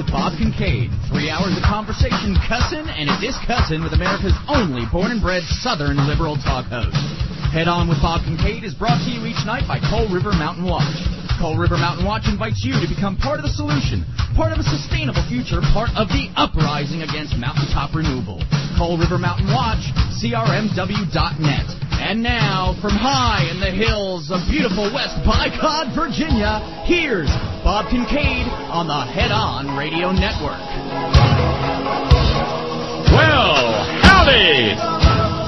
with Bob Kincaid. 3 hours of conversation, cussin' and a discussin' with America's only born and bred Southern liberal talk host. Head On with Bob Kincaid is brought to you each night by Coal River Mountain Watch. Coal River Mountain Watch invites you to become part of the solution, part of a sustainable future, part of the uprising against mountaintop removal. Coal River Mountain Watch, crmw.net. And now, from high in the hills of beautiful West Bicod, Virginia, here's Bob Kincaid on the Head On Radio Network. Well, howdy!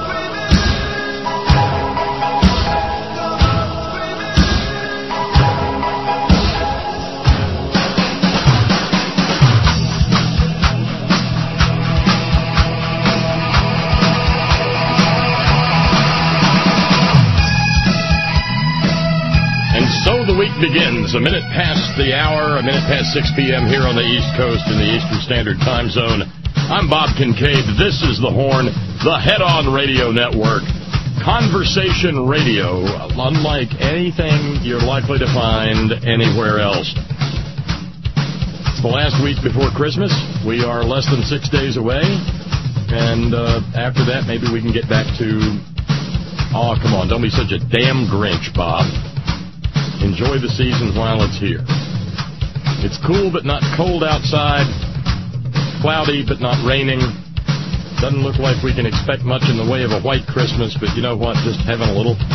So the week begins, a minute past the hour, a minute past 6 p.m. here on the East Coast in the Eastern Standard Time Zone. I'm Bob Kincaid. This is The Horn, the Head On Radio Network. Conversation radio, unlike anything you're likely to find anywhere else. It's the last week before Christmas. We are less than 6 days away. And after that, maybe we can get back to... Oh, come on, don't be such a damn Grinch, Bob. Enjoy the season while it's here. It's cool but not cold outside. Cloudy but not raining. Doesn't look like we can expect much in the way of a white Christmas, but you know what? Just having a little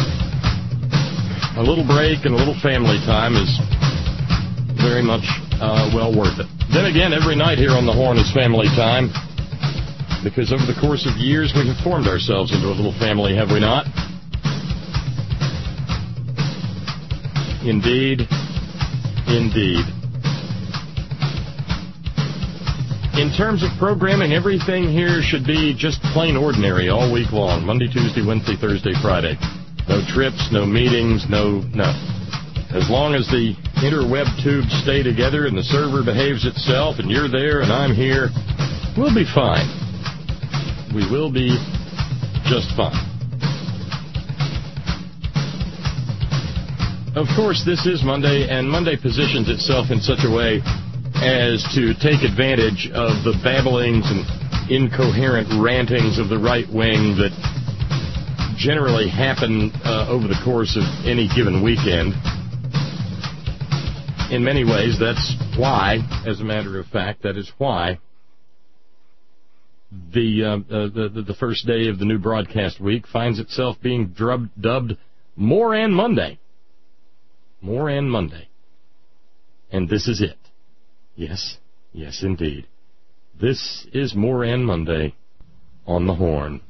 break and a little family time is very much well worth it. Then again, every night here on the Horn is family time, because over the course of years we have formed ourselves into a little family, have we not? Indeed. Indeed. In terms of programming, everything here should be just plain ordinary all week long. Monday, Tuesday, Wednesday, Thursday, Friday. No trips, no meetings, no. As long as the interweb tubes stay together and the server behaves itself and you're there and I'm here, we'll be fine. We will be just fine. Of course, this is Monday, and Monday positions itself in such a way as to take advantage of the babblings and incoherent rantings of the right wing that generally happen over the course of any given weekend. In many ways, that's why, as a matter of fact, that is why the first day of the new broadcast week finds itself being dubbed Moran Monday. Moran Monday. And this is it. Yes, indeed. This is Moran Monday on the Horn.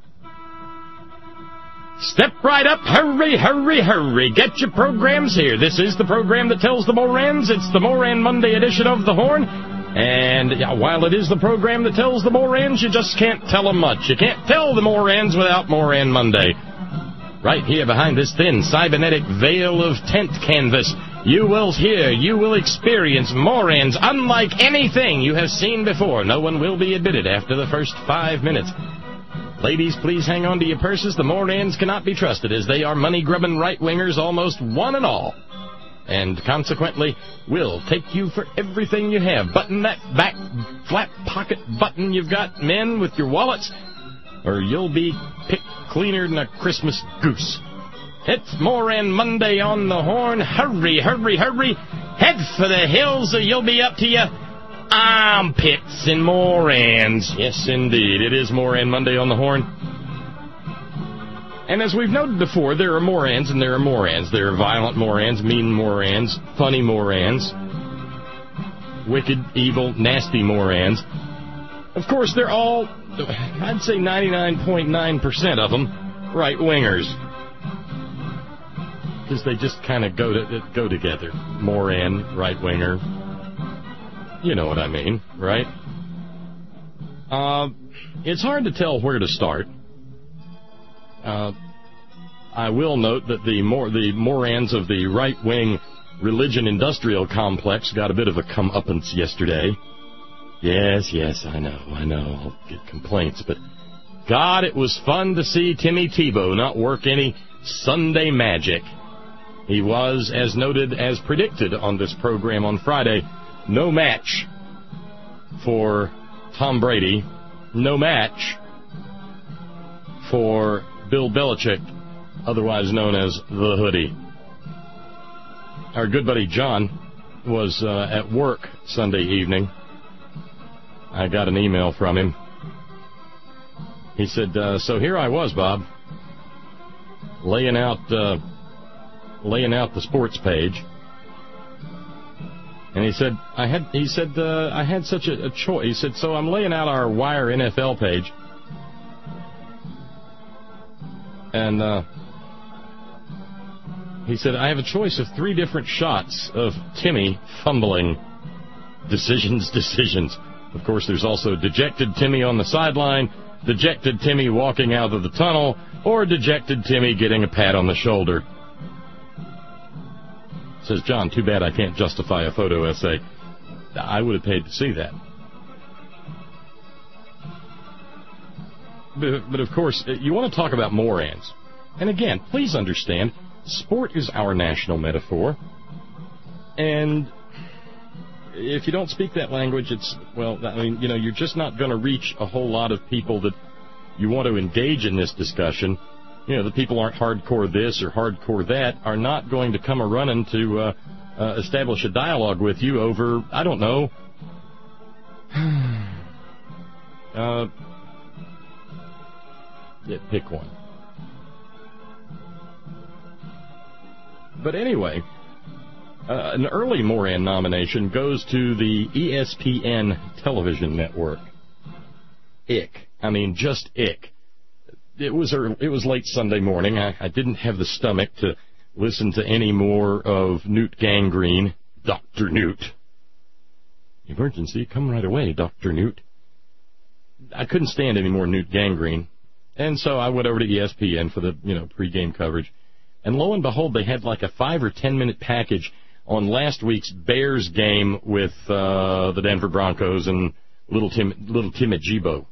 Step right up, hurry, hurry, hurry. Get your programs here. This is the program that tells the Morans. It's the Moran Monday edition of the Horn. And while it is the program that tells the Morans, you just can't tell them much. You can't tell the Morans without Moran Monday. Right here behind this thin cybernetic veil of tent canvas, you will experience Morans unlike anything you have seen before. No one will be admitted after the first 5 minutes. Ladies, please hang on to your purses. The Morans cannot be trusted, as they are money-grubbing right-wingers, almost one and all. And consequently, will take you for everything you have. Button that back flat pocket button you've got, men, with your wallets, or you'll be picked cleaner than a Christmas goose. It's Moran Monday on the Horn. Hurry, hurry, hurry. Head for the hills or you'll be up to your armpits in Morans. Yes, indeed. It is Moran Monday on the Horn. And as we've noted before, there are Morans and there are Morans. There are violent Morans, mean Morans, funny Morans, wicked, evil, nasty Morans. Of course, they're all, I'd say 99.9% of them, right-wingers. Because they just kind of go together. Moran, right-winger. You know what I mean, right? It's hard to tell where to start. I will note that the Morans of the right-wing religion-industrial complex got a bit of a comeuppance yesterday. Yes, I know. I'll get complaints, but God, it was fun to see Timmy Tebow not work any Sunday magic. He was, as noted, as predicted on this program on Friday, no match for Tom Brady, no match for Bill Belichick, otherwise known as the Hoodie. Our good buddy John was at work Sunday evening. I got an email from him. He said, so here I was, Bob, laying out the sports page. And he said, I had such a choice. He said, so I'm laying out our Wire NFL page. And he said, I have a choice of 3 different shots of Timmy fumbling. Decisions. Of course, there's also dejected Timmy on the sideline, dejected Timmy walking out of the tunnel, or dejected Timmy getting a pat on the shoulder. Says, John, too bad I can't justify a photo essay. I would have paid to see that. But of course, you want to talk about morons. And again, please understand, sport is our national metaphor. And if you don't speak that language, you're just not going to reach a whole lot of people that you want to engage in this discussion. The people aren't hardcore this or hardcore that are not going to come a-running to establish a dialogue with you over, I don't know, pick one. But anyway, an early Moran nomination goes to the ESPN television network. Ick. I mean, just ick. It was late Sunday morning. I didn't have the stomach to listen to any more of Newt Gangrene. Dr. Newt. Emergency, come right away, Dr. Newt. I couldn't stand any more Newt Gangrene. And so I went over to ESPN for the, pregame coverage. And lo and behold, they had like a 5 or 10 minute package on last week's Bears game with the Denver Broncos and little Tim Ajibo.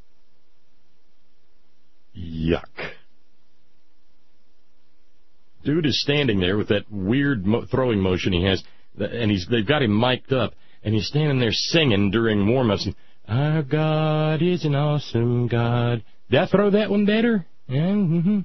Yuck. Dude is standing there with that weird throwing motion he has, and they've got him mic'd up, and he's standing there singing during warm-ups. Our God is an awesome God. Did I throw that one better? Yeah, mm-hmm.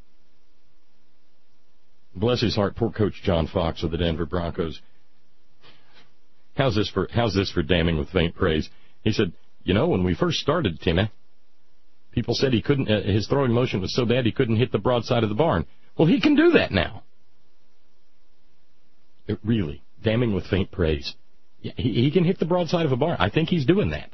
Bless his heart, poor Coach John Fox of the Denver Broncos. How's this for damning with faint praise? He said, when we first started, Timmy, people said he couldn't. His throwing motion was so bad he couldn't hit the broadside of the barn. Well, he can do that now. Really, damning with faint praise. Yeah, he can hit the broadside of a barn. I think he's doing that.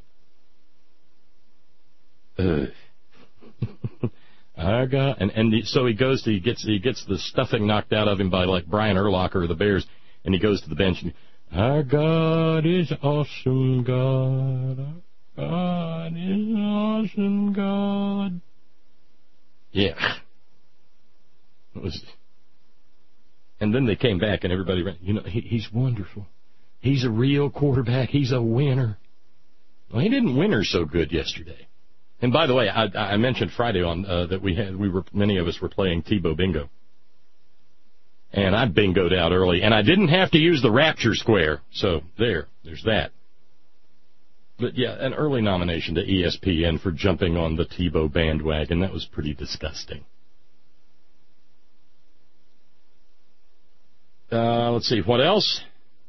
Our God, so he gets the stuffing knocked out of him by like Brian Urlacher of the Bears, and he goes to the bench and, our God is awesome God. God is an awesome God. Yeah. And then they came back and everybody ran, he's wonderful. He's a real quarterback. He's a winner. Well, he didn't winner so good yesterday. And by the way, I mentioned Friday on that many of us were playing Tebow Bingo. And I bingoed out early, and I didn't have to use the Rapture Square. So there's that. But yeah, an early nomination to ESPN for jumping on the Tebow bandwagon. That was pretty disgusting. Let's see, what else?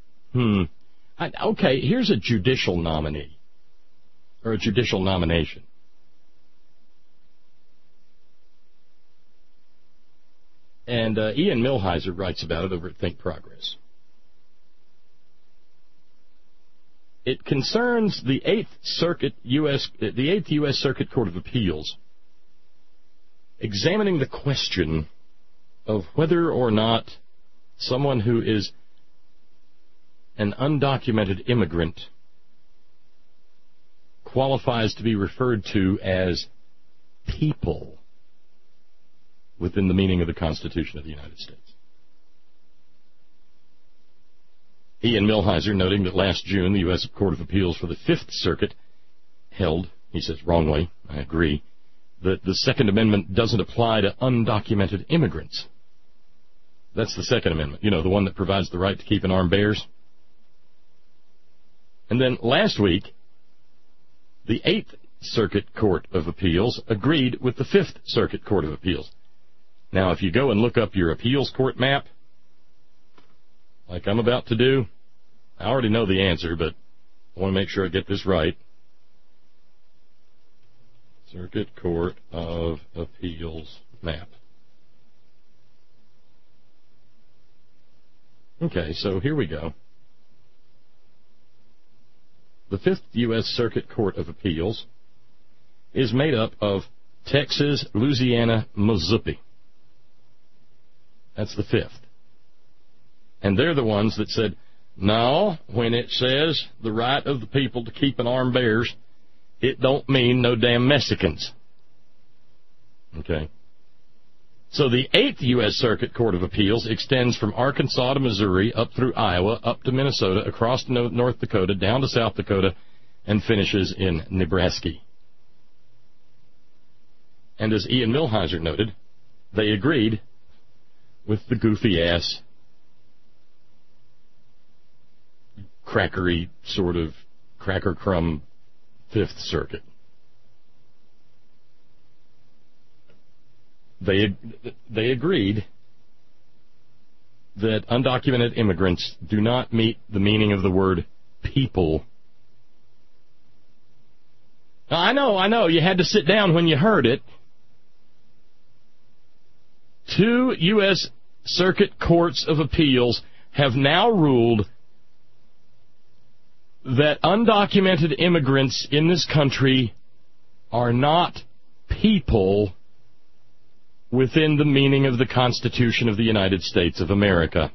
Okay, here's a judicial nominee. Or a judicial nomination. And Ian Millhiser writes about it over at Think Progress. It concerns the Eighth U.S. Circuit Court of Appeals examining the question of whether or not someone who is an undocumented immigrant qualifies to be referred to as people within the meaning of the Constitution of the United States. Ian Millhiser noting that last June the U.S. Court of Appeals for the Fifth Circuit held, he says wrongly, I agree, that the Second Amendment doesn't apply to undocumented immigrants. That's the Second Amendment, the one that provides the right to keep and arm bears. And then last week, The 8th Circuit Court of Appeals agreed with the 5th Circuit Court of Appeals. Now, if you go and look up your appeals court map, like I'm about to do, I already know the answer, but I want to make sure I get this right. Circuit Court of Appeals map. Okay, so here we go. The 5th U.S. Circuit Court of Appeals is made up of Texas, Louisiana, Missouri. That's the 5th. And they're the ones that said, no, when it says the right of the people to keep and arm bears, it don't mean no damn Mexicans. Okay. So the 8th U.S. Circuit Court of Appeals extends from Arkansas to Missouri, up through Iowa, up to Minnesota, across to North Dakota, down to South Dakota, and finishes in Nebraska. And as Ian Millhiser noted, they agreed with the goofy-ass, crackery sort of cracker crumb 5th Circuit. They agreed that undocumented immigrants do not meet the meaning of the word people. Now, I know, you had to sit down when you heard it. 2 U.S. Circuit Courts of Appeals have now ruled that undocumented immigrants in this country are not people within the meaning of the Constitution of the United States of America.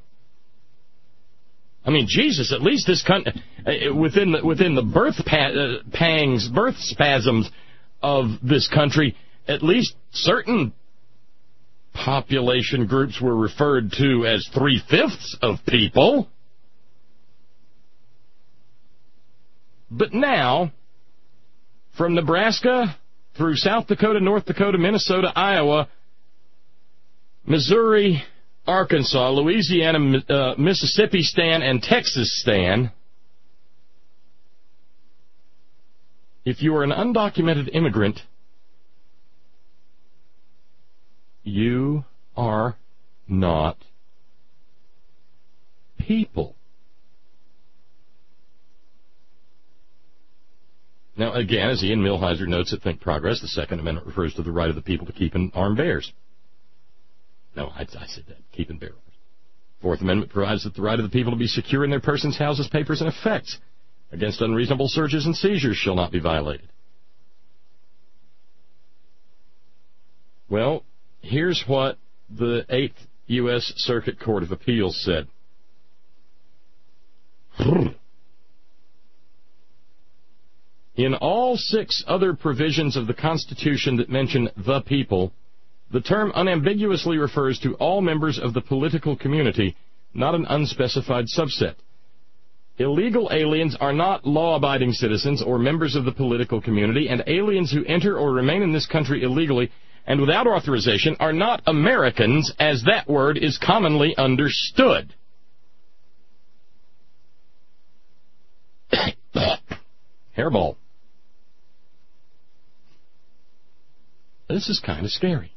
I mean, Jesus, at least this country, within the birth spasms of this country, at least certain population groups were referred to as 3/5 of people. But now, from Nebraska through South Dakota, North Dakota, Minnesota, Iowa, Missouri, Arkansas, Louisiana, Mississippi stan, and Texas stan, if you are an undocumented immigrant, you are not people. Now, again, as Ian Millhiser notes at Think Progress, the Second Amendment refers to the right of the people to keep and arm bears. No, I said that. Keep and bear arms. Fourth Amendment provides that the right of the people to be secure in their persons, houses, papers, and effects against unreasonable searches and seizures shall not be violated. Well, here's what the 8th U.S. Circuit Court of Appeals said. In all 6 other provisions of the Constitution that mention the people, the term unambiguously refers to all members of the political community, not an unspecified subset. Illegal aliens are not law-abiding citizens or members of the political community, and aliens who enter or remain in this country illegally and without authorization are not Americans, as that word is commonly understood. Hairball. This is kind of scary.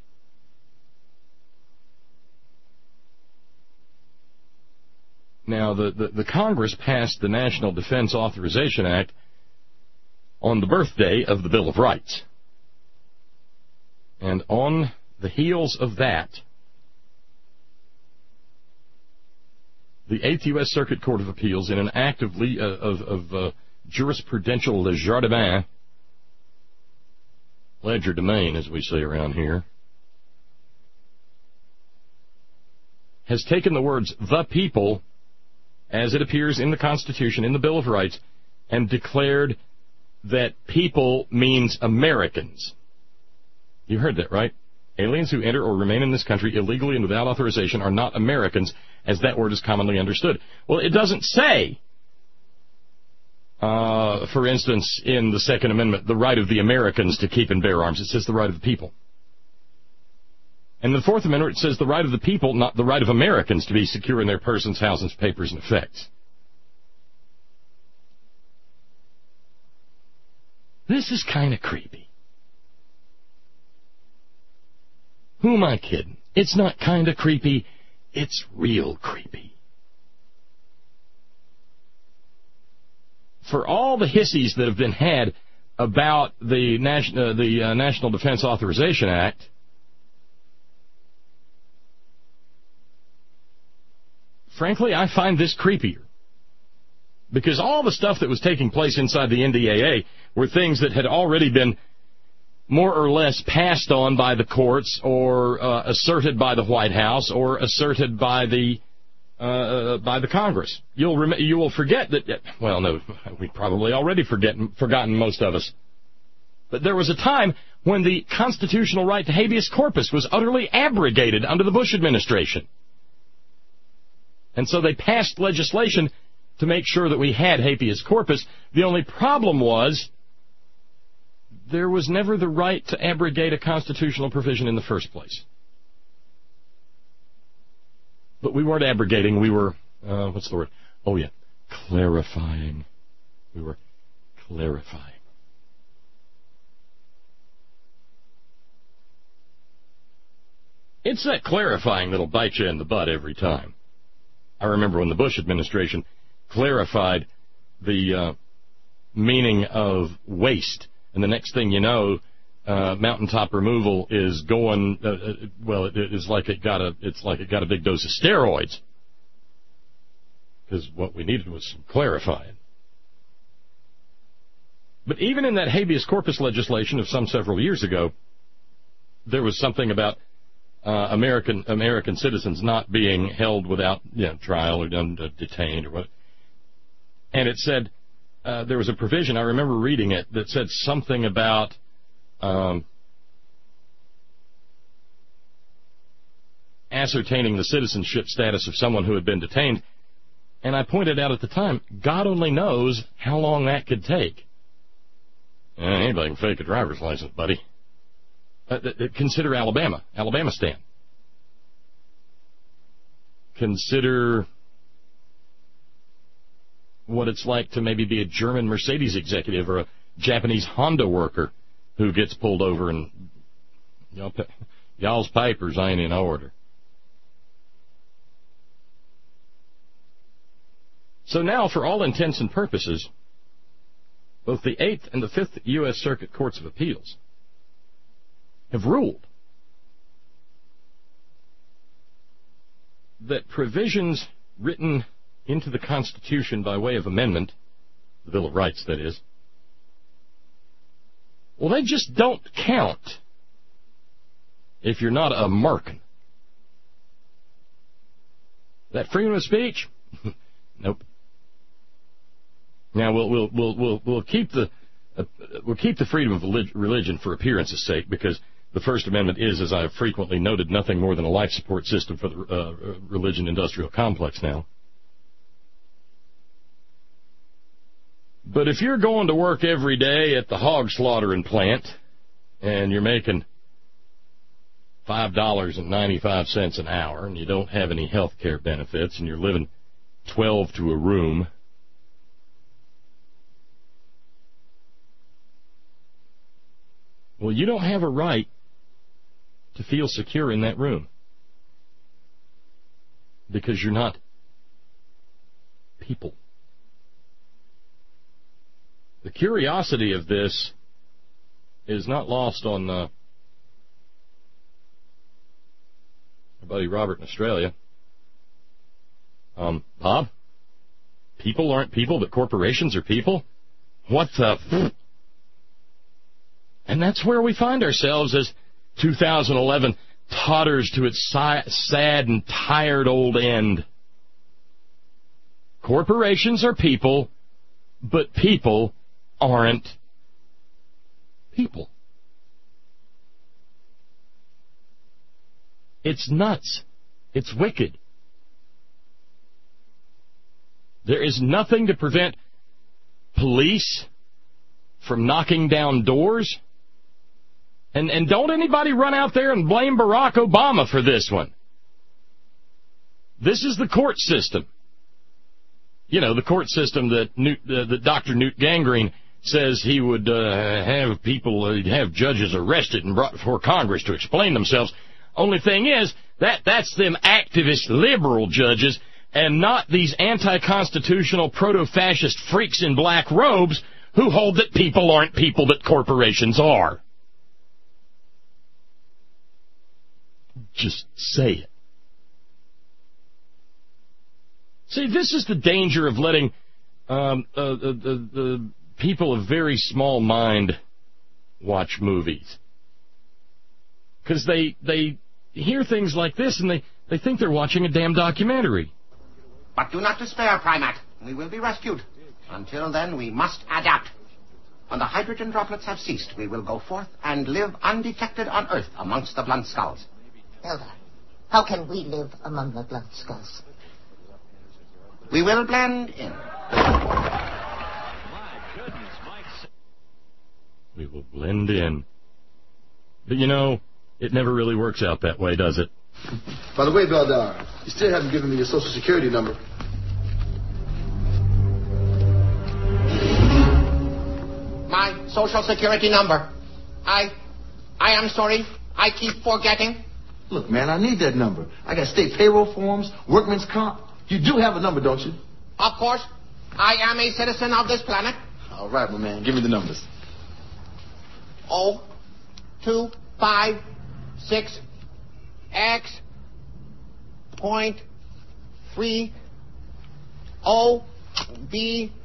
Now, the Congress passed the National Defense Authorization Act on the birthday of the Bill of Rights. And on the heels of that, the 8th U.S. Circuit Court of Appeals, in an act of jurisprudential legerdemain, legerdemain as we say around here, has taken the words "the people" as it appears in the Constitution, in the Bill of Rights, and declared that people means Americans. You heard that, right? Aliens who enter or remain in this country illegally and without authorization are not Americans, as that word is commonly understood. Well, it doesn't say, for instance, in the Second Amendment, the right of the Americans to keep and bear arms. It says the right of the people. And the Fourth Amendment says the right of the people, not the right of Americans to be secure in their persons, houses, papers, and effects. This is kind of creepy. Who am I kidding? It's not kind of creepy. It's real creepy. For all the hissies that have been had about the National Defense Authorization Act, frankly, I find this creepier. Because all the stuff that was taking place inside the NDAA were things that had already been more or less passed on by the courts or asserted by the White House or asserted by the Congress. You will forget that. Well, no, we probably already forgotten most of us. But there was a time when the constitutional right to habeas corpus was utterly abrogated under the Bush administration, and so they passed legislation to make sure that we had habeas corpus. The only problem was there was never the right to abrogate a constitutional provision in the first place. But we weren't abrogating, we were, what's the word? Oh, yeah, clarifying. We were clarifying. It's that clarifying that'll bite you in the butt every time. I remember when the Bush administration clarified the meaning of waste, and the next thing you know, mountaintop removal is going. It's like it got a big dose of steroids, because what we needed was some clarifying. But even in that habeas corpus legislation of several years ago, there was something about American citizens not being held without trial or detained or what. And it said there was a provision, I remember reading it, that said something about ascertaining the citizenship status of someone who had been detained. And I pointed out at the time, God only knows how long that could take. Anybody can fake a driver's license, buddy. Consider Alabama stand. Consider what it's like to maybe be a German Mercedes executive or a Japanese Honda worker who gets pulled over and y'all's papers ain't in order. So now, for all intents and purposes, both the 8th and the 5th U.S. Circuit Courts of Appeals have ruled that provisions written into the Constitution by way of amendment, the Bill of Rights, that is, well, they just don't count if you're not a American. That freedom of speech? Nope. Now we'll keep the freedom of religion for appearance's sake, because the First Amendment is, as I have frequently noted, nothing more than a life support system for the religion-industrial complex now. But if you're going to work every day at the hog slaughtering plant and you're making $5.95 an hour and you don't have any health care benefits and you're living 12 to a room, well, you don't have a right to feel secure in that room, because you're not people. The curiosity of this is not lost on my buddy Robert in Australia. Bob, people aren't people, but corporations are people? What the... And that's where we find ourselves as 2011 totters to its sad and tired old end. Corporations are people, but people aren't people. It's nuts. It's wicked. There is nothing to prevent police from knocking down doors. And don't anybody run out there and blame Barack Obama for this one. This is the court system. You know, the court system that Dr. Newt Gangrene says he would have judges arrested and brought before Congress to explain themselves. Only thing is, that's them activist liberal judges and not these anti-constitutional proto-fascist freaks in black robes who hold that people aren't people that corporations are. Just say it. See, this is the danger of letting the people of very small mind watch movies. Because they hear things like this and they think they're watching a damn documentary. But do not despair, Primat. We will be rescued. Until then, we must adapt. When the hydrogen droplets have ceased, we will go forth and live undetected on Earth amongst the blunt skulls. Elder, how can we live among the blunt skulls? We will blend in. We will blend in. But you know, it never really works out that way, does it? By the way, Beldar, you still haven't given me your Social Security number. My Social Security number. I am sorry. I keep forgetting. Look, man, I need that number. I got state payroll forms, workman's comp. You do have a number, don't you? Of course. I am a citizen of this planet. All right, my man. Give me the numbers. 0256 X .30 B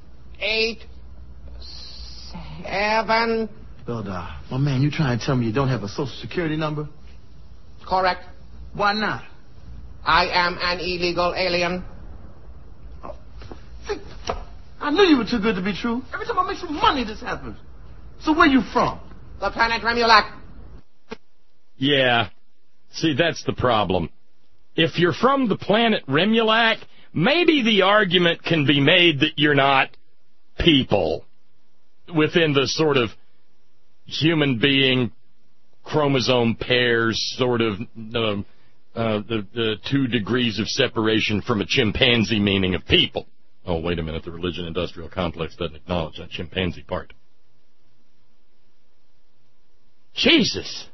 87. Beldar, my man, you trying to tell me you don't have a Social Security number? Correct. Why not? I am an illegal alien. Oh. See, I knew you were too good to be true. Every time I make some money, this happens. So where you from? The planet Remulac. Yeah. See, that's the problem. If you're from the planet Remulac, maybe the argument can be made that you're not people within the sort of human being chromosome pairs sort of the 2 degrees of separation from a chimpanzee meaning of people. Oh, wait a minute, the religion-industrial complex doesn't acknowledge that chimpanzee part. Jesus!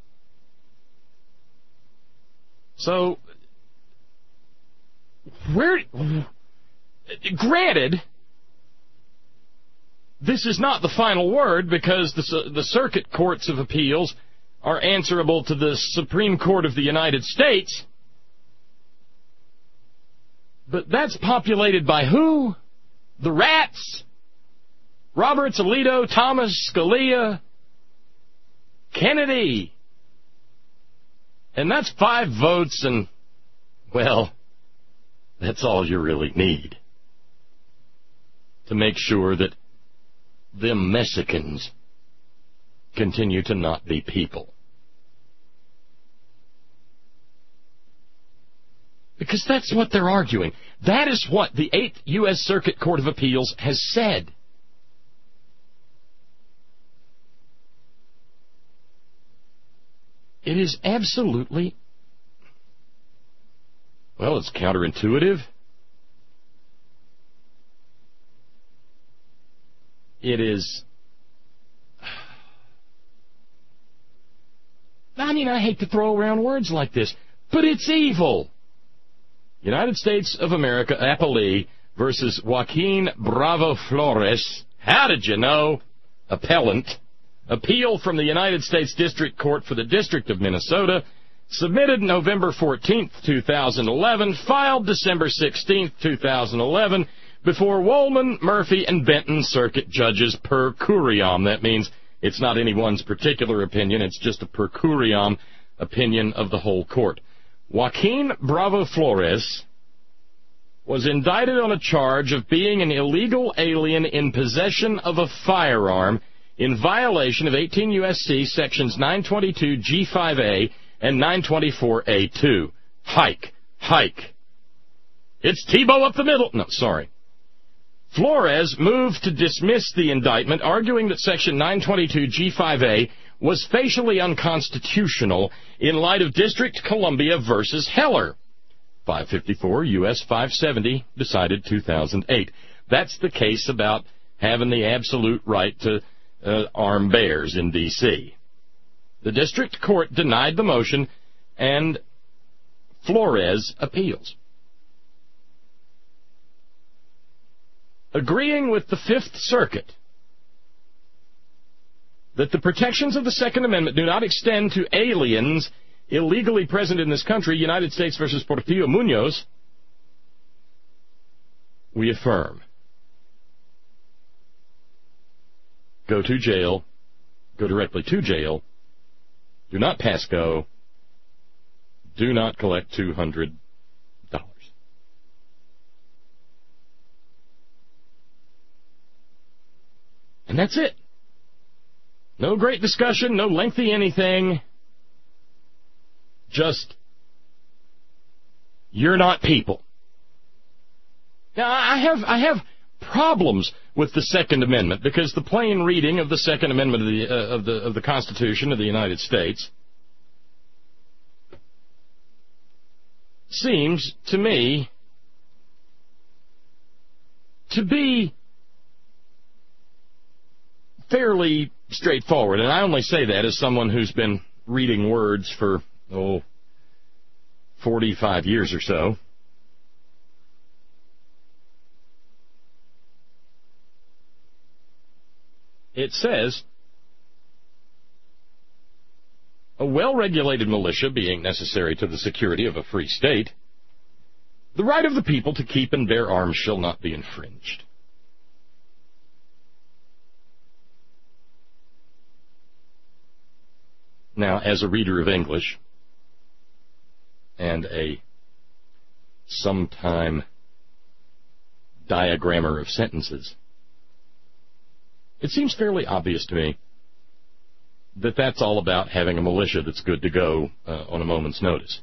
So, granted, this is not the final word because the circuit courts of appeals are answerable to the Supreme Court of the United States. But that's populated by who? The rats? Roberts, Alito, Thomas, Scalia, Kennedy. And that's 5 votes, and, well, that's all you really need to make sure that them Mexicans continue to not be people. Because that's what they're arguing. That is what the 8th U.S. Circuit Court of Appeals has said. It is absolutely, well, it's counterintuitive. It is, I mean, I hate to throw around words like this, but it's evil. United States of America, Appellee versus Joaquin Bravo Flores. How did you know? Appellant. Appeal from the United States District Court for the District of Minnesota. Submitted November 14th, 2011. Filed December 16th, 2011. Before Woolman, Murphy, and Benton circuit judges per curiam. That means it's not anyone's particular opinion. It's just a per curiam opinion of the whole court. Joaquin Bravo Flores was indicted on a charge of being an illegal alien in possession of a firearm in violation of 18 U.S.C. sections 922 G5A and 924A2. Hike. It's Tebow up the middle. No, sorry. Flores moved to dismiss the indictment, arguing that section 922 G5A was facially unconstitutional in light of District Columbia versus Heller. 554 U.S. 570, decided 2008. That's the case about having the absolute right to arm bears in D.C. The district court denied the motion, and Flores appeals. Agreeing with the Fifth Circuit that the protections of the Second Amendment do not extend to aliens illegally present in this country, United States versus Portillo Munoz, we affirm. Go to jail. Go directly to jail. Do not pass go. Do not collect $200. And that's it. No great discussion, no lengthy anything. Just, you're not people. Now, I have problems with the Second Amendment because the plain reading of the Second Amendment of the Constitution of the United States seems to me to be fairly straightforward, and I only say that as someone who's been reading words for 45 years or so. It says, a well-regulated militia being necessary to the security of a free state, the right of the people to keep and bear arms shall not be infringed. Now, as a reader of English and a sometime diagrammer of sentences, it seems fairly obvious to me that that's all about having a militia that's good to go on a moment's notice.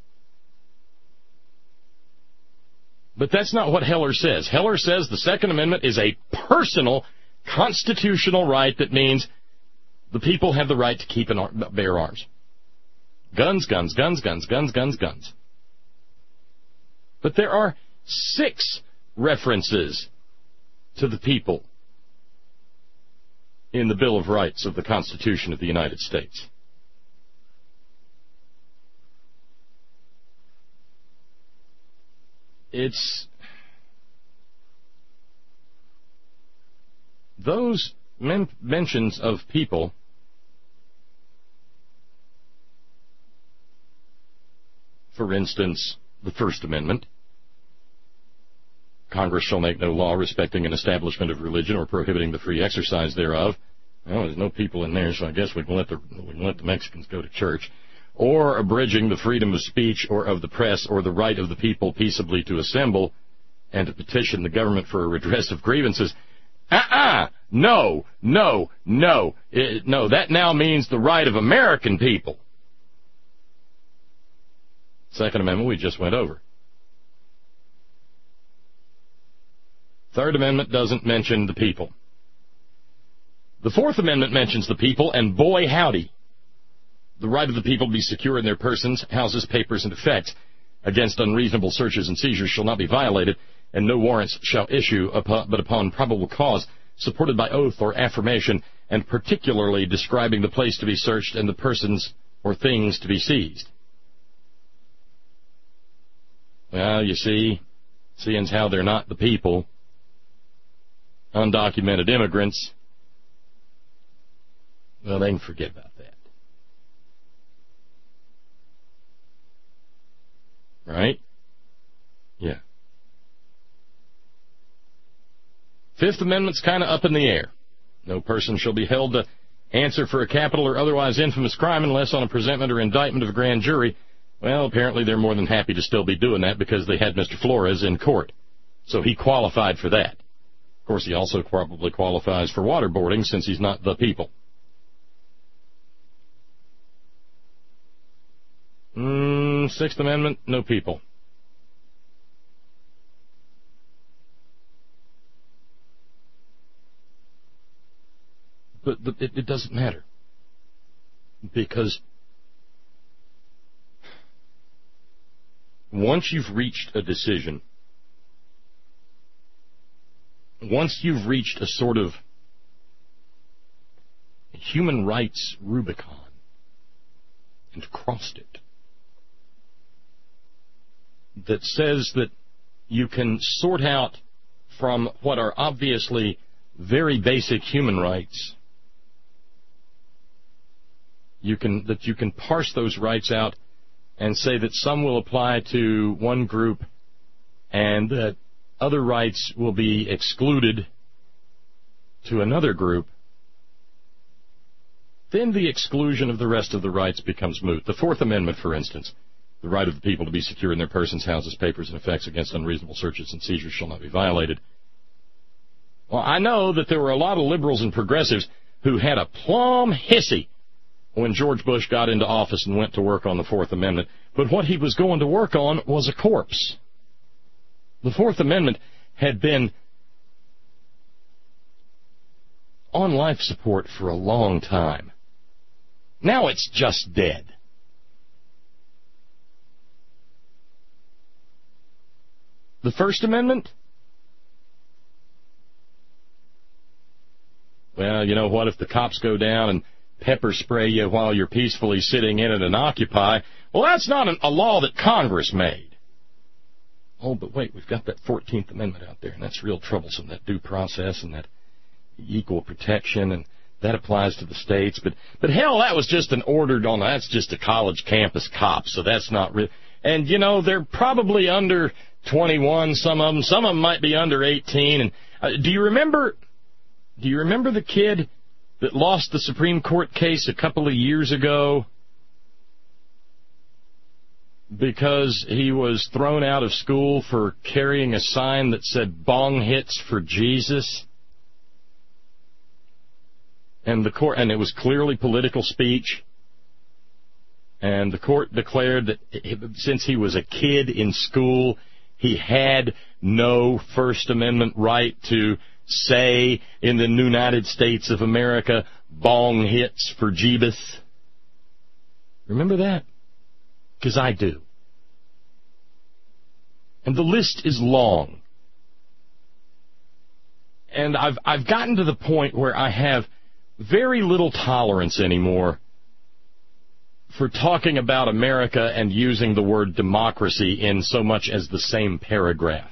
But that's not what Heller says. Heller says the Second Amendment is a personal constitutional right that means the people have the right to keep and bear arms. Guns, guns, guns, guns, guns, guns, guns. But there are 6 references to the people in the Bill of Rights of the Constitution of the United States. It's those mentions of people for instance, the First Amendment. Congress shall make no law respecting an establishment of religion or prohibiting the free exercise thereof. Well, there's no people in there, so I guess we can let the Mexicans go to church. Or abridging the freedom of speech or of the press or the right of the people peaceably to assemble and to petition the government for a redress of grievances. No. No, that now means the right of American people. Second Amendment we just went over. Third Amendment doesn't mention the people. The Fourth Amendment mentions the people, and boy howdy. The right of the people to be secure in their persons, houses, papers, and effects against unreasonable searches and seizures shall not be violated, and no warrants shall issue but upon probable cause, supported by oath or affirmation, and particularly describing the place to be searched and the persons or things to be seized. Well, you see, seeing as how they're not the people, undocumented immigrants, well, they can forget about that. Right? Yeah. Fifth Amendment's kind of up in the air. No person shall be held to answer for a capital or otherwise infamous crime unless on a presentment or indictment of a grand jury. Well, apparently they're more than happy to still be doing that because they had Mr. Flores in court. So he qualified for that. Of course, he also probably qualifies for waterboarding since he's not the people. Sixth Amendment, no people. But it doesn't matter. Because once you've reached a decision once you've reached a sort of human rights Rubicon and crossed it, that says that you can sort out from what are obviously very basic human rights, you can parse those rights out and say that some will apply to one group and that other rights will be excluded to another group, then the exclusion of the rest of the rights becomes moot. The Fourth Amendment, for instance, the right of the people to be secure in their persons, houses, papers, and effects against unreasonable searches and seizures shall not be violated. Well, I know that there were a lot of liberals and progressives who had a plumb hissy when George Bush got into office and went to work on the Fourth Amendment, but what he was going to work on was a corpse. The Fourth Amendment had been on life support for a long time. Now it's just dead. The First Amendment? Well, you know what? If the cops go down and pepper spray you while you're peacefully sitting in it and Occupy, well, that's not a law that Congress made. Oh, but wait, we've got that 14th Amendment out there, and that's real troublesome, that due process and that equal protection, and that applies to the states. But hell, that was just an ordered on, that's just a college campus cop, so that's not real. And, you know, they're probably under 21, some of them might be under 18. And do you remember the kid that lost the Supreme Court case a couple of years ago because he was thrown out of school for carrying a sign that said "Bong hits for Jesus"? And the court, and it was clearly political speech, and the court declared that since he was a kid in school, he had no First Amendment right to say in the United States of America, "Bong hits for Jeebus." Remember that? Because I do. And the list is long. And I've gotten to the point where I have very little tolerance anymore for talking about America and using the word democracy in so much as the same paragraph.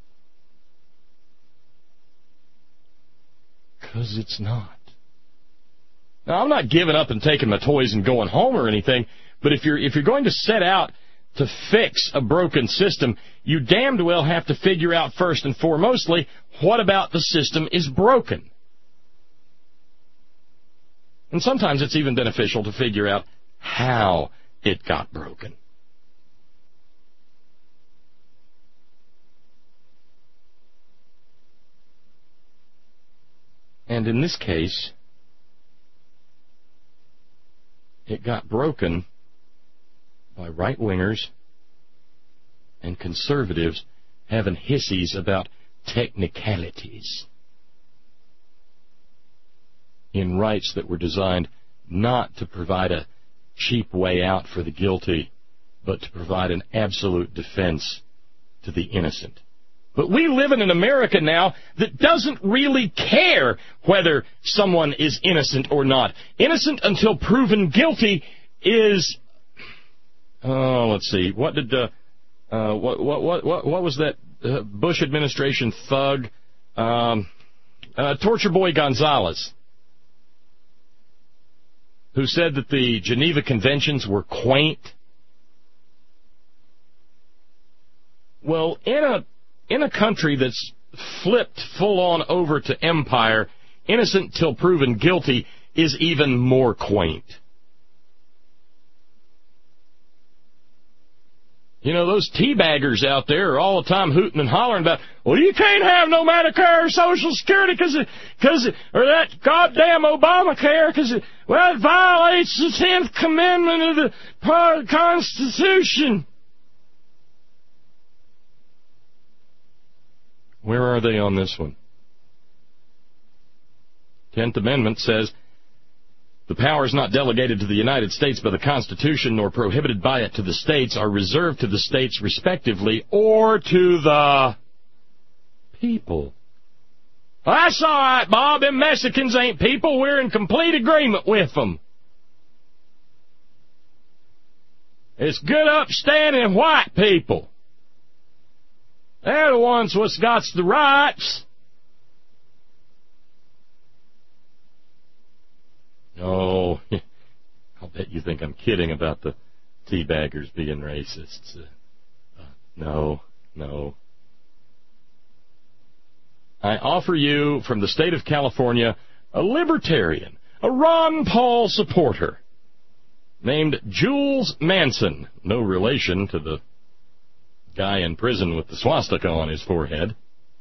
Because it's not. Now, I'm not giving up and taking my toys and going home or anything, but if you're going to set out to fix a broken system, you damned well have to figure out first and foremostly what about the system is broken. And sometimes it's even beneficial to figure out how it got broken. And in this case, it got broken by right-wingers and conservatives having hissies about technicalities in rights that were designed not to provide a cheap way out for the guilty, but to provide an absolute defense to the innocent. But we live in an America now that doesn't really care whether someone is innocent or not. Innocent until proven guilty is, let's see, what was that Bush administration thug, Torture Boy Gonzalez, who said that the Geneva Conventions were quaint? Well, in a country that's flipped full-on over to empire, innocent till proven guilty is even more quaint. You know, those teabaggers out there are all the time hooting and hollering about, well, you can't have no Medicare or Social Security or that goddamn Obamacare because it violates the 10th Amendment of the Constitution. Where are they on this one? 10th Amendment says, the powers not delegated to the United States by the Constitution nor prohibited by it to the states are reserved to the states respectively or to the people. Well, that's all right, Bob. Them Mexicans ain't people. We're in complete agreement with them. It's good, upstanding white people. They're the ones what's got the rights. Oh, I'll bet you think I'm kidding about the teabaggers being racists. No. I offer you, from the state of California, a libertarian, a Ron Paul supporter, named Jules Manson, no relation to the guy in prison with the swastika on his forehead.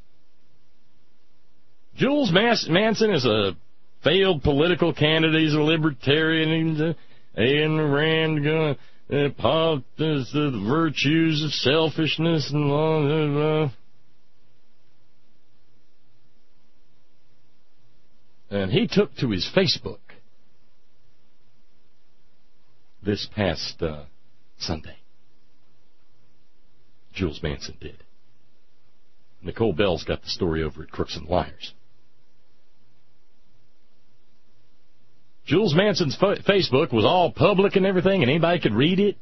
Jules Manson is a failed political candidate. He's a libertarian. He's Ayn Rand, the virtues of selfishness and blah, blah, blah. And he took to his Facebook this past Sunday. Jules Manson did. Nicole Bell's got the story over at Crooks and Liars. Jules Manson's Facebook was all public and everything, and anybody could read it.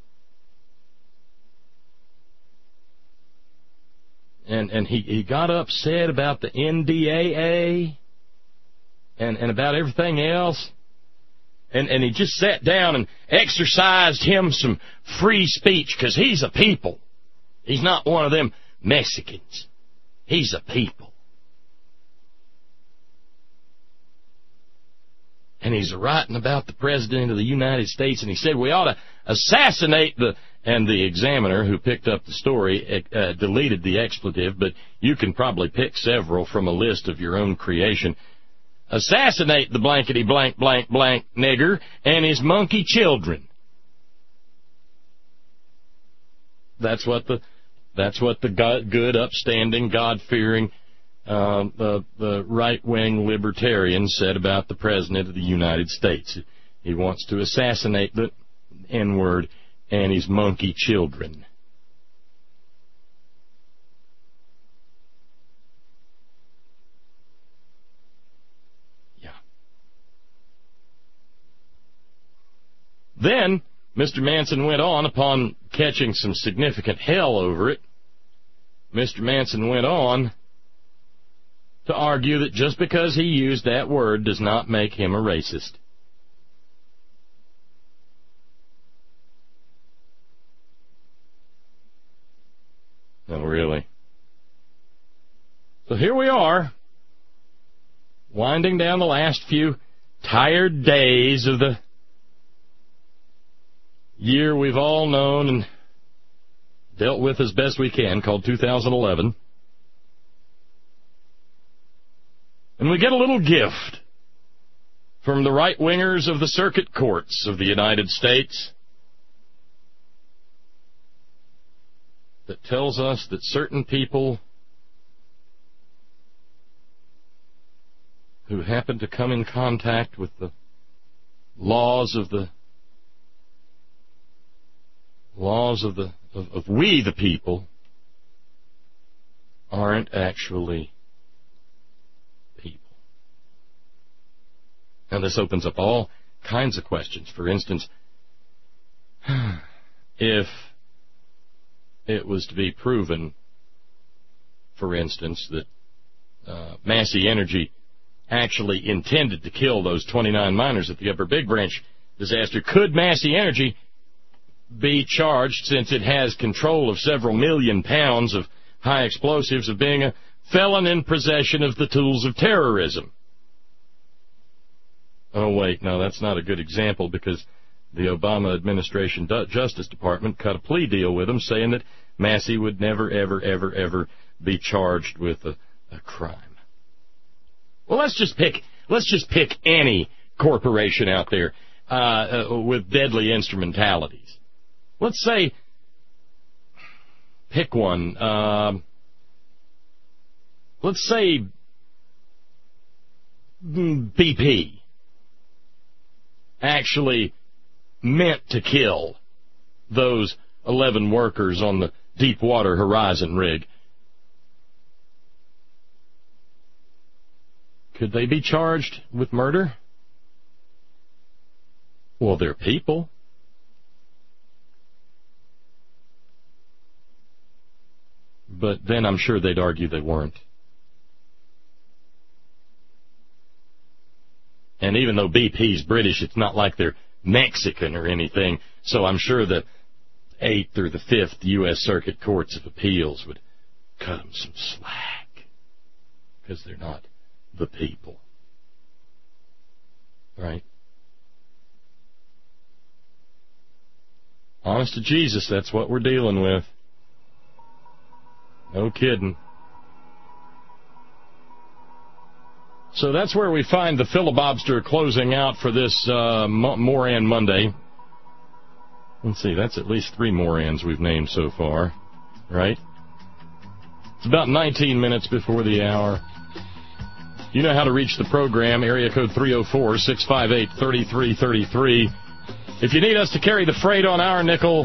And he got upset about the NDAA and about everything else. And he just sat down and exercised him some free speech, because he's a people. He's not one of them Mexicans. He's a people. And he's writing about the President of the United States, and he said we ought to assassinate and the Examiner, who picked up the story, deleted the expletive, but you can probably pick several from a list of your own creation. Assassinate the blankety blank blank blank nigger and his monkey children. That's what the good, upstanding, God-fearing, the right-wing libertarian said about the President of the United States. He wants to assassinate the N-word and his monkey children. Yeah. Then Mr. Manson went on, upon catching some significant hell over it. Mr. Manson went on to argue that just because he used that word does not make him a racist. Oh, really? So here we are, winding down the last few tired days of the year we've all known and dealt with as best we can, called 2011. And we get a little gift from the right-wingers of the circuit courts of the United States that tells us that certain people who happen to come in contact with the laws of we the people aren't actually people. Now this opens up all kinds of questions. For instance, if it was to be proven, for instance, that Massey Energy actually intended to kill those 29 miners at the Upper Big Branch disaster, could Massey Energy be charged, since it has control of several million pounds of high explosives, of being a felon in possession of the tools of terrorism? Oh, wait, no, that's not a good example, because the Obama administration Justice Department cut a plea deal with them, saying that Massey would never, ever, ever, ever be charged with a crime. Well, let's just pick any corporation out there with deadly instrumentalities. Let's say, pick one. Let's say BP actually meant to kill those 11 workers on the Deepwater Horizon rig. Could they be charged with murder? Well, they're people. But then I'm sure they'd argue they weren't. And even though BP's British, it's not like they're Mexican or anything, so I'm sure the 8th or the 5th U.S. Circuit Courts of Appeals would cut them some slack, because they're not the people. Right? Honest to Jesus, that's what we're dealing with. No kidding. So that's where we find the filibuster closing out for this Moran Monday. Let's see, that's at least 3 Morans we've named so far, right? It's about 19 minutes before the hour. You know how to reach the program, area code 304-658-3333. If you need us to carry the freight on our nickel,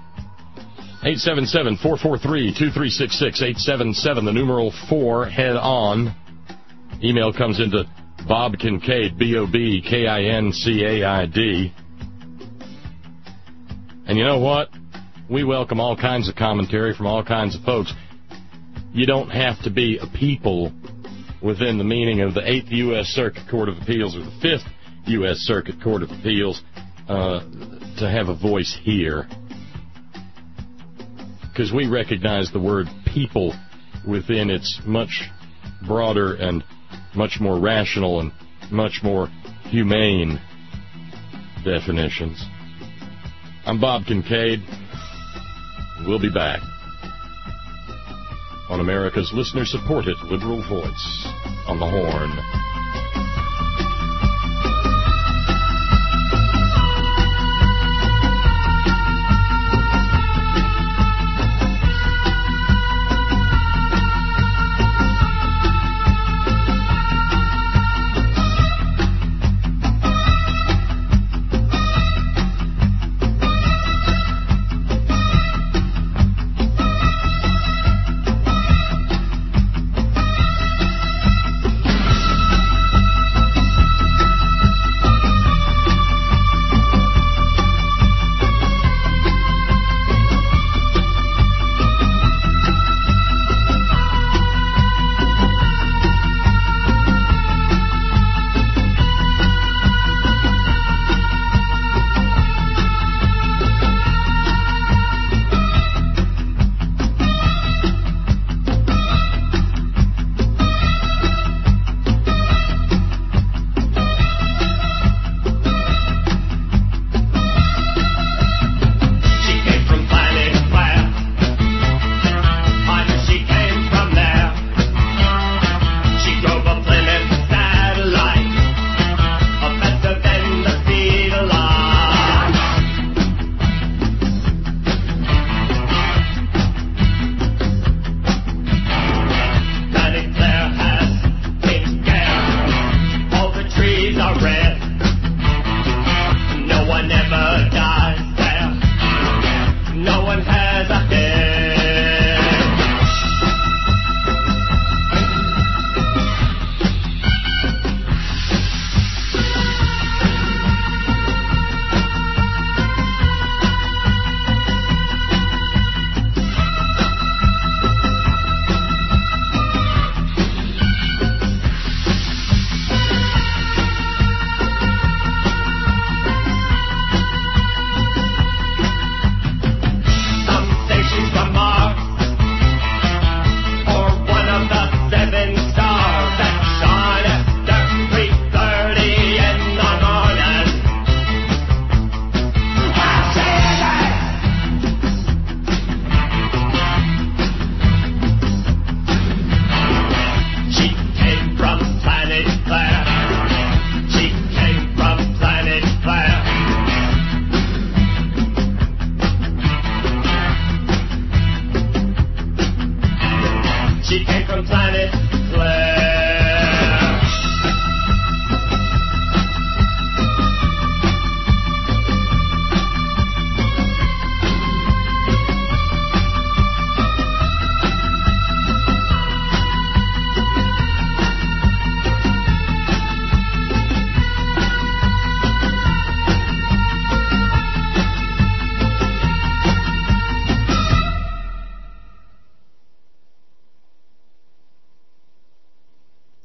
877-443-2366, 877, the numeral 4, head on. Email comes into Bob Kincaid, B-O-B-K-I-N-C-A-I-D. And you know what? We welcome all kinds of commentary from all kinds of folks. You don't have to be a people within the meaning of the 8th U.S. Circuit Court of Appeals or the 5th U.S. Circuit Court of Appeals to have a voice here. Because we recognize the word people within its much broader and much more rational and much more humane definitions. I'm Bob Kincaid. We'll be back on America's listener-supported liberal voice on the Horn.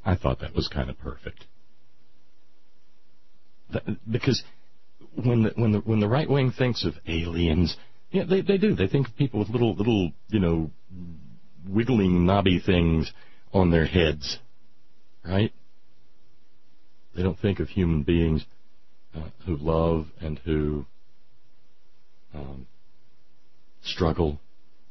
I thought that was kind of perfect. Because when the right wing thinks of aliens, yeah, they do. They think of people with little wiggling knobby things on their heads, right? They don't think of human beings who love and who struggle.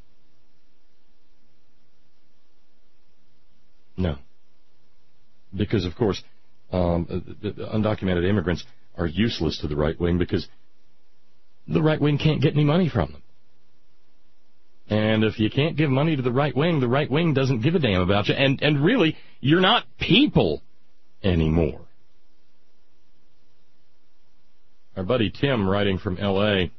No. Because, of course, undocumented immigrants are useless to the right wing because the right wing can't get any money from them. And if you can't give money to the right wing doesn't give a damn about you. And really, you're not people anymore. Our buddy Tim, writing from L.A.,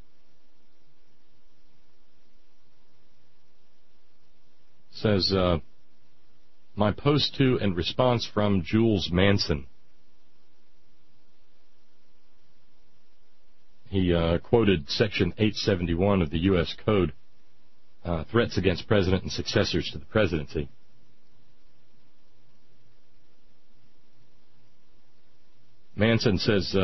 says, my post to and response from Jules Manson. He quoted Section 871 of the U.S. Code, threats against president and successors to the presidency. Manson says,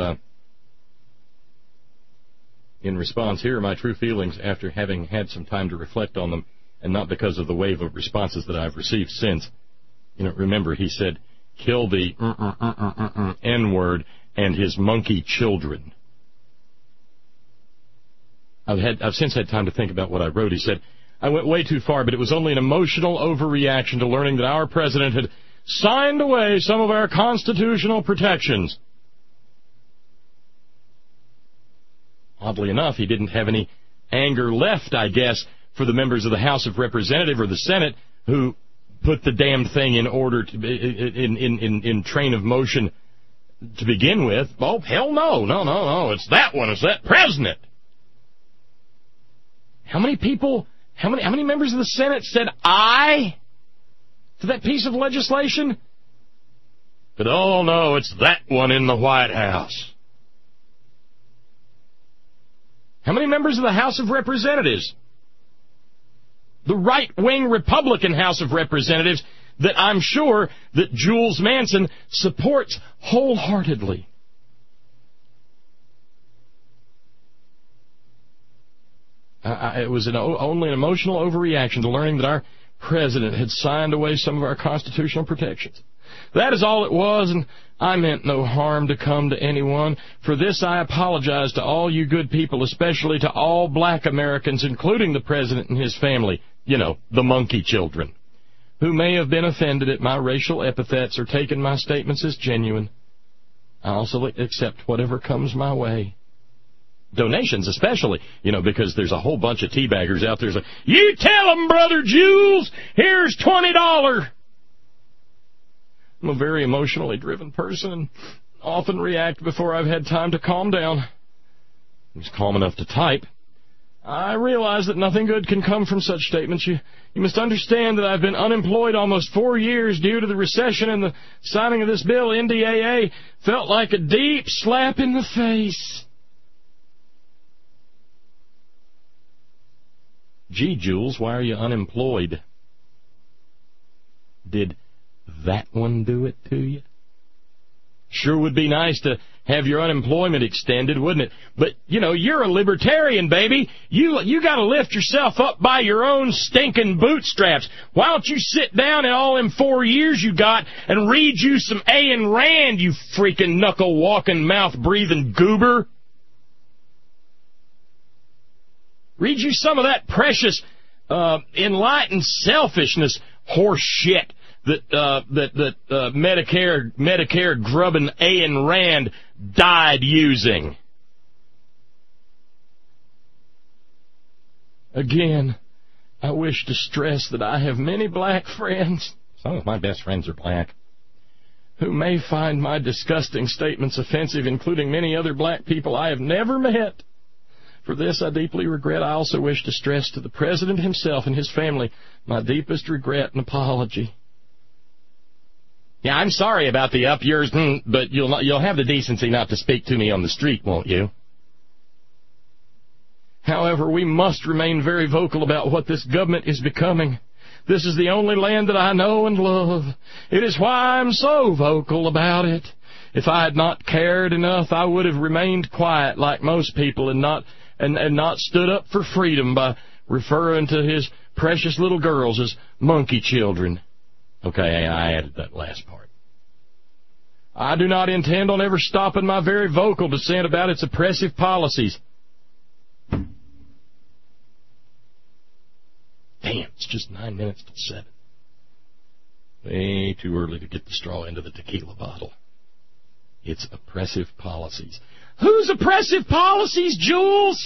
in response, here are my true feelings after having had some time to reflect on them, and not because of the wave of responses that I've received since. Remember, he said, kill the N-word and his monkey children. I've since had time to think about what I wrote. He said, I went way too far, but it was only an emotional overreaction to learning that our president had signed away some of our constitutional protections. Oddly enough, he didn't have any anger left, I guess, for the members of the House of Representatives or the Senate who put the damn thing in order to in train of motion to begin with. Oh, hell no. It's that one. It's that president. How many people, how many members of the Senate said aye to that piece of legislation? But oh no, it's that one in the White House. How many members of the House of Representatives? The right-wing Republican House of Representatives that I'm sure that Jules Manson supports wholeheartedly. It was only an emotional overreaction to learning that our president had signed away some of our constitutional protections. That is all it was, and I meant no harm to come to anyone. For this I apologize to all you good people, especially to all black Americans, including the president and his family, the monkey children, who may have been offended at my racial epithets or taken my statements as genuine. I also accept whatever comes my way. Donations especially, because there's a whole bunch of teabaggers out there. You tell them, Brother Jules, here's $20. I'm a very emotionally driven person and often react before I've had time to calm down. He's calm enough to type. I realize that nothing good can come from such statements. You must understand that I've been unemployed almost 4 years due to the recession, and the signing of this bill, NDAA, felt like a deep slap in the face. Gee, Jules, why are you unemployed? Did that one do it to you? Sure would be nice to have your unemployment extended, wouldn't it? But, you're a libertarian, baby. You got to lift yourself up by your own stinking bootstraps. Why don't you sit down in all them 4 years you got and read you some Ayn Rand, you freaking knuckle-walking, mouth-breathing goober? Read you some of that precious, enlightened selfishness horse shit that Medicare grubbing Ayn Rand died using. Again, I wish to stress that I have many black friends, some of my best friends are black, who may find my disgusting statements offensive, including many other black people I have never met. For this I deeply regret. I also wish to stress to the President himself and his family my deepest regret and apology. Yeah, I'm sorry about the up yours, but you'll have the decency not to speak to me on the street, won't you? However, we must remain very vocal about what this government is becoming. This is the only land that I know and love. It is why I'm so vocal about it. If I had not cared enough, I would have remained quiet like most people and not stood up for freedom by referring to his precious little girls as monkey children. Okay, I added that last part. I do not intend on ever stopping my very vocal dissent about its oppressive policies. Damn, it's just 9 minutes till 7. Way too early to get the straw into the tequila bottle. It's oppressive policies. Whose oppressive policies, Jules?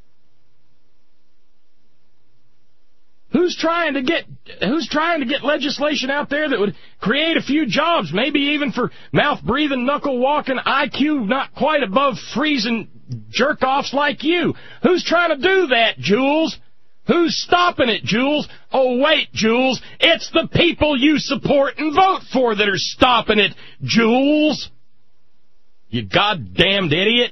Who's trying to get legislation out there that would create a few jobs, maybe even for mouth-breathing, knuckle-walking, IQ not quite above freezing jerk-offs like you? Who's trying to do that, Jules? Who's stopping it, Jules? Oh, wait, Jules. It's the people you support and vote for that are stopping it, Jules. You goddamned idiot.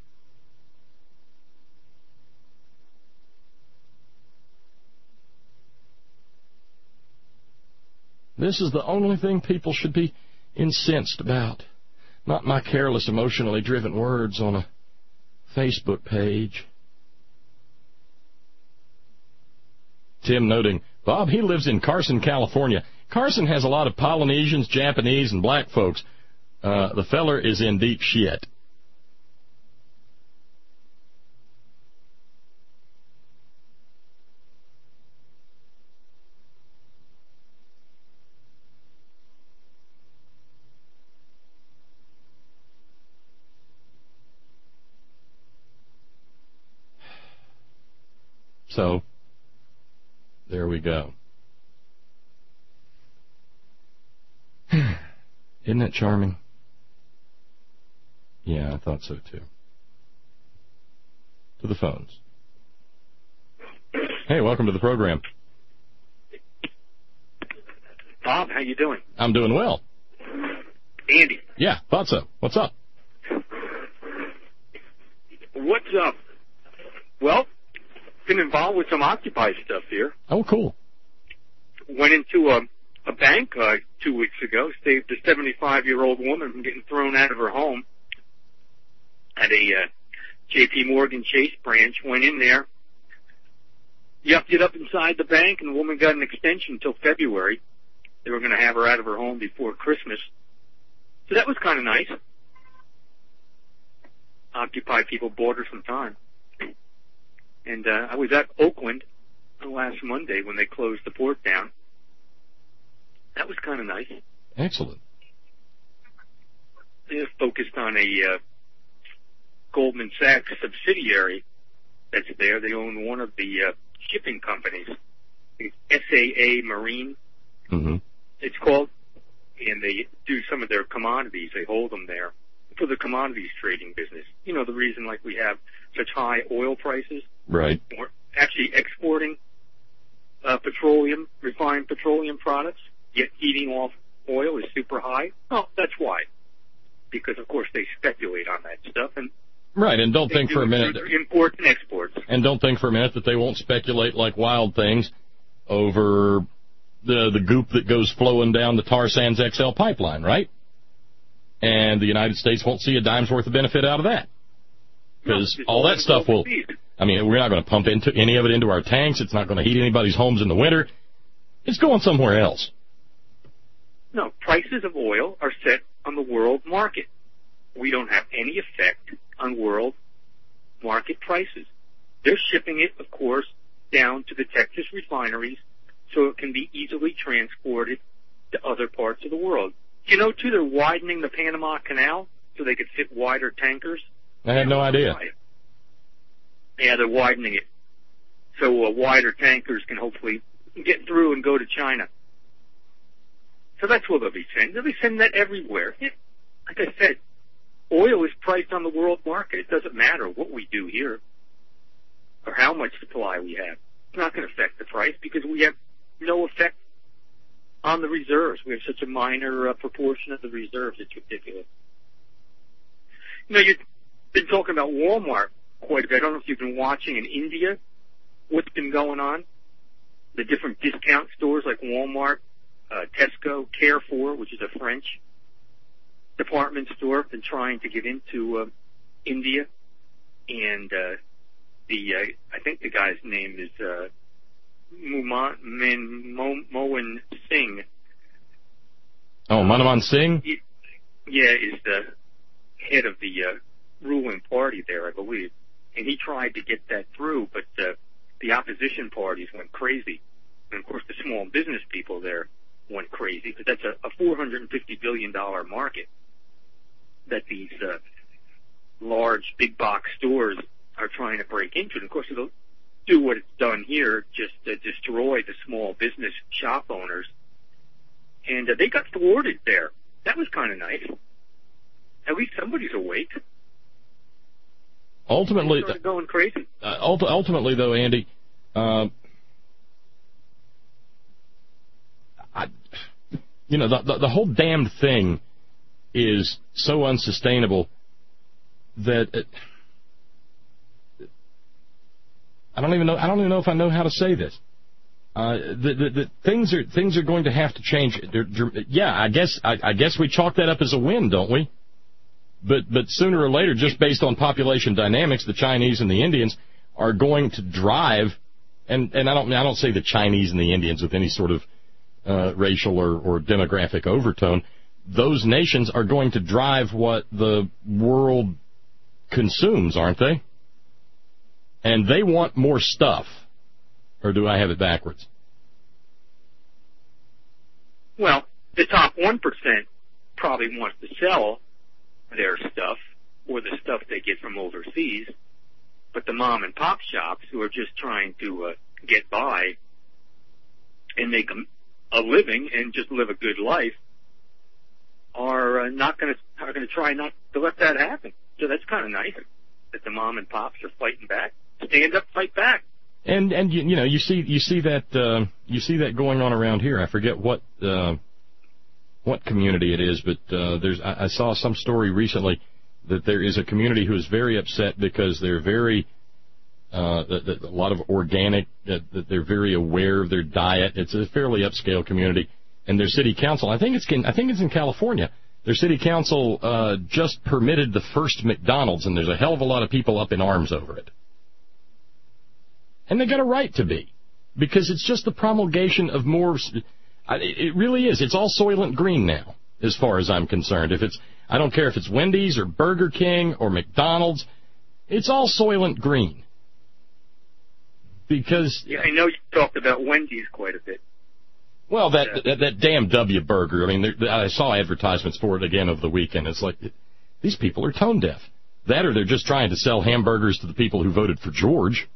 This is the only thing people should be incensed about, not my careless, emotionally driven words on a Facebook page. Tim noting, Bob, he lives in Carson, California. Carson has a lot of Polynesians, Japanese, and black folks. The feller is in deep shit. So, there we go. Isn't that charming? Yeah, I thought so too. To the phones. Hey, welcome to the program. Bob, how you doing? I'm doing well. Andy. Yeah, thought so. What's up? What's up? Well, been involved with some Occupy stuff here. Oh, cool. Went into a bank 2 weeks ago, saved a 75-year-old woman from getting thrown out of her home at a J.P. Morgan Chase branch. Went in there, yucked it up inside the bank, and the woman got an extension until February. They were going to have her out of her home before Christmas. So that was kind of nice. Occupy people bought her some time. And I was at Oakland last Monday when they closed the port down. That was kind of nice. Excellent. They're focused on a Goldman Sachs subsidiary that's there. They own one of the shipping companies, SAA Marine, it's called, and they do some of their commodities. They hold them there for the commodities trading business. You know, the reason like we have such high oil prices. Right. We're actually exporting petroleum, refined petroleum products, yet eating off oil is super high. Oh, that's why. Because, of course, they speculate on that stuff. And right, and don't think for a minute. Imports and exports. And don't think for a minute that they won't speculate like wild things over the goop that goes flowing down the Tar Sands XL pipeline, right? And the United States won't see a dime's worth of benefit out of that. Because all that stuff will, I mean, we're not going to pump into any of it into our tanks. It's not going to heat anybody's homes in the winter. It's going somewhere else. No, prices of oil are set on the world market. We don't have any effect on world market prices. They're shipping it, of course, down to the Texas refineries so it can be easily transported to other parts of the world. You know, too, they're widening the Panama Canal so they could fit wider tankers. I had no idea. Yeah, they're widening it so wider tankers can hopefully get through and go to China. So that's what they'll be sending. They'll be sending that everywhere. Like I said, oil is priced on the world market. It doesn't matter what we do here or how much supply we have. It's not going to affect the price because we have no effect on the reserves. We have such a minor proportion of the reserves. It's ridiculous. You know, you've been talking about Walmart quite a bit. I don't know if you've been watching in India what's been going on. the different discount stores like Walmart, Tesco, Carrefour, which is a French department store, been trying to get into India, and I think the guy's name is Manmohan Singh. Oh, Manmohan Singh? Is the head of the ruling party there, I believe. And he tried to get that through, but the opposition parties went crazy. And, of course, the small business people there went crazy, because that's a $450 billion market that these large, big-box stores are trying to break into. And, of course, it'll do what it's done here, just destroy the small business shop owners. And they got thwarted there. That was kind of nice. At least somebody's awake. Ultimately, they started going crazy. Ultimately, though, Andy, the whole damned thing is so unsustainable that I don't even know if I know how to say this. The things are going to have to change. I guess we chalk that up as a win, don't we? But sooner or later, just based on population dynamics, the Chinese and the Indians are going to drive, and I don't say the Chinese and the Indians with any sort of racial or demographic overtone. Those nations are going to drive what the world consumes, aren't they? And they want more stuff. Or do I have it backwards? Well, the top 1% probably wants to sell their stuff or the stuff they get from overseas, but the mom and pop shops who are just trying to get by and make a living and just live a good life are going to try not to let that happen. So that's kind of nice that the mom and pops are fighting back. Stand up, fight back. And you see that going on around here. I forget what community it is, but I saw some story recently that there is a community who is very upset because they're very a lot of organic, that they're very aware of their diet. It's a fairly upscale community, and their city council, I think it's in California. Their city council just permitted the first McDonald's, and there's a hell of a lot of people up in arms over it. And they got a right to be, because it's just the promulgation of more. It really is. It's all Soylent Green now, as far as I'm concerned. I don't care if it's Wendy's or Burger King or McDonald's. It's all Soylent Green. Because I know you talked about Wendy's quite a bit. Well, that damn W burger. I mean, I saw advertisements for it again over the weekend. It's like these people are tone deaf. That or they're just trying to sell hamburgers to the people who voted for George.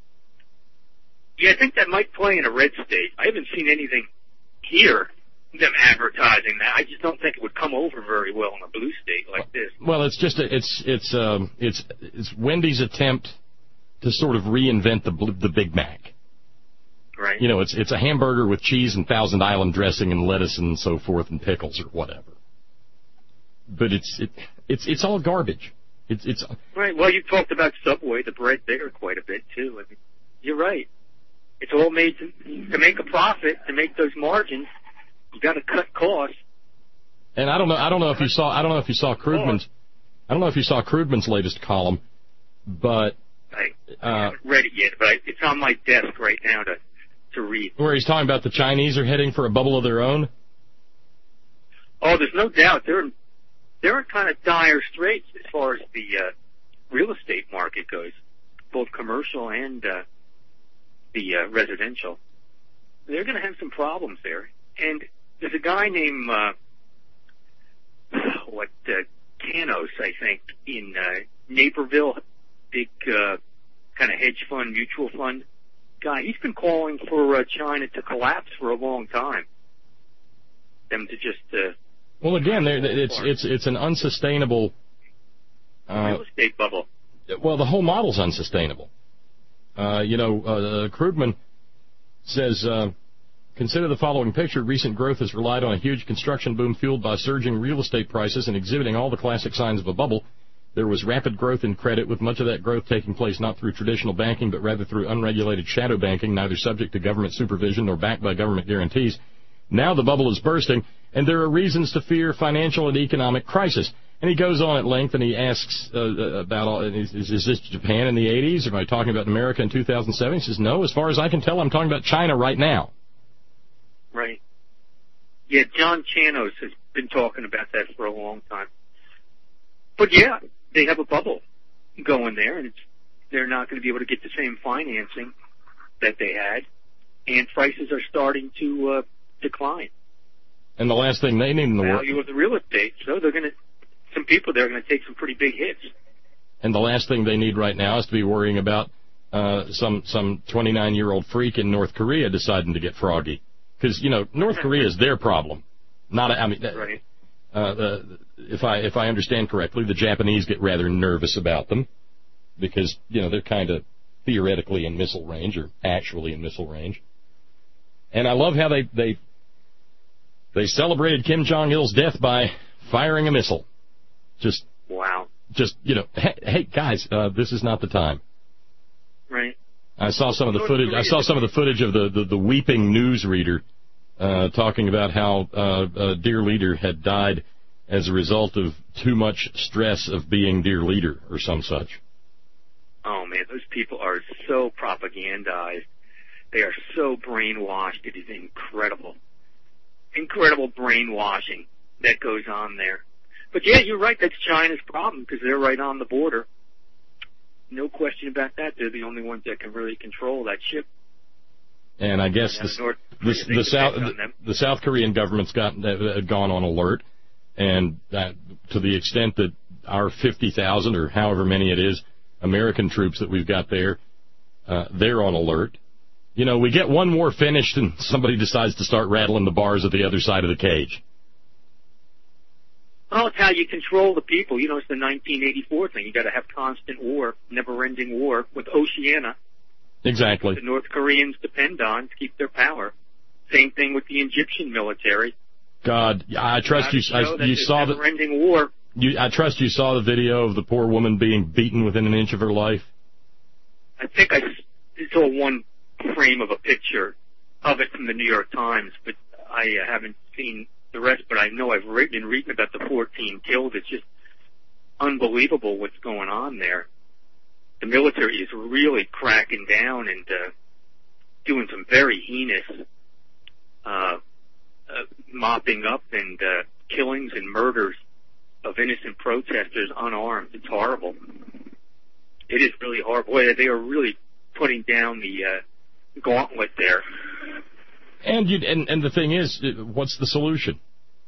Yeah, I think that might play in a red state. I haven't seen anything here, them advertising that. I just don't think it would come over very well in a blue state like this. Well, it's just it's Wendy's attempt to sort of reinvent the Big Mac. Right. You know, it's a hamburger with cheese and Thousand Island dressing and lettuce and so forth and pickles or whatever. But it's all garbage. It's right. Well, you talked about Subway, the bread there quite a bit too. I mean, you're right. It's all made to make a profit, to make those margins. You got to cut costs. And I don't know if you saw Krugman's latest column, but I haven't read it yet, but it's on my desk right now to read. Where he's talking about the Chinese are heading for a bubble of their own. Oh, there's no doubt they're in kind of dire straits as far as the real estate market goes, both commercial and the residential. They're going to have some problems there. And there's a guy named Canos, I think, in Naperville, big kind of hedge fund, mutual fund guy. He's been calling for China to collapse for a long time. Them to just well, again, it's an unsustainable real estate bubble. Well, the whole model's unsustainable. Krugman says, consider the following picture. Recent growth has relied on a huge construction boom fueled by surging real estate prices and exhibiting all the classic signs of a bubble. There was rapid growth in credit, with much of that growth taking place not through traditional banking, but rather through unregulated shadow banking, neither subject to government supervision nor backed by government guarantees. Now the bubble is bursting, and there are reasons to fear financial and economic crisis. And he goes on at length, and he asks about, is this Japan in the 80s? Am I talking about America in 2007? He says, no, as far as I can tell, I'm talking about China right now. Right. Yeah, John Chanos has been talking about that for a long time. But yeah, they have a bubble going there, and they're not going to be able to get the same financing that they had, and prices are starting to decline. And the last thing they need in the world, value of the real estate, so some people there are going to take some pretty big hits. And the last thing they need right now is to be worrying about some 29-year-old freak in North Korea deciding to get froggy, because North Korea is their problem, not right. If I understand correctly, the Japanese get rather nervous about them because they're kind of theoretically in missile range or actually in missile range. And I love how they celebrated Kim Jong-il's death by firing a missile. Wow. Hey guys, this is not the time. Right. I saw some of the footage. I saw some of the footage of the weeping newsreader talking about how a dear leader had died as a result of too much stress of being dear leader or some such. Oh man, those people are so propagandized. They are so brainwashed. It is incredible. Incredible brainwashing that goes on there. But yeah, you're right. That's China's problem because they're right on the border. No question about that. They're the only ones that can really control that ship. And I guess the South Korean government's gone on alert, and to the extent that our 50,000 or however many it is American troops that we've got there, they're on alert. We get one war finished and somebody decides to start rattling the bars at the other side of the cage. Well, it's how you control the people. It's the 1984 thing. You got to have constant war, never-ending war with Oceania. Exactly. The North Koreans depend on to keep their power. Same thing with the Egyptian military. God, I trust you. You saw the never-ending war. I trust you saw the video of the poor woman being beaten within an inch of her life. I think I saw one frame of a picture of it from the New York Times, but I haven't seen the rest. But I know I've been reading about the 14 killed. It's just unbelievable what's going on there. The military is really cracking down and doing some very heinous mopping up and killings and murders of innocent protesters unarmed. It's horrible. It is really horrible. They are really putting down the gauntlet there. And the thing is, what's the solution?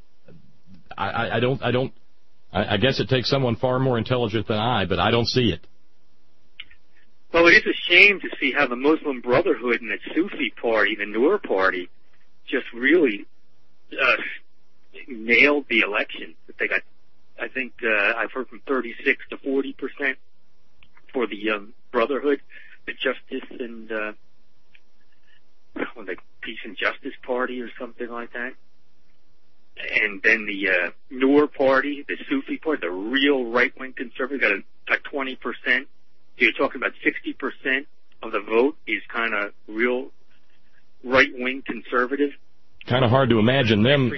I guess it takes someone far more intelligent than I, but I don't see it. Well, it is a shame to see how the Muslim Brotherhood and the Sufi party, the Noor party, just really nailed the election. They got, I think, I've heard from 36 to 40% for the Brotherhood, the Justice and the Peace and Justice Party or something like that. And then the Noor party, the Sufi party, the real right-wing conservative, got 20%. So you're talking about 60% of the vote is kind of real right-wing conservative. Kind of hard to imagine them.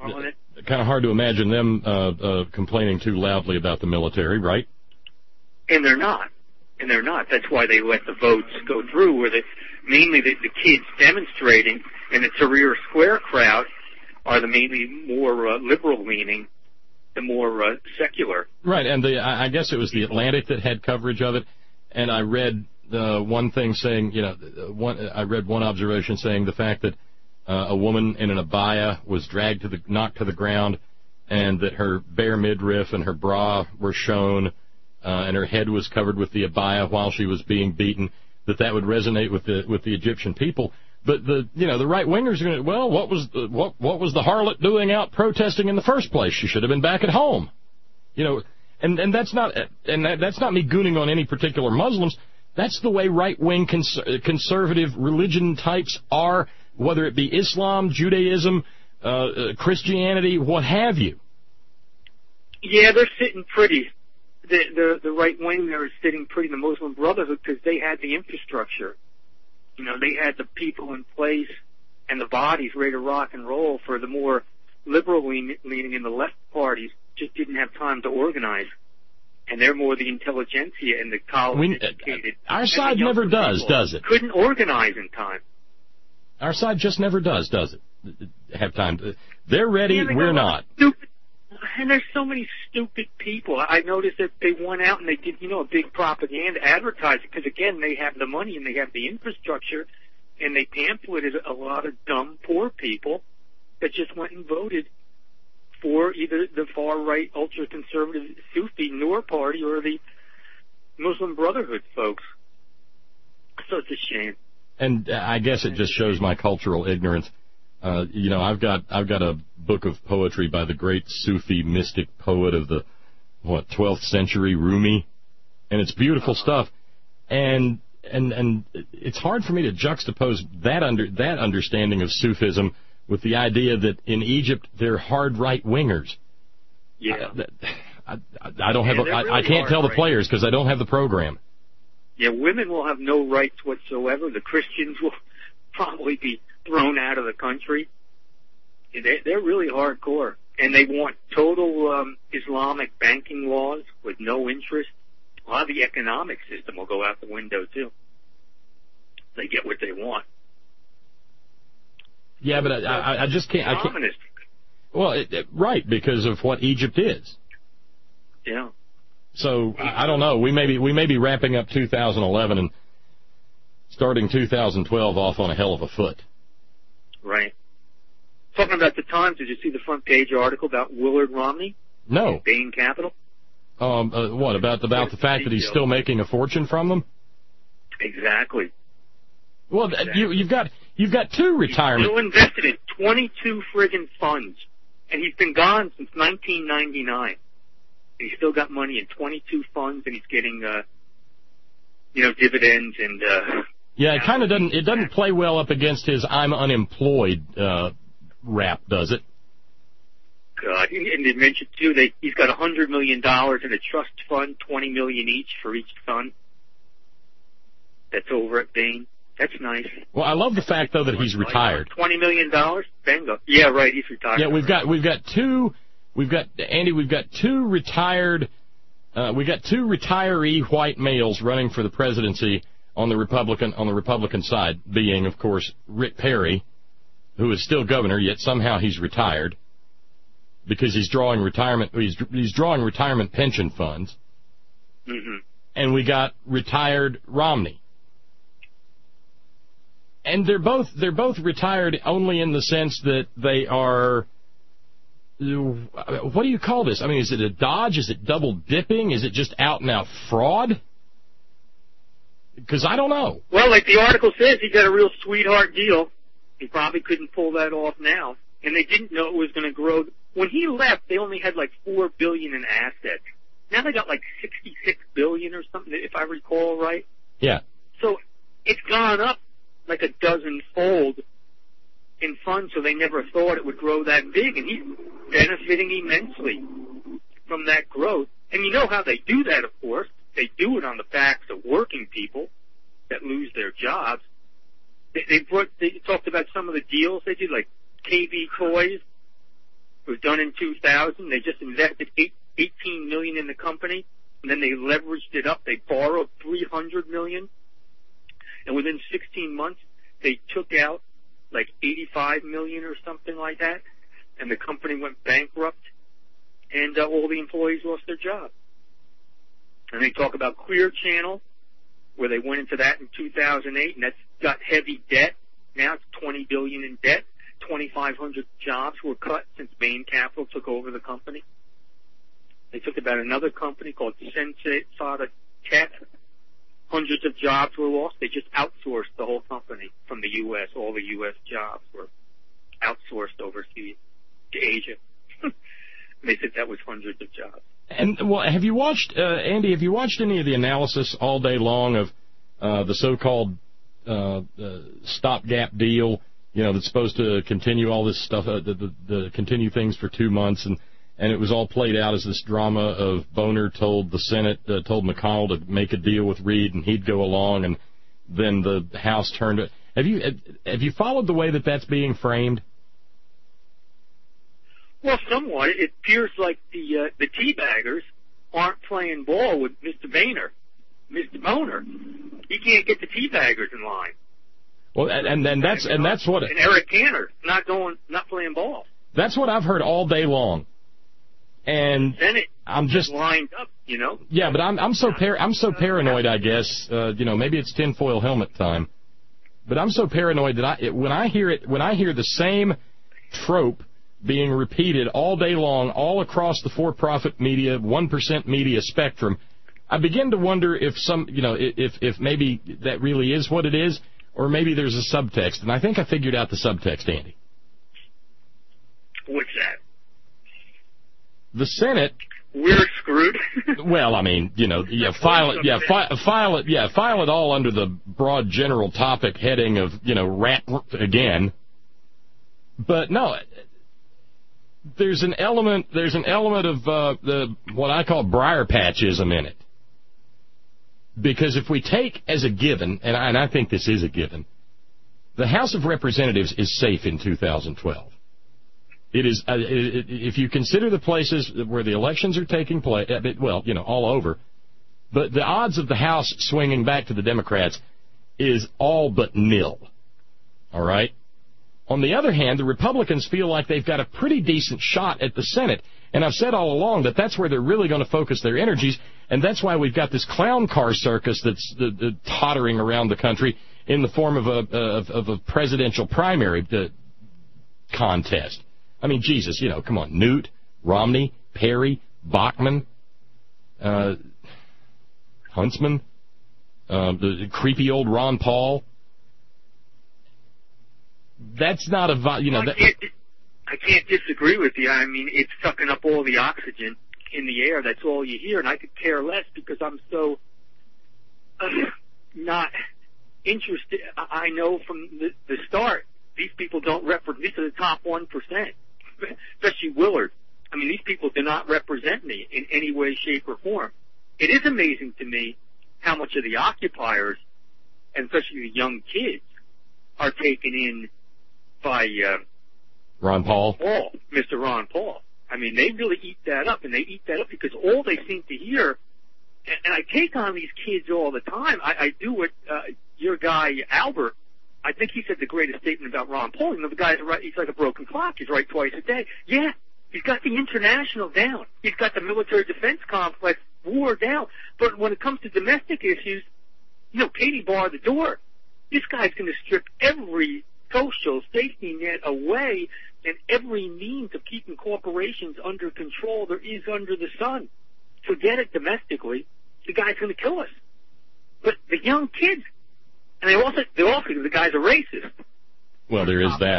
Complaining too loudly about the military, right? And they're not. That's why they let the votes go through. Where mainly the kids demonstrating and the Tahrir Square crowd are the mainly more liberal-leaning, the more secular. Right, and I guess it was the Atlantic that had coverage of it. And I read one thing saying, I read one observation saying the fact that a woman in an abaya was knocked to the ground, and that her bare midriff and her bra were shown, and her head was covered with the abaya while she was being beaten. That would resonate with the Egyptian people. But the right wingers are going to, well, what was the harlot doing out protesting in the first place? She should have been back at home, And that's not me gooning on any particular Muslims. That's the way right-wing conservative religion types are, whether it be Islam, Judaism, Christianity, what have you. Yeah, they're sitting pretty the right wing there is sitting pretty, the Muslim Brotherhood, because they had the infrastructure. You know, they had the people in place and the bodies ready to rock and roll. For the more liberal leaning in the left parties, just didn't have time to organize. And they're more the intelligentsia and the college-educated. Our side never does it? Couldn't organize in time. Our side just never does it? Have time. They're ready, we're not. And there's so many stupid people. I noticed that they went out and they did, a big propaganda advertising, because, again, they have the money and they have the infrastructure, and they pamphleted a lot of dumb, poor people that just went and voted for either the far-right, ultra-conservative Sufi Noor Party or the Muslim Brotherhood folks. So it's a shame. And I guess it just shows my cultural ignorance. I've got a book of poetry by the great Sufi mystic poet of the 12th century, Rumi, and it's beautiful stuff. And it's hard for me to juxtapose that understanding of Sufism with the idea that in Egypt they're hard right-wingers. Yeah. I don't have. I can't tell the players because I don't have the program. Yeah, women will have no rights whatsoever. The Christians will probably be thrown out of the country. They're really hardcore, and they want total Islamic banking laws with no interest. A lot of the economic system will go out the window too. They get what they want. Yeah, but I just can't. Communist. Well, right, because of what Egypt is. Yeah. So I don't know. We may be wrapping up 2011 and starting 2012 off on a hell of a foot. Right. Talking about the Times, did you see the front page article about Willard Romney? No. Bain Capital. What about the fact that he's still making a fortune from them? Exactly. Well, you've got two retirement. He's still invested in 22 friggin' funds, and he's been gone since 1999. He's still got money in 22 funds, and he's getting, dividends and. Yeah, it kind of doesn't. It doesn't play well up against his "I'm unemployed" rap, does it? God, and they mentioned too he's got $100 million in a trust fund, $20 million each for each fund. That's over at Bain. That's nice. Well, I love the fact though that he's retired. $20 million, bingo. Yeah, right. He's retired. Yeah, we've got two retired. We got two retiree white males running for the presidency on the Republican side, being of course Rick Perry, who is still governor, yet somehow he's retired because he's drawing retirement pension funds. Mm-hmm. And we got retired Romney. And they're both retired only in the sense that they are. What do you call this? I mean, is it a dodge? Is it double dipping? Is it just out and out fraud? Because I don't know. Well, like the article says, he got a real sweetheart deal. He probably couldn't pull that off now, and they didn't know it was going to grow. When he left, they only had like $4 billion in assets. Now they got like $66 billion or something, if I recall right. Yeah. So it's gone up like a dozen-fold in funds, so they never thought it would grow that big, and he's benefiting immensely from that growth. And you know how they do that, of course. They do it on the backs of working people that lose their jobs. They talked about some of the deals they did, like KB Toys. It was done in 2000. They just invested $18 million in the company, and then they leveraged it up. They borrowed $300 million, and within 16 months, they took out like $85 million or something like that, and the company went bankrupt, and all the employees lost their jobs. And they talk about Clear Channel, where they went into that in 2008, and that's got heavy debt. Now it's $20 billion in debt. 2,500 jobs were cut since Bain Capital took over the company. They took about another company called Sensata Tech. Hundreds of jobs were lost. They just outsourced the whole company from the U.S. All the U.S. jobs were outsourced overseas to Asia. They said that was hundreds of jobs. And well, have you watched, Andy? Have you watched any of the analysis all day long of the so-called stopgap deal? You know, that's supposed to continue all this stuff, continue things for 2 months, and it was all played out as this drama of Boehner told the Senate, told McConnell to make a deal with Reid, and he'd go along, and then the House turned it. Have you followed the way that that's being framed? Well, somewhat. It appears like the teabaggers aren't playing ball with Mr. Boehner. Mr. Boehner, he can't get the teabaggers in line. Well, and that's what. And Eric Cantor not playing ball. That's what I've heard all day long. And Senate I'm just lined up, you know. Yeah, but I'm so paranoid. I guess maybe it's tinfoil helmet time. But I'm so paranoid that when I hear the same trope being repeated all day long, all across the for-profit media, 1% media spectrum, I begin to wonder if if maybe that really is what it is, or maybe there's a subtext. And I think I figured out the subtext, Andy. What's that? The Senate. We're screwed. Well, I mean, file it all under the broad general topic heading of, rat again. But no, there's an element of the what I call briar patchism in it. Because if we take as a given, and I think this is a given, the House of Representatives is safe in 2012. It is, if you consider the places where the elections are taking place, all over, but the odds of the House swinging back to the Democrats is all but nil. All right? On the other hand, the Republicans feel like they've got a pretty decent shot at the Senate, and I've said all along that that's where they're really going to focus their energies, and that's why we've got this clown car circus that's tottering around the country in the form of a presidential primary contest. I mean, Jesus, come on. Newt, Romney, Perry, Bachmann, Huntsman, the creepy old Ron Paul. That's not I can't disagree with you. I mean, it's sucking up all the oxygen in the air. That's all you hear, and I could care less because I'm so not interested. I know from the start, these people don't represent. These are the top 1%, especially Willard. I mean, these people do not represent me in any way, shape, or form. It is amazing to me how much of the occupiers, and especially the young kids, are taken in by Ron Paul. Mr. Ron Paul. I mean, they really eat that up, and they eat that up because all they seem to hear, and I take on these kids all the time. I do what your guy, Albert, I think he said the greatest statement about Ron Paul. The guy's right, he's like a broken clock. He's right twice a day. Yeah, he's got the international down. He's got the military defense complex war down. But when it comes to domestic issues, Katie barred the door. This guy's going to strip every social safety net away and every means of keeping corporations under control there is under the sun. Forget it domestically. The guy's going to kill us. But the young kids, and they also think the guy's a racist. Well, there is that.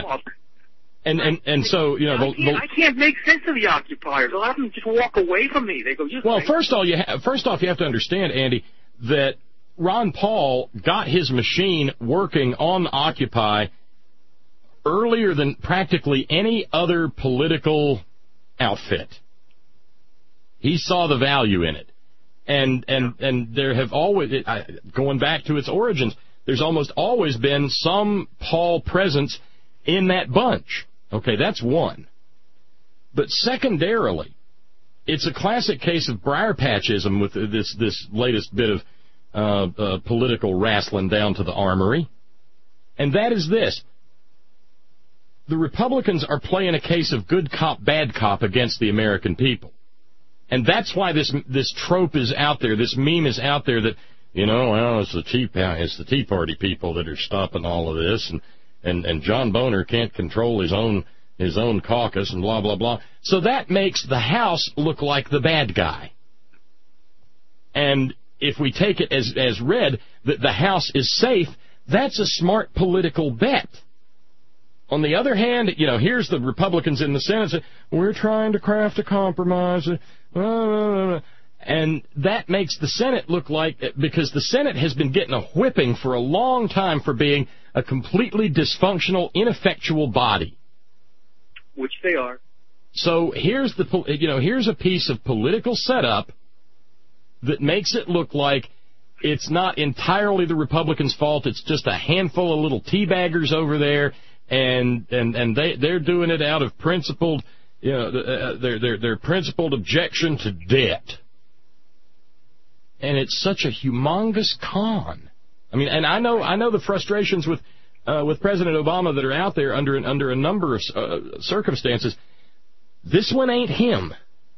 And so, I can't make sense of the occupiers. A lot of them just walk away from me. They go, well, first off, you have to understand, Andy, that Ron Paul got his machine working on Occupy earlier than practically any other political outfit. He saw the value in it. And there have always, going back to its origins, there's almost always been some Paul presence in that bunch. Okay, that's one. But secondarily, it's a classic case of briar patchism with this latest bit of political wrestling down to the armory. And that is this. The Republicans are playing a case of good cop, bad cop against the American people. And that's why this trope is out there, this meme is out there that, it's the Tea Party people that are stopping all of this, and John Boehner can't control his own caucus and blah, blah, blah. So that makes the House look like the bad guy. And if we take it as read that the House is safe, that's a smart political bet. On the other hand, here's the Republicans in the Senate say, we're trying to craft a compromise, and that makes the Senate look like, because the Senate has been getting a whipping for a long time for being a completely dysfunctional, ineffectual body. Which they are. So here's here's a piece of political setup that makes it look like it's not entirely the Republicans' fault. It's just a handful of little teabaggers over there, and they're doing it out of principled, their principled objection to debt. And it's such a humongous con. I mean, and I know the frustrations with President Obama that are out there under a number of circumstances. This one ain't him.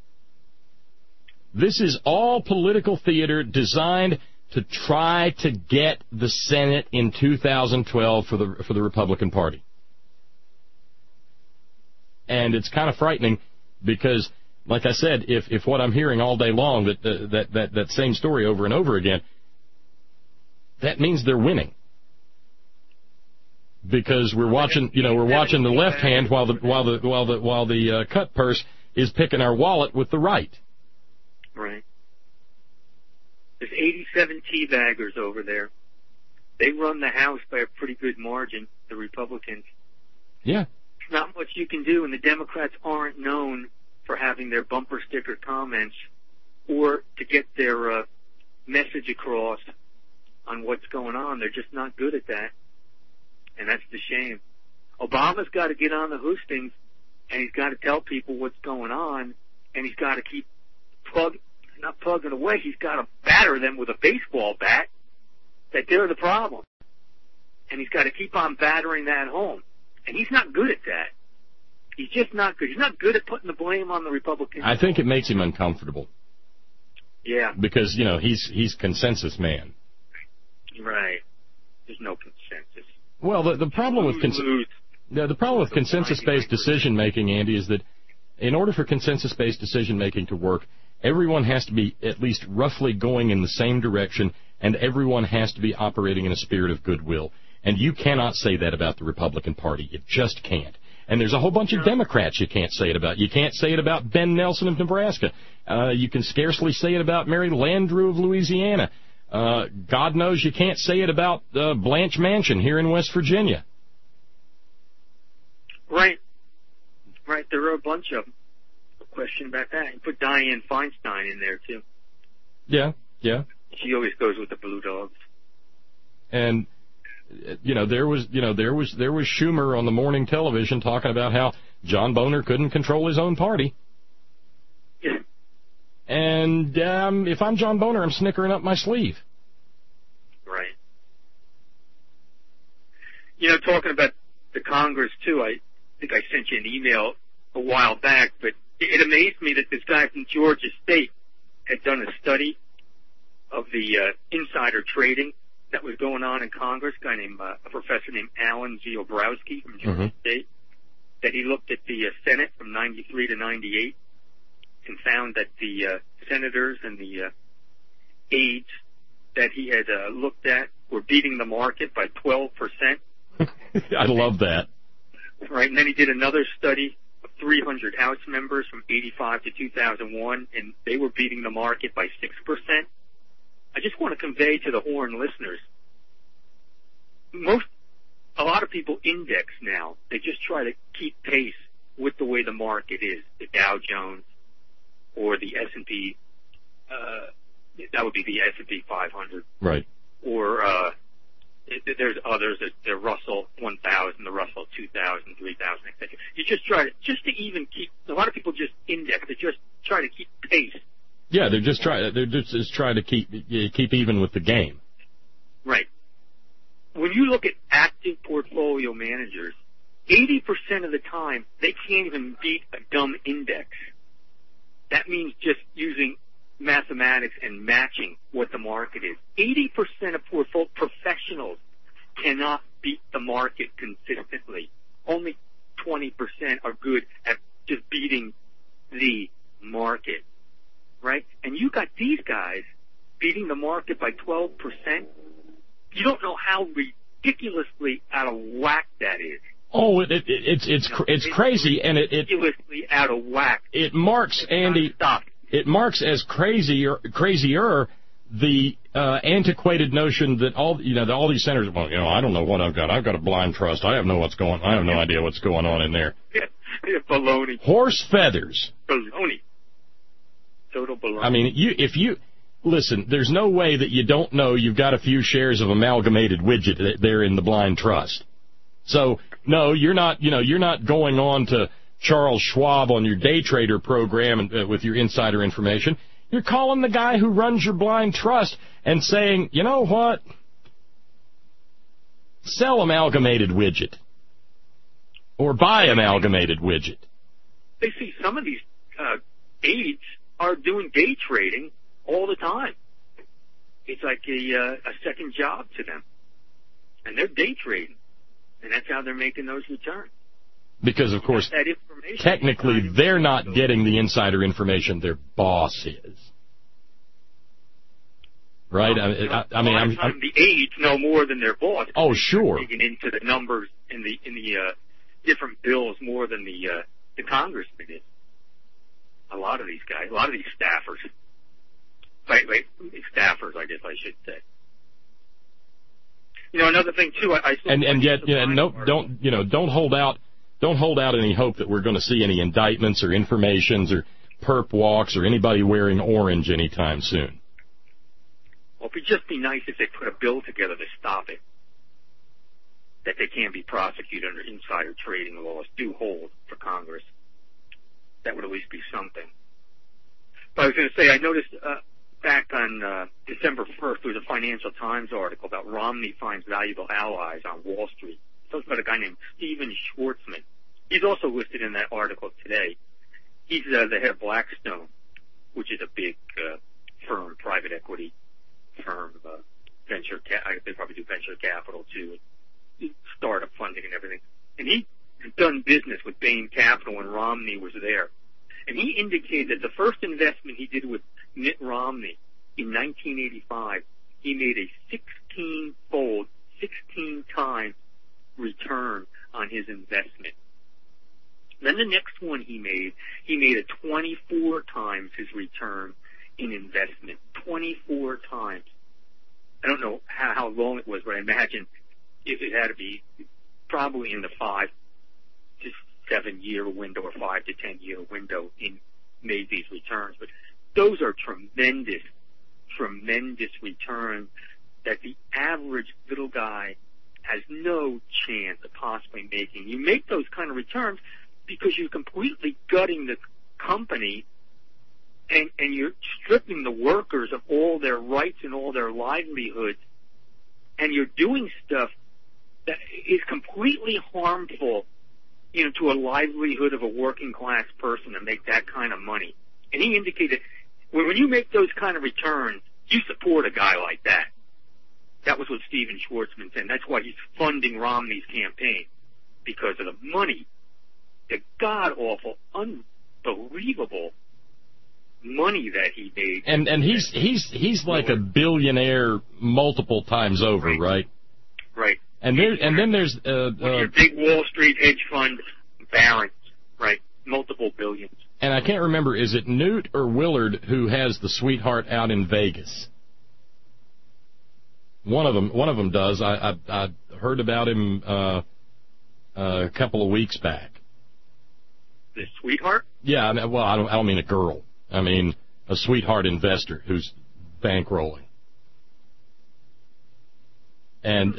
This is all political theater designed to try to get the Senate in 2012 for the Republican Party. And it's kind of frightening because, like I said, if what I'm hearing all day long, that same story over and over again, that means they're winning. Because we're watching the left hand while the cut purse is picking our wallet with the right. Right. There's 87 teabaggers over there. They run the House by a pretty good margin, the Republicans. Yeah. There's not much you can do, and the Democrats aren't known for having their bumper sticker comments or to get their message across on what's going on. They're just not good at that. And that's the shame. Obama's got to get on the hustings, and he's got to tell people what's going on, and he's got to keep not plugging away. He's got to batter them with a baseball bat that they're the problem. And he's got to keep on battering that home. And he's not good at that. He's just not good. He's not good at putting the blame on the Republicans. I think it makes him uncomfortable. Yeah. Because, he's consensus man. Right. There's no consensus. Well, the problem with consensus-based decision-making, Andy, is that in order for consensus-based decision-making to work, everyone has to be at least roughly going in the same direction, and everyone has to be operating in a spirit of goodwill. And you cannot say that about the Republican Party. You just can't. And there's a whole bunch of Democrats you can't say it about. You can't say it about Ben Nelson of Nebraska. You can scarcely say it about Mary Landrieu of Louisiana. God knows you can't say it about Blanche Manchin here in West Virginia. Right. Right. There are a bunch of them. No question about that. You put Dianne Feinstein in there, too. Yeah. She always goes with the Blue Dogs. And, there was Schumer on the morning television talking about how John Boehner couldn't control his own party. Yeah. And if I'm John Boehner, I'm snickering up my sleeve. Right. Talking about the Congress, too, I think I sent you an email a while back, but it amazed me that this guy from Georgia State had done a study of the insider trading that was going on in Congress, a professor named Alan Ziobrowski from Georgia State, that he looked at the Senate from 93 to 98 and found that the senators and the aides that he had looked at were beating the market by 12%. I love that. Right, and then he did another study of 300 House members from 85 to 2001, and they were beating the market by 6%. I just want to convey to the Horn listeners, a lot of people index now. They just try to keep pace with the way the market is, the Dow Jones or the S&P, that would be the S&P 500. Right. Or there's others, the Russell 1000, the Russell 2000, 3000, etc. You just try to even keep, a lot of people just index, they just try to keep pace. Yeah, they're just trying to keep even with the game. Right. When you look at active portfolio managers, 80% of the time they can't even beat a dumb index. That means just using mathematics and matching what the market is. 80% of professionals cannot beat the market consistently. Only 20% are good at just beating the market. Right? And you got these guys beating the market by 12%. You don't know how ridiculously out of whack that is. Oh, it's crazy, and it ridiculously out of whack. It marks, Andy. It marks as crazier the antiquated notion that all these senators. Well, I don't know what I've got. I've got a blind trust. I have no idea what's going on in there. Baloney. Horse feathers. Baloney. Total baloney. I mean, if you listen, there's no way that you don't know you've got a few shares of Amalgamated Widget there in the blind trust. So, no, you're not going on to Charles Schwab on your day trader program with your insider information. You're calling the guy who runs your blind trust and saying, you know what? Sell Amalgamated Widget. Or buy Amalgamated Widget. They see some of these aides are doing day trading all the time. It's like a second job to them. And they're day trading. And that's how they're making those returns. Because, of course, technically they're not getting the insider information their boss is. Right? The aides know more than their boss. Oh, sure. Digging into the numbers in the different bills more than the congressman is. A lot of these guys, a lot of these staffers. Staffers, I guess I should say. You know, another thing too, don't hold out any hope that we're going to see any indictments or informations or perp walks or anybody wearing orange anytime soon. Well, it'd just be nice if they put a bill together to stop it. That they can't be prosecuted under insider trading laws do hold for Congress. That would at least be something. But I was going to say, I noticed back on December 1st, there was a Financial Times article about Romney finds valuable allies on Wall Street. It talks about a guy named Steven Schwartzman. He's also listed in that article today. He's the head of Blackstone, which is a big firm, private equity firm, they probably do venture capital too, startup funding and everything. And he had done business with Bain Capital when Romney was there. And he indicated that the first investment he did with Mitt Romney in 1985, he made a 16-fold, 16-time return on his investment. Then the next one he made a 24 times his return in investment. 24 times. I don't know how long it was, but I imagine if it had to be probably in the 5 to 7 year window or 5 to 10 year window in made these returns. But those are tremendous returns that the average little guy has no chance of possibly making. You make those kind of returns because you're completely gutting the company and you're stripping the workers of all their rights and all their livelihoods, and you're doing stuff that is completely harmful, to a livelihood of a working class person to make that kind of money. And he indicated when you make those kind of returns, you support a guy like that. That was what Steven Schwartzman said. That's why he's funding Romney's campaign, because of the money, the god-awful, unbelievable money that he made. And he's like a billionaire multiple times over, right? Right. And then there's your big Wall Street hedge fund barons, right? Multiple billions. And I can't remember, is it Newt or Willard who has the sweetheart out in Vegas? One of them does. I heard about him a couple of weeks back. The sweetheart? Yeah. Well, I don't mean a girl. I mean a sweetheart investor who's bankrolling. And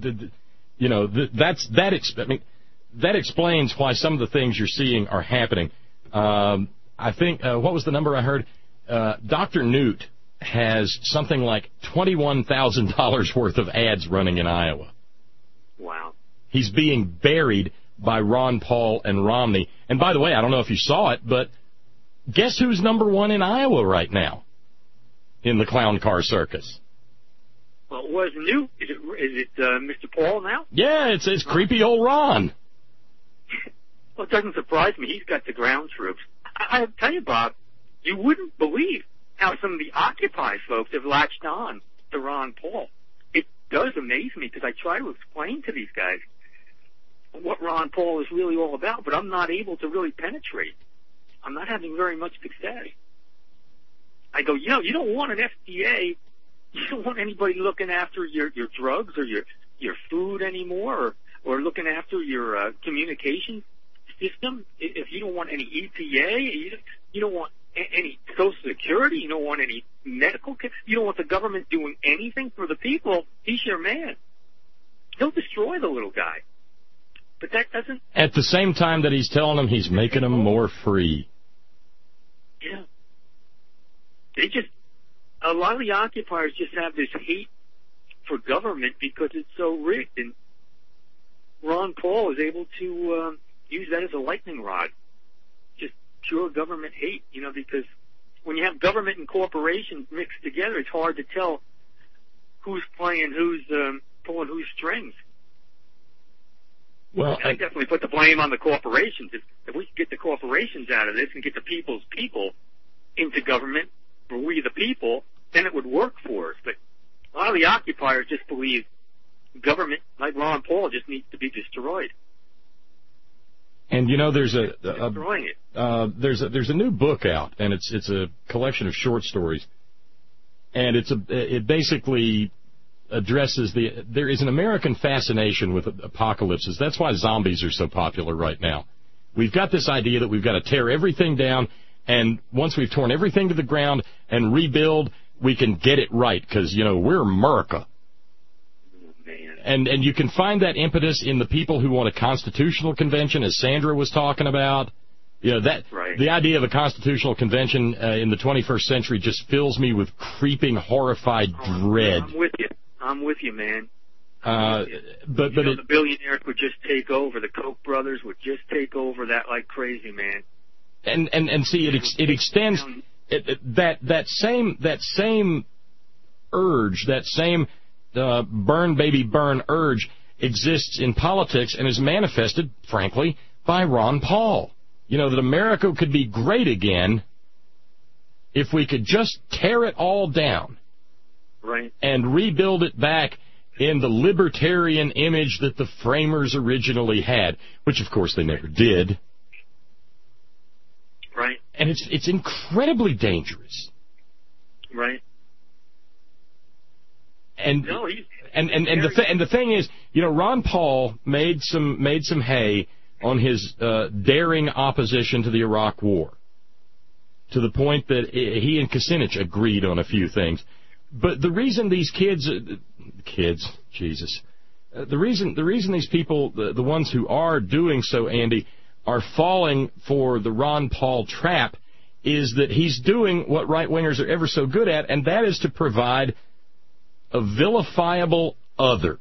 that explains why some of the things you're seeing are happening. I think what was the number I heard? Dr. Newt has something like $21,000 worth of ads running in Iowa. Wow. He's being buried by Ron Paul and Romney. And by the way, I don't know if you saw it, but guess who's number one in Iowa right now in the clown car circus? Well, it was Newt. Is it Mr. Paul now? Yeah, it's creepy old Ron. Well, it doesn't surprise me. He's got the ground troops. I'll tell you, Bob, you wouldn't believe how some of the Occupy folks have latched on to Ron Paul. It does amaze me because I try to explain to these guys what Ron Paul is really all about, but I'm not able to really penetrate. I'm not having very much success. I go, you don't want an FDA. You don't want anybody looking after your drugs or your food anymore, or looking after your communication system, if you don't want any EPA, you don't want any Social Security, you don't want any medical care, you don't want the government doing anything for the people, he's your man. He'll destroy the little guy. But that doesn't... At the same time that he's telling them he's making them more free. Yeah. A lot of the occupiers just have this hate for government because it's so rigged, and Ron Paul is able to use that as a lightning rod. Just pure government hate, because when you have government and corporations mixed together, it's hard to tell who's pulling whose strings. Well, I definitely put the blame on the corporations. If we could get the corporations out of this and get the people's people into government, for we the people, then it would work for us. But a lot of the occupiers just believe government, like Ron Paul, just needs to be destroyed. And there's destroying it. There's a new book out, and it's a collection of short stories, and it basically addresses there is an American fascination with apocalypses. That's why zombies are so popular right now. We've got this idea that we've got to tear everything down, and once we've torn everything to the ground and rebuild, we can get it right because, we're America. And you can find that impetus in the people who want a constitutional convention, as Sandra was talking about. Right. The idea of a constitutional convention in the 21st century just fills me with creeping, horrified dread. I'm with you, man. But the billionaires would just take over. The Koch brothers would just take over that like crazy, man. And see, it extends that same urge, that same burn baby burn urge exists in politics and is manifested, frankly, by Ron Paul. That America could be great again if we could just tear it all down. Right. And rebuild it back in the libertarian image that the framers originally had, which, of course, they never did. Right. And it's incredibly dangerous. Right. And no, the thing is, Ron Paul made some hay on his daring opposition to the Iraq War, to the point that he and Kucinich agreed on a few things. But the reason these the reason these people, the ones who are doing so, Andy, are falling for the Ron Paul trap is that he's doing what right-wingers are ever so good at, and that is to provide a vilifiable other.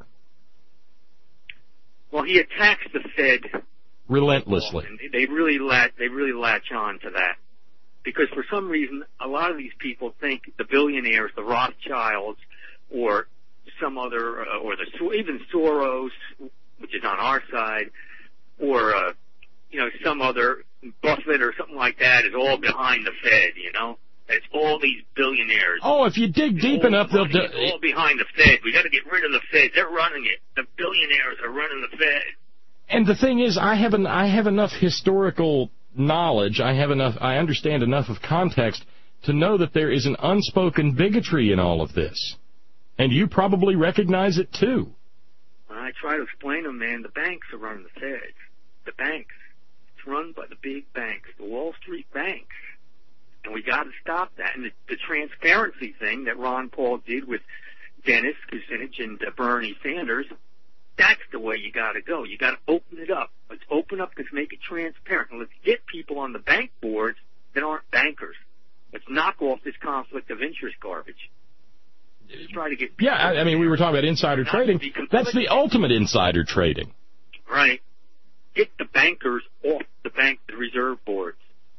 Well, he attacks the Fed relentlessly. And they really latch on to that. Because for some reason, a lot of these people think the billionaires, the Rothschilds, or some other, even Soros, which is on our side, or some other Buffett or something like that, is all behind the Fed. It's all these billionaires. Oh, if you dig deep enough, they'll do. It's all behind the Fed. We got to get rid of the Fed. They're running it. The billionaires are running the Fed. And the thing is, I have enough historical knowledge, I understand enough of context to know that there is an unspoken bigotry in all of this. And you probably recognize it, too. I try to explain to them, man, the banks are running the Fed. The banks. It's run by the big banks, the Wall Street banks. And we got to stop that. And the transparency thing that Ron Paul did with Dennis Kucinich and Bernie Sanders, that's the way you got to go. You got to open it up. Let's open up. Let's make it transparent. And let's get people on the bank boards that aren't bankers. Let's knock off this conflict of interest garbage. Let's try to get. Yeah, I mean, we were talking about insider trading. That's the ultimate insider trading. Right. Get the bankers off the reserve boards.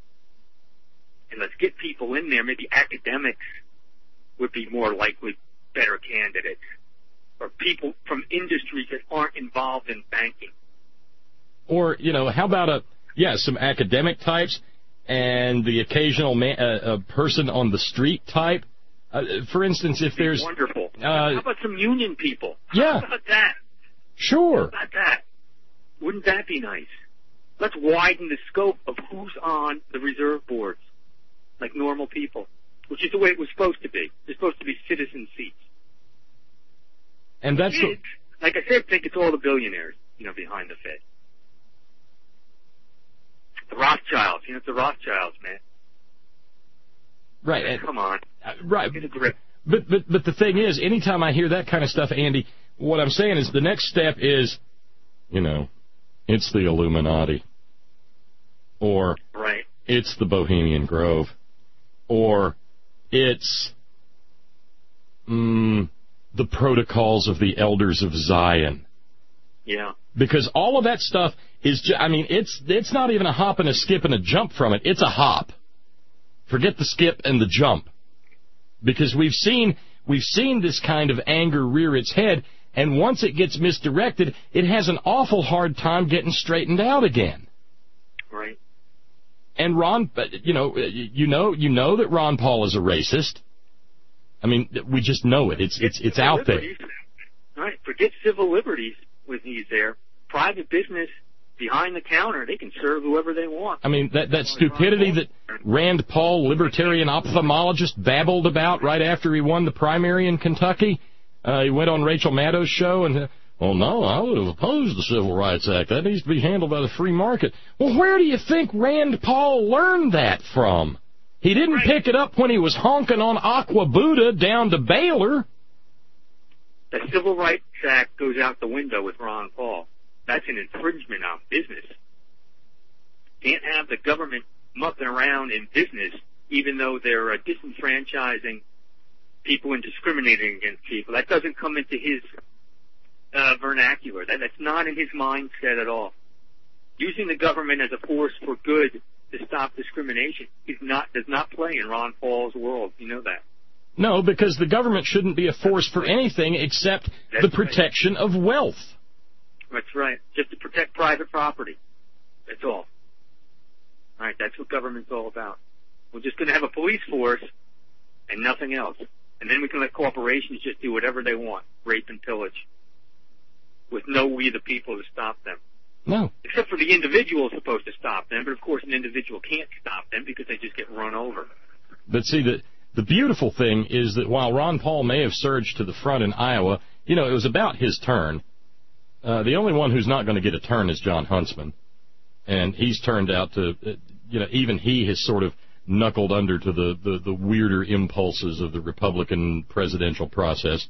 And let's get people in there. Maybe academics would be more likely better candidates. Or people from industries that aren't involved in banking. Or, how about some academic types and the occasional person on the street type? For instance, if there's... Wonderful. How about some union people? Yeah. How about that? Sure. How about that? Wouldn't that be nice? Let's widen the scope of who's on the reserve boards, like normal people, which is the way it was supposed to be. They're supposed to be citizen seats. And that's like I said, think it's all the billionaires, behind the Fed. The Rothschilds. You know, it's the Rothschilds, man. Right. Come on. Right. Get a grip. But the thing is, anytime I hear that kind of stuff, Andy, what I'm saying is the next step is, you know, it's the Illuminati. Or right. It's the Bohemian Grove. Or it's the protocols of the Elders of Zion. Yeah. Because all of that stuff is, it's not even a hop and a skip and a jump from it. It's a hop. Forget the skip and the jump. Because we've seen this kind of anger rear its head, and once it gets misdirected, it has an awful hard time getting straightened out again. Right. And Ron, you know that Ron Paul is a racist. I mean, we just know it. It's out there. Right. Forget civil liberties when he's there. Private business, behind the counter, they can serve whoever they want. I mean, that stupidity that Rand Paul, libertarian ophthalmologist, babbled about right after he won the primary in Kentucky. He went on Rachel Maddow's show and, oh, no, I would have opposed the Civil Rights Act. That needs to be handled by the free market. Well, where do you think Rand Paul learned that from? He didn't pick it up when he was honking on Aqua Buddha down to Baylor. The Civil Rights Act goes out the window with Ron Paul. That's an infringement on business. Can't have the government mucking around in business, even though they're disenfranchising people and discriminating against people. That doesn't come into his vernacular. That's not in his mindset at all. Using the government as a force for good to stop discrimination does not play in Ron Paul's world. You know that. No, because the government shouldn't be a force for anything except the protection of wealth. That's right. Just to protect private property. That's all. All right, that's what government's all about. We're just going to have a police force and nothing else. And then we can let corporations just do whatever they want, rape and pillage, with no we the people to stop them. No. Except for the individual is supposed to stop them, but of course an individual can't stop them because they just get run over. But see, the beautiful thing is that while Ron Paul may have surged to the front in Iowa, you know, it was about his turn. The only one who's not going to get a turn is John Huntsman. And he's turned out to, even he has sort of knuckled under to the weirder impulses of the Republican presidential process.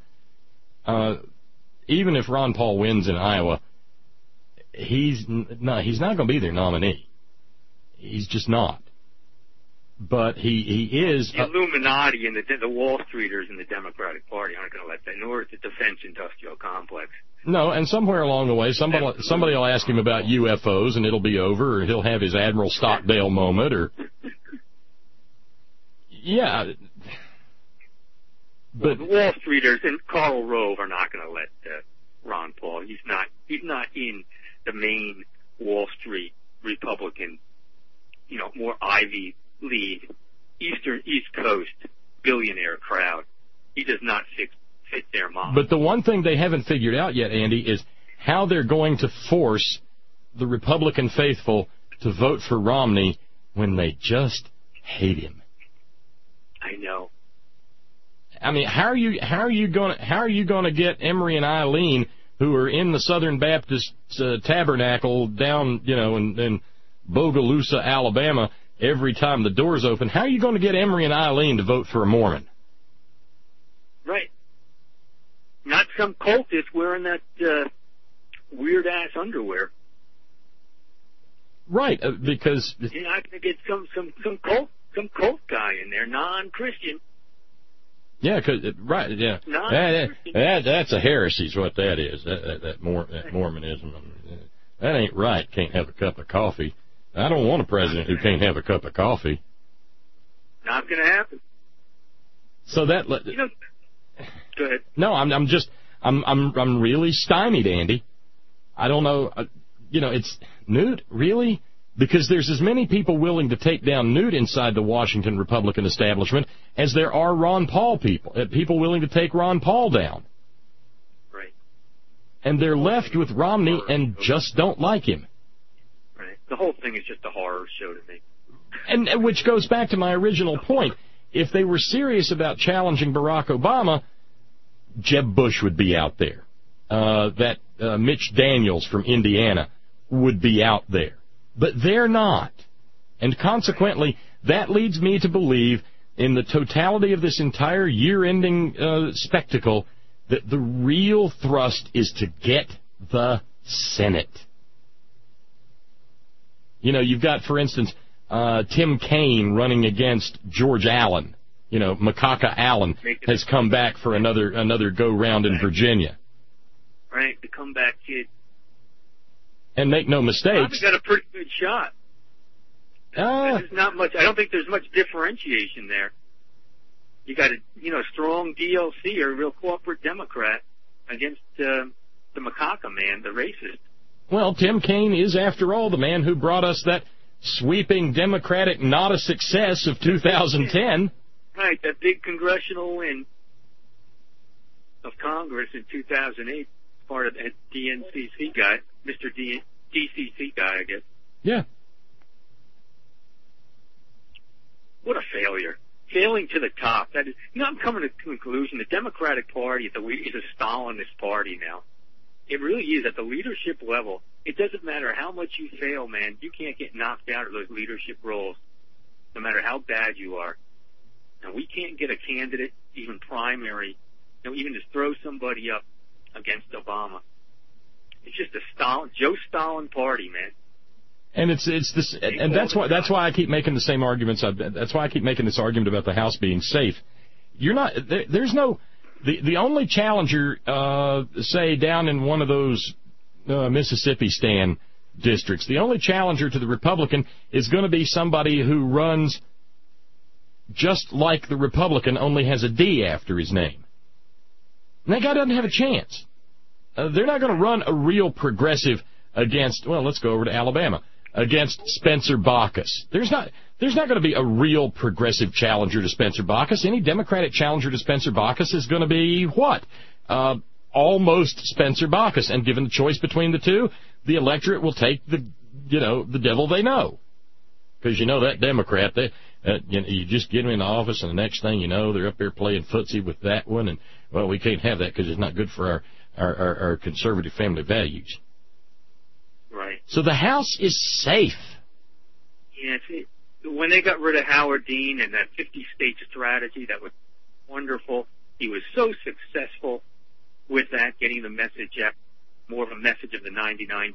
Even if Ron Paul wins in Iowa, he's not going to be their nominee. He's just not. But he is... The Illuminati and the Wall Streeters in the Democratic Party aren't going to let that, nor the defense industrial complex. No, and somewhere along the way, somebody will ask him about UFOs, and it'll be over, or he'll have his Admiral Stockdale moment, or... Yeah. But the Wall Streeters and Karl Rove are not going to let Ron Paul. He's not in the main Wall Street Republican, more Ivy League, East Coast billionaire crowd. He does not fit their model. But the one thing they haven't figured out yet, Andy, is how they're going to force the Republican faithful to vote for Romney when they just hate him. I know. I mean, how are you going to get Emory and Eileen, who are in the Southern Baptist Tabernacle down, in Bogalusa, Alabama, every time the doors open? How are you going to get Emory and Eileen to vote for a Mormon? Right. Not some cultist wearing that weird-ass underwear. Right, because... I think it's some cult guy in there, non-Christian. Yeah, right, yeah. That's a heresy is what that is, that Mormonism. That ain't right, can't have a cup of coffee. I don't want a president who can't have a cup of coffee. Not going to happen. So that... Go ahead. No, I'm really stymied, Andy. I don't know, it's Newt, really? Because there's as many people willing to take down Newt inside the Washington Republican establishment as there are Ron Paul people willing to take Ron Paul down. Right. And they're left with Romney and just don't like him. Right. The whole thing is just a horror show to me. And which goes back to my original point. If they were serious about challenging Barack Obama, Jeb Bush would be out there. Mitch Daniels from Indiana would be out there. But they're not. And consequently, that leads me to believe in the totality of this entire year-ending spectacle that the real thrust is to get the Senate. You know, you've got, for instance, Tim Kaine running against George Allen. You know, Macaca Allen has come back for another go-round in Virginia. Right, the comeback kid. And make no mistakes. He's got a pretty good shot. There's not much. I don't think there's much differentiation there. You got a strong DLC or a real corporate Democrat against the Macaca man, the racist. Well, Tim Kaine is, after all, the man who brought us that sweeping Democratic not a success of 2010. Right, that big congressional win of Congress in 2008, part of that DNCC guy, Mr. DCC guy, I guess. Yeah. What a failure. Failing to the top. That is, I'm coming to the conclusion the Democratic Party is a Stalinist party now. It really is at the leadership level. It doesn't matter how much you fail, man. You can't get knocked out of those leadership roles, no matter how bad you are. And we can't get a candidate, even primary, even just throw somebody up against Obama. It's just a Joe Stalin party, man. And it's this, and that's why I keep making the same arguments. That's why I keep making this argument about the House being safe. You're not. There's no. The only challenger, say down in one of those Mississippi stand districts, the only challenger to the Republican is going to be somebody who runs just like the Republican, only has a D after his name. And that guy doesn't have a chance. They're not going to run a real progressive against, well, let's go over to Alabama, against Spencer Baucus. There's not going to be a real progressive challenger to Spencer Baucus. Any Democratic challenger to Spencer Baucus is going to be what? Almost Spencer Baucus. And given the choice between the two, the electorate will take the devil they know. Because that Democrat, you just get them in the office, and the next thing you know, they're up there playing footsie with that one, and, well, we can't have that because it's not good for our conservative family values. Right. So the House is safe. Yeah, when they got rid of Howard Dean and that 50-state strategy, that was wonderful. He was so successful with that, getting the message out, more of a message of the 99%.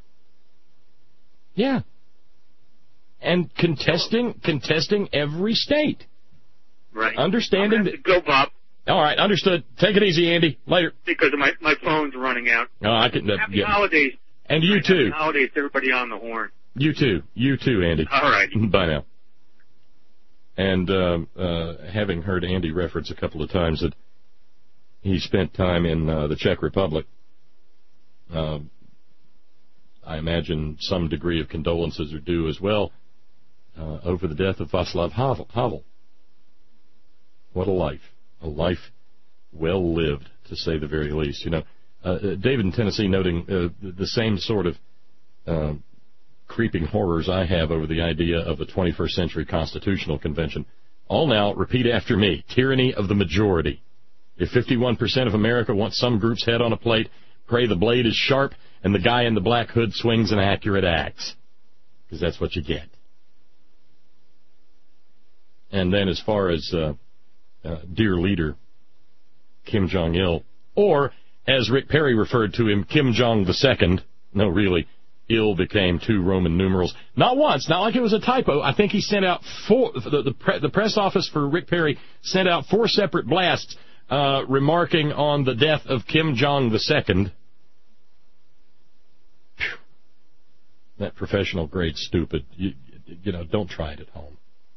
Yeah. And contesting every state. Right. Understanding that. Go, Bob. All right, understood. Take it easy, Andy. Later. Because my phone's running out. Oh, I can. Happy holidays. And you too. Happy holidays to everybody on the horn. You too, Andy. All right. Bye now. And having heard Andy reference a couple of times that he spent time in the Czech Republic, I imagine some degree of condolences are due as well over the death of Václav Havel. What a life well lived, to say the very least. David in Tennessee noting the same sort of creeping horrors I have over the idea of a 21st century constitutional convention. All now, repeat after me, tyranny of the majority. If 51% of America wants some group's head on a plate, pray the blade is sharp and the guy in the black hood swings an accurate axe. Because that's what you get. And then as far as dear leader Kim Jong-il, or as Rick Perry referred to him, Kim Jong II, no, really, Il became 2 Roman numerals. Not once, not like it was a typo. I think he sent out 4, the press office for Rick Perry sent out 4 separate blasts remarking on the death of Kim Jong II. That professional grade stupid. Don't try it at home.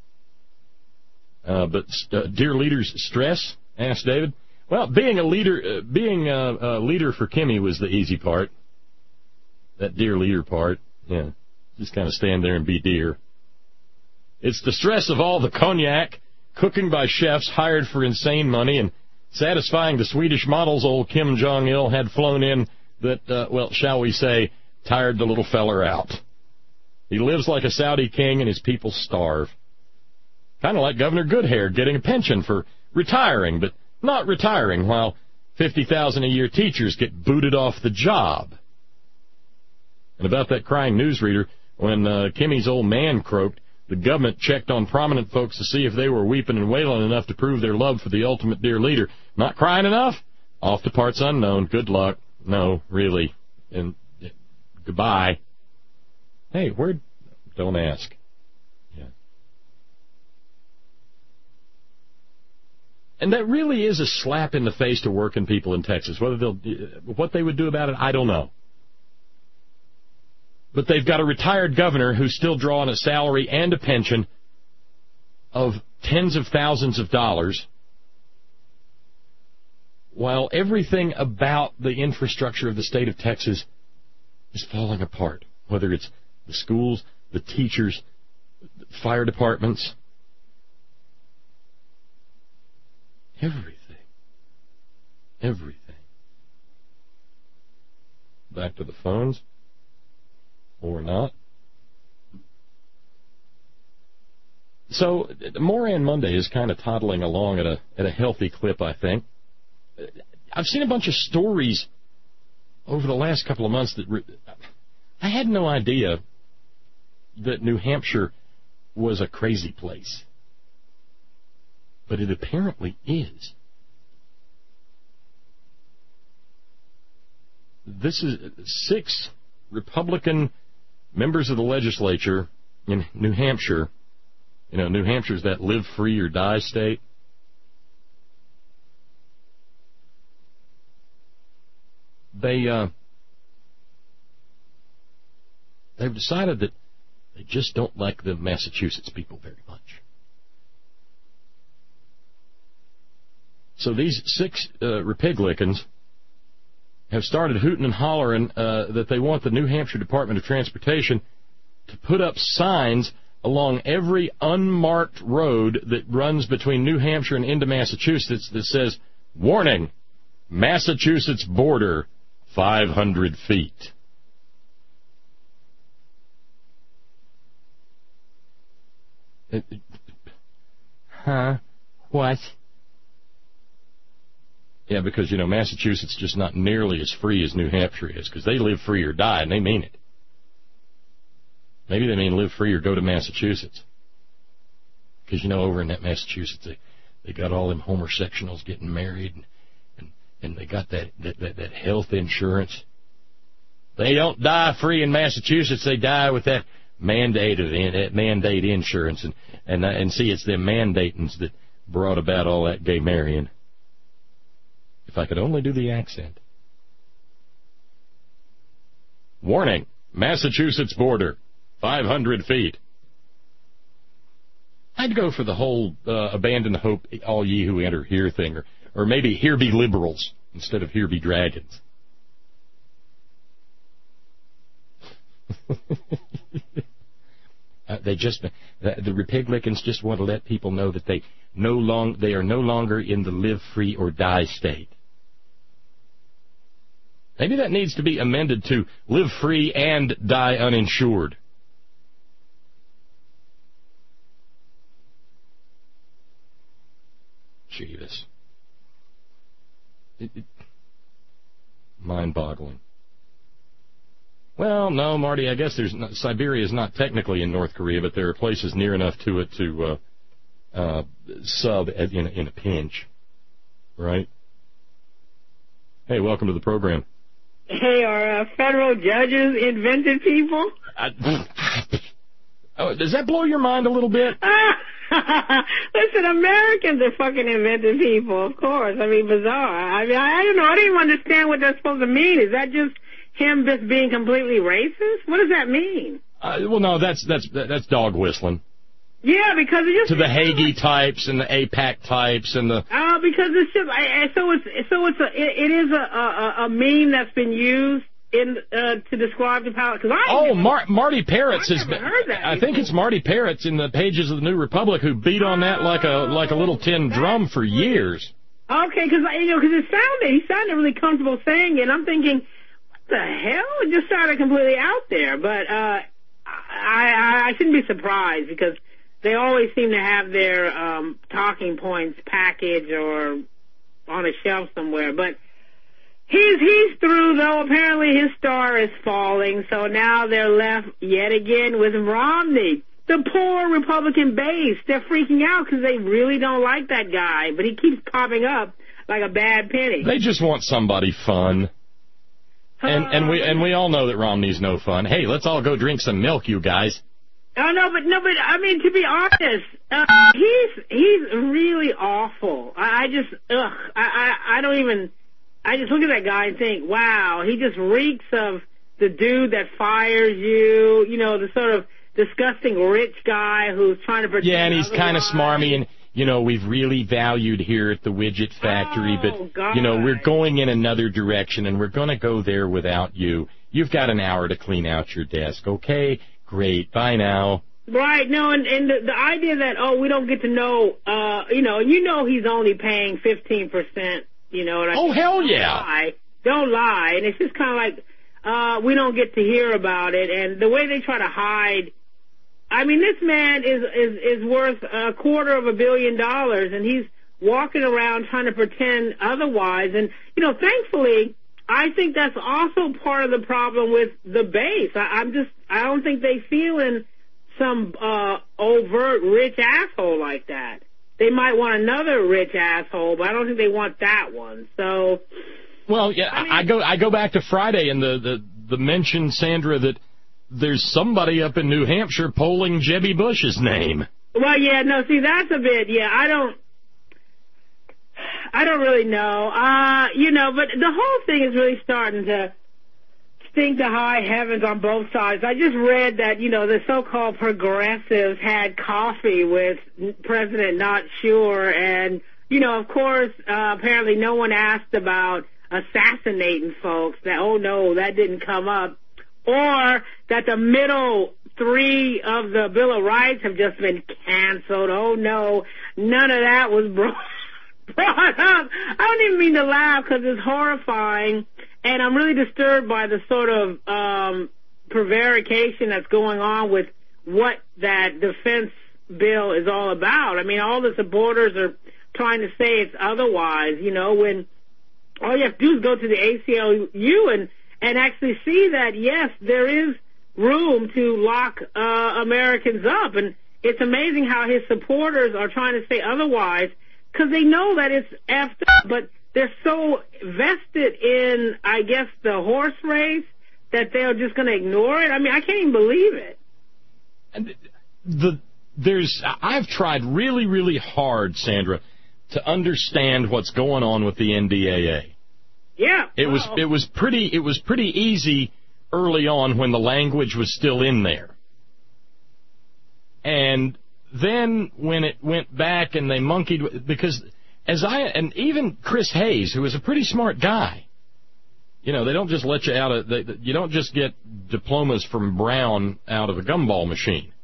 But dear leader's stress, asked David. Well, being a leader for Kimmy was the easy part. That dear leader part, yeah, just kind of stand there and be dear. It's the stress of all the cognac, cooking by chefs hired for insane money, and satisfying the Swedish models old Kim Jong-il had flown in that, shall we say, tired the little feller out. He lives like a Saudi king, and his people starve. Kind of like Governor Goodhair getting a pension for retiring, but not retiring, while $50,000 a year teachers get booted off the job. And about that crying newsreader, when Kimmy's old man croaked, the government checked on prominent folks to see if they were weeping and wailing enough to prove their love for the ultimate dear leader. Not crying enough? Off to parts unknown. Good luck. No, really. And goodbye. Hey, where? Don't ask. Yeah. And that really is a slap in the face to working people in Texas. What they would do about it, I don't know. But they've got a retired governor who's still drawing a salary and a pension of tens of thousands of dollars, while everything about the infrastructure of the state of Texas is falling apart, whether it's the schools, the teachers, the fire departments, everything. Back to the phones. Or not. So, Moran Monday is kind of toddling along at a healthy clip, I think. I've seen a bunch of stories over the last couple of months that I had no idea that New Hampshire was a crazy place. But it apparently is. This is 6 Republican members of the legislature in New Hampshire. You know, New Hampshire's that live free or die state. They've decided that they just don't like the Massachusetts people very much. So these 6 Republicans have started hooting and hollering that they want the New Hampshire Department of Transportation to put up signs along every unmarked road that runs between New Hampshire and into Massachusetts that says, "Warning, Massachusetts border, 500 feet." Huh? What? Yeah, because, you know, Massachusetts is just not nearly as free as New Hampshire is, because they live free or die, and they mean it. Maybe they mean live free or go to Massachusetts. Because, you know, over in that Massachusetts, they got all them homosexuals getting married, and they got that health insurance. They don't die free in Massachusetts. They die with that mandate insurance. And see, it's them mandatings that brought about all that gay marrying. If I could only do the accent. Warning, Massachusetts border, 500 feet. I'd go for the whole abandon hope, all ye who enter here thing, or maybe here be liberals instead of here be dragons. The Republicans just want to let people know that they are no longer in the live free or die state. Maybe that needs to be amended to live free and die uninsured. Jeeves. Mind-boggling. Well, no, Marty, I guess Siberia is not technically in North Korea, but there are places near enough to it to sub in a pinch. Right? Hey, welcome to the program. Hey, are federal judges invented people? Does that blow your mind a little bit? Listen, Americans are fucking invented people, of course. I mean, bizarre. I don't know. I don't even understand what that's supposed to mean. Is that just him just being completely racist? What does that mean? Well, no, that's dog whistling. Yeah, because it just to the Hagee types and the AIPAC types and the. Because it's just it is a meme that's been used to describe the power. Marty Parrots has been. Heard that I think it's Marty Parrots in the pages of the New Republic who beat on that like a little tin drum for years. Okay, because he sounded really comfortable saying it. I'm thinking, what the hell? It just sounded completely out there. But I shouldn't be surprised because they always seem to have their talking points packaged or on a shelf somewhere. But he's through, though. Apparently his star is falling. So now they're left yet again with Romney. the poor Republican base, they're freaking out because they really don't like that guy, but he keeps popping up like a bad penny. They just want somebody fun. And we all know that Romney's no fun. Hey, let's all go drink some milk, you guys. Oh, no, but I mean, to be honest, he's really awful. I just look at that guy and think, wow, he just reeks of the dude that fires you, you know, the sort of disgusting rich guy who's trying to pretend. Yeah, and he's kind of smarmy, and, you know, we've really valued here at the Widget Factory, but, God. you know, we're going in another direction, and we're going to go there without you. You've got an hour to clean out your desk, okay? Great, bye now. Right, no, and the idea that, we don't get to know, you know he's only paying 15%, you know what I mean? Oh, hell yeah. Don't lie, and it's just kind of like, we don't get to hear about it, and the way they try to hide, I mean, this man is worth $250 million, and he's walking around trying to pretend otherwise, and, you know, thankfully, I think that's also part of the problem with the base. I don't think they feel in some overt rich asshole like that. They might want another rich asshole, but I don't think they want that one. So, well, yeah, I go back to Friday and the mention, Sandra, that there's somebody up in New Hampshire polling Jebby Bush's name. Well, yeah, no, see, that's a bit, yeah, I don't really know. You know, but the whole thing is really starting to stink to high heavens on both sides. I just read that, you know, the so-called progressives had coffee with President Not Sure, and, you know, of course, apparently no one asked about assassinating folks. That, oh, no, that didn't come up. Or that the middle three of the Bill of Rights have just been canceled. Oh, no, none of that was brought up. I don't even mean to laugh because it's horrifying, and I'm really disturbed by the sort of prevarication that's going on with what that defense bill is all about. I mean, all the supporters are trying to say it's otherwise, you know, when all you have to do is go to the ACLU and actually see that, yes, there is room to lock Americans up. And it's amazing how his supporters are trying to say otherwise, because they know that it's effed up, but they're so vested in, I guess, the horse race that they're just going to ignore it. I mean, I can't even believe it. I've tried really, really hard, Sandra, to understand what's going on with the NDAA. Yeah. It was pretty easy early on when the language was still in there. And then when it went back and they monkeyed, because and even Chris Hayes, who is a pretty smart guy, you know, they don't just let you you don't just get diplomas from Brown out of a gumball machine.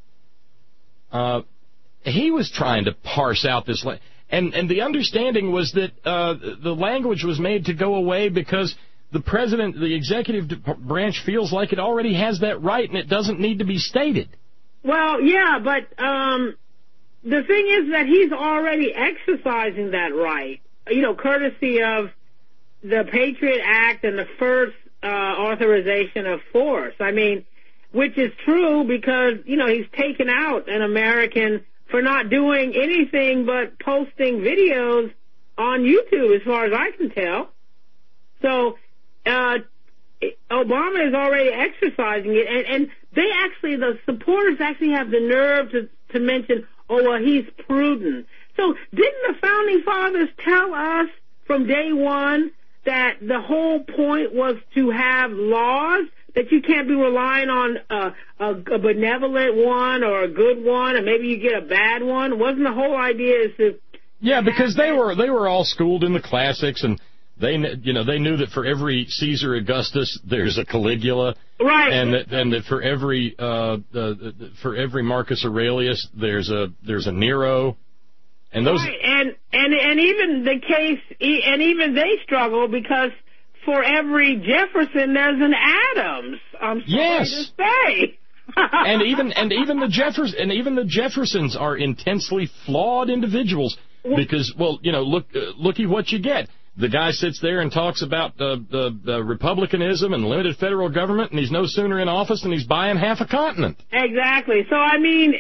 He was trying to parse out this, and the understanding was that the language was made to go away because the president, the executive branch, feels like it already has that right and it doesn't need to be stated. Well, yeah, but the thing is that he's already exercising that right, you know, courtesy of the Patriot Act and the first authorization of force. I mean, which is true because, you know, he's taken out an American for not doing anything but posting videos on YouTube, as far as I can tell. So Obama is already exercising it, and they actually, the supporters actually have the nerve to mention, oh, well, he's prudent. So didn't the Founding Fathers tell us from day one that the whole point was to have laws, that you can't be relying on a benevolent one or a good one, and maybe you get a bad one? Wasn't the whole idea is to... Yeah, because they were all schooled in the classics, and they knew that for every Caesar Augustus there's a Caligula, right? And that for every Marcus Aurelius there's a Nero, and those right. And even the case, and even they struggle because for every Jefferson there's an Adams. I'm sorry to say. and even the Jeffersons are intensely flawed individuals because, well, you know, looky what you get. the guy sits there and talks about the republicanism and limited federal government, and he's no sooner in office than he's buying half a continent. Exactly. So I mean,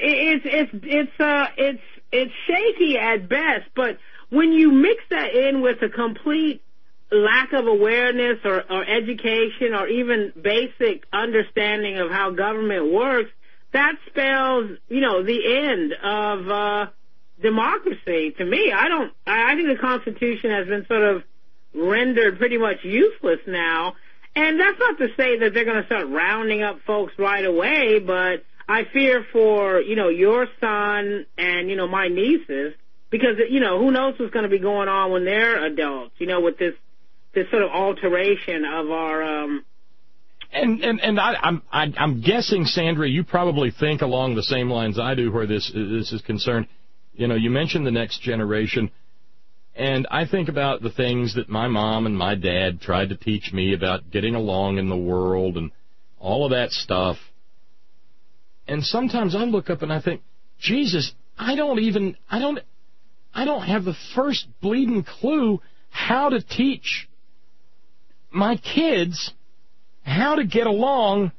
it's shaky at best. But when you mix that in with a complete lack of awareness or education or even basic understanding of how government works, that spells, the end of democracy. To me, I think the Constitution has been sort of rendered pretty much useless now. And that's not to say that they're going to start rounding up folks right away, but I fear for, your son and, my nieces, because, who knows what's going to be going on when they're adults, with this sort of alteration of our, And I'm guessing, Sandra, you probably think along the same lines I do where this is concerned. You mentioned the next generation, and I think about the things that my mom and my dad tried to teach me about getting along in the world and all of that stuff. And sometimes I look up and I think, Jesus, I don't have the first bleeding clue how to teach my kids how to get along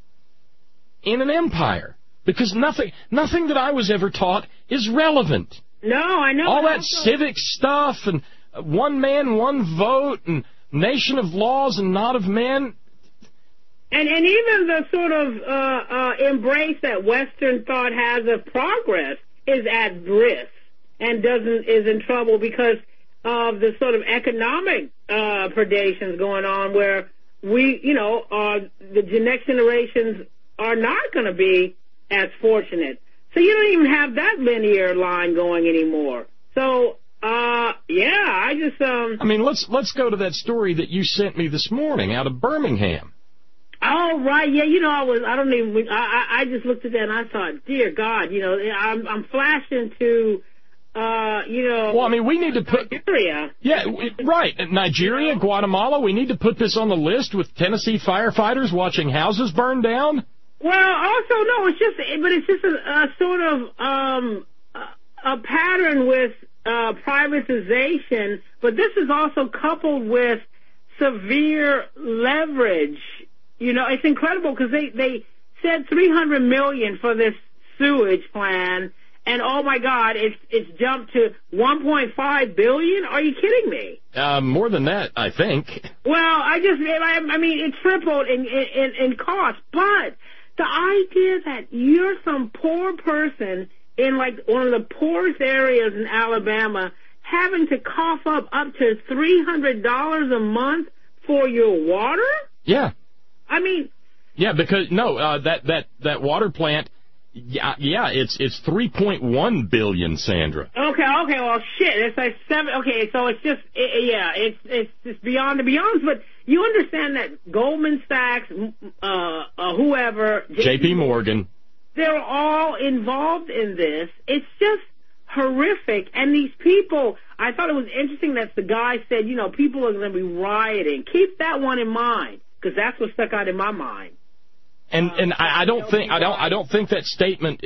in an empire. Because nothing that I was ever taught is relevant. No, I know. All that civic stuff and one man, one vote and nation of laws and not of men. And even the sort of embrace that Western thought has of progress is at risk and is in trouble because of the sort of economic predations going on where we, the next generations are not going to be as fortunate. So you don't even have that linear line going anymore. So, I just... I mean, let's go to that story that you sent me this morning out of Birmingham. Oh, right, yeah, I just looked at that and I thought, dear God, I'm flashing to... Well, I mean, we need to put... Nigeria. Yeah, right. Nigeria, Guatemala, we need to put this on the list with Tennessee firefighters watching houses burn down? Well, also, no, it's just a sort of a pattern with privatization, but this is also coupled with severe leverage. It's incredible because they said $300 million for this sewage plan, and oh my God, it's jumped to $1.5 billion. Are you kidding me? More than that, I think. Well, I mean, it tripled in cost, but the idea that you're some poor person in like one of the poorest areas in Alabama having to cough up to $300 a month for your water? Yeah. I mean. Yeah, because that water plant. Yeah, it's $3.1 billion, Sandra. Okay, well, shit, it's like seven. Okay, so it's just, it's just beyond the beyonds. But you understand that Goldman Sachs, whoever, J.P. Morgan, they're all involved in this. It's just horrific. And these people, I thought it was interesting that the guy said, people are going to be rioting. Keep that one in mind, because that's what stuck out in my mind. And I don't think that statement.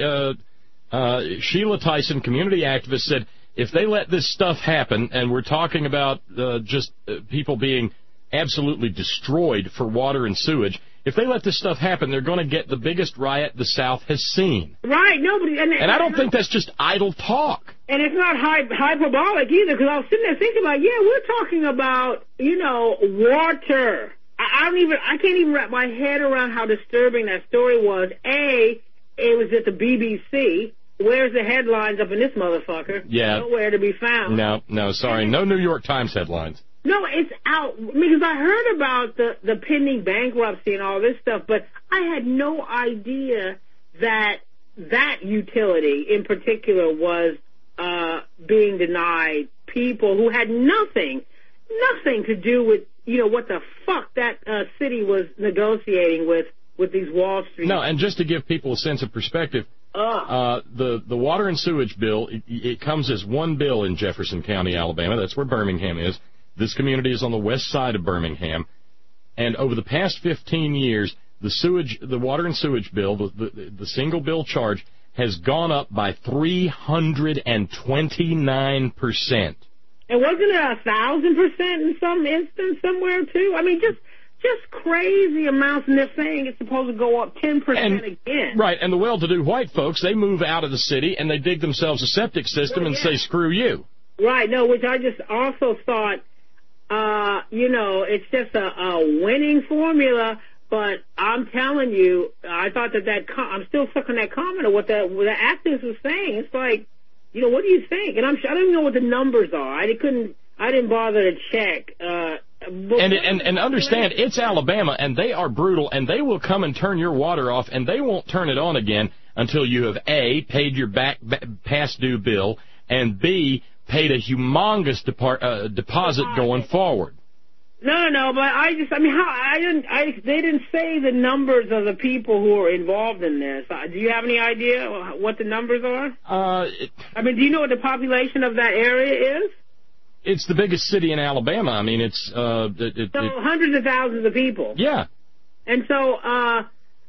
Sheila Tyson, community activist, said if they let this stuff happen, and we're talking about just people being absolutely destroyed for water and sewage. If they let this stuff happen, they're going to get the biggest riot the South has seen. Right. Nobody. And I don't think that's just idle talk. And it's not hyperbolic either, because I was sitting there thinking about, we're talking about water. I can't even wrap my head around how disturbing that story was. It was at the BBC. Where's the headlines up in this motherfucker? Yeah. Nowhere to be found. No, sorry. No New York Times headlines. No, it's out, because I heard about the pending bankruptcy and all this stuff, but I had no idea that utility in particular was being denied people who had nothing to do with what the fuck that city was negotiating with these Wall Street. No, and just to give people a sense of perspective, the water and sewage bill, it comes as one bill in Jefferson County, Alabama. That's where Birmingham is. This community is on the west side of Birmingham. And over the past 15 years, the water and sewage bill, the single bill charge, has gone up by 329%. And wasn't it 1,000% in some instance somewhere too? I mean, just crazy amounts, and they're saying it's supposed to go up 10% again. Right, and the well-to-do white folks, they move out of the city and they dig themselves a septic system and say, screw you. Right, no, which I just also thought, it's just a winning formula, but I'm telling you, I thought I'm still stuck on that comment of what the activist was saying. It's like, what do you think? And I don't even know what the numbers are. I didn't bother to check. And understand, it's Alabama, and they are brutal, and they will come and turn your water off, and they won't turn it on again until you have, A, paid your past due bill, and B, paid a humongous deposit going forward. No, but they didn't say the numbers of the people who are involved in this. Do you have any idea what the numbers are? Do you know what the population of that area is? It's the biggest city in Alabama. I mean, it's hundreds of thousands of people. Yeah. And so, I'm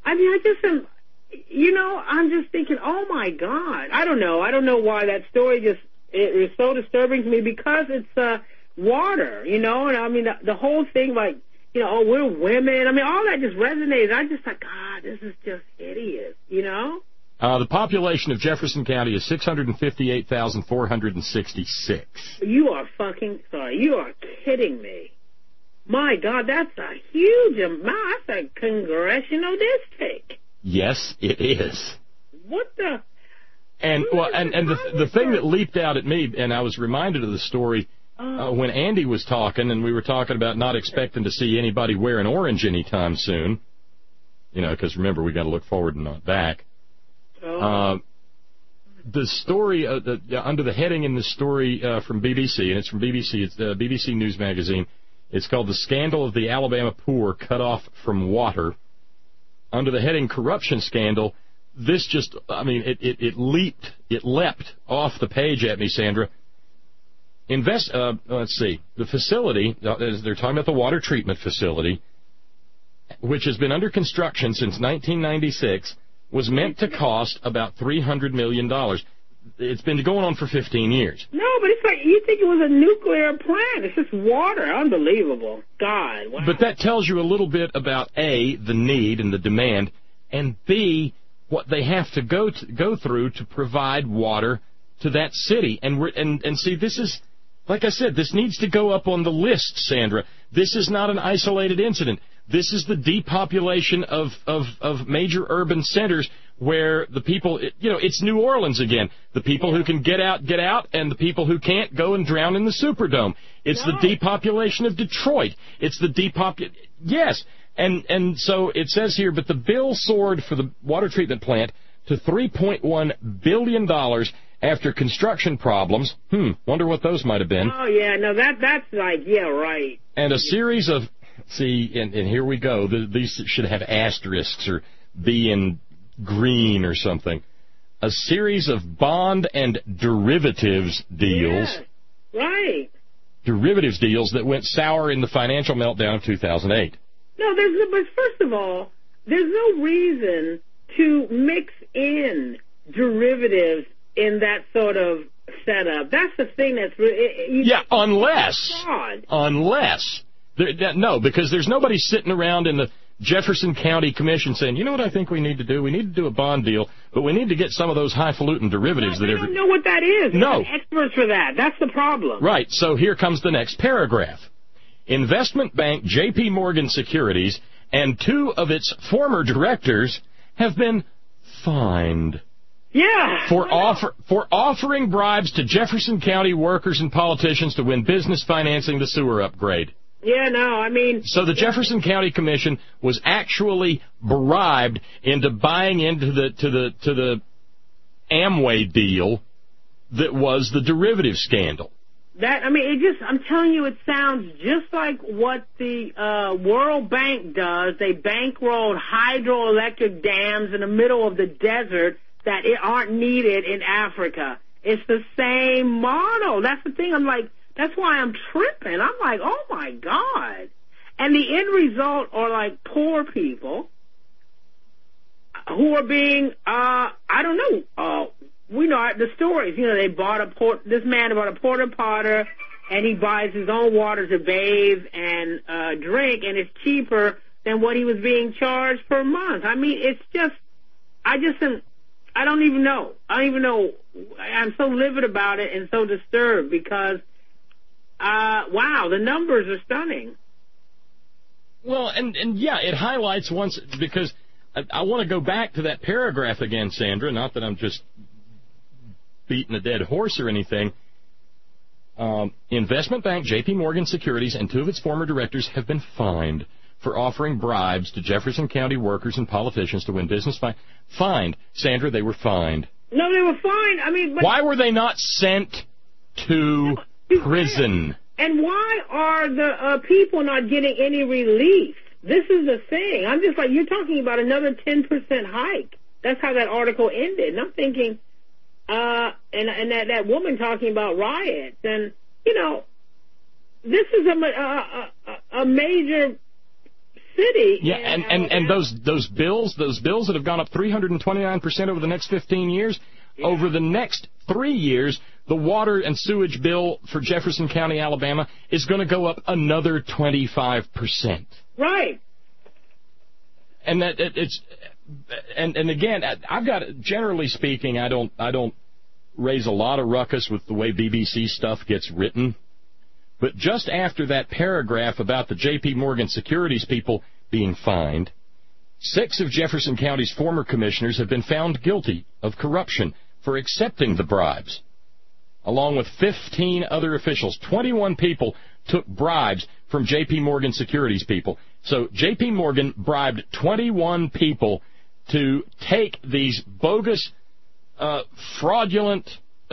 just thinking, oh my God, I don't know why that story it was so disturbing to me, because it's water, and I mean the whole thing, like, we're women. I mean, all that just resonated. I just thought, God, this is just hideous, The population of Jefferson County is 658,466. You are kidding me. My God, that's a huge amount. That's a congressional district. Yes, it is. What the? And the thing that leaped out at me, and I was reminded of the story when Andy was talking, and we were talking about not expecting to see anybody wearing orange anytime soon. Because remember, we got to look forward and not back. The story, under the heading in the story from BBC, and it's from BBC, it's the BBC News Magazine. It's called "The Scandal of the Alabama Poor Cut Off from Water." Under the heading "Corruption Scandal," this just, it leapt off the page at me, Sandra. Let's see, the facility, they're talking about the water treatment facility, which has been under construction since 1996, was meant to cost about $300 million. It's been going on for 15 years. No, but it's like, you think it was a nuclear plant. It's just water. Unbelievable. God, wow. But that tells you a little bit about, A, the need and the demand, and B, what they have to go through to provide water to that city. And see, this is, like I said, this needs to go up on the list, Sandra. This is not an isolated incident. This is the depopulation of major urban centers where the people, it's New Orleans again. The people who can get out, and the people who can't go and drown in the Superdome. It's the depopulation of Detroit. It's the yes. And so it says here, but the bill soared for the water treatment plant to $3.1 billion after construction problems. Wonder what those might have been. Oh, yeah, no, that's like, yeah, right. And a series of, and here we go. These should have asterisks or be in green or something. A series of bond and derivatives deals. Yes, right. Derivatives deals that went sour in the financial meltdown of 2008. No, but first of all, there's no reason to mix in derivatives in that sort of setup. That's the thing that's unless. No, because there's nobody sitting around in the Jefferson County Commission saying, you know what I think we need to do? We need to do a bond deal, but we need to get some of those highfalutin derivatives. They don't know what that is. No. They're experts for that. That's the problem. Right. So here comes the next paragraph. Investment bank J.P. Morgan Securities and two of its former directors have been fined. Yeah. For offering bribes to Jefferson County workers and politicians to win business financing the sewer upgrade. Yeah, no, I mean... So the Jefferson County Commission was actually bribed into buying into the Amway deal that was the derivative scandal. I'm telling you, it sounds just like what the World Bank does. They bankrolled hydroelectric dams in the middle of the desert that aren't needed in Africa. It's the same model. That's the thing. That's why I'm tripping. I'm like, oh my God. And the end result are like poor people who are being, we know the stories. They bought this man bought a porta potter and he buys his own water to bathe and drink, and it's cheaper than what he was being charged per month. I mean, it's just, I don't even know. I'm so livid about it and so disturbed because, wow, the numbers are stunning. Well, and yeah, it highlights once, because I want to go back to that paragraph again, Sandra, not that I'm just beating a dead horse or anything. Investment bank J.P. Morgan Securities and 2 of its former directors have been fined for offering bribes to Jefferson County workers and politicians to win business. Fined. Sandra, they were fined. No, they were fined. I mean, but why were they not sent to prison? And why are the people not getting any relief? This is the thing. I'm just like, you're talking about another 10% hike. That's how that article ended. And I'm thinking, and that woman talking about riots. And, you know, this is a major city. Yeah, and those bills that have gone up 329% over the next 15 years, over the next 3 years, the water and sewage bill for Jefferson County, Alabama, is going to go up another 25%. Right. And that it's and again, I've got, generally speaking, I don't raise a lot of ruckus with the way BBC stuff gets written. But just after that paragraph about the J.P. Morgan Securities people being fined, 6 of Jefferson County's former commissioners have been found guilty of corruption for accepting the bribes, along with 15 other officials. 21 people took bribes from J.P. Morgan Securities people. So J.P. Morgan bribed 21 people to take these bogus, fraudulent,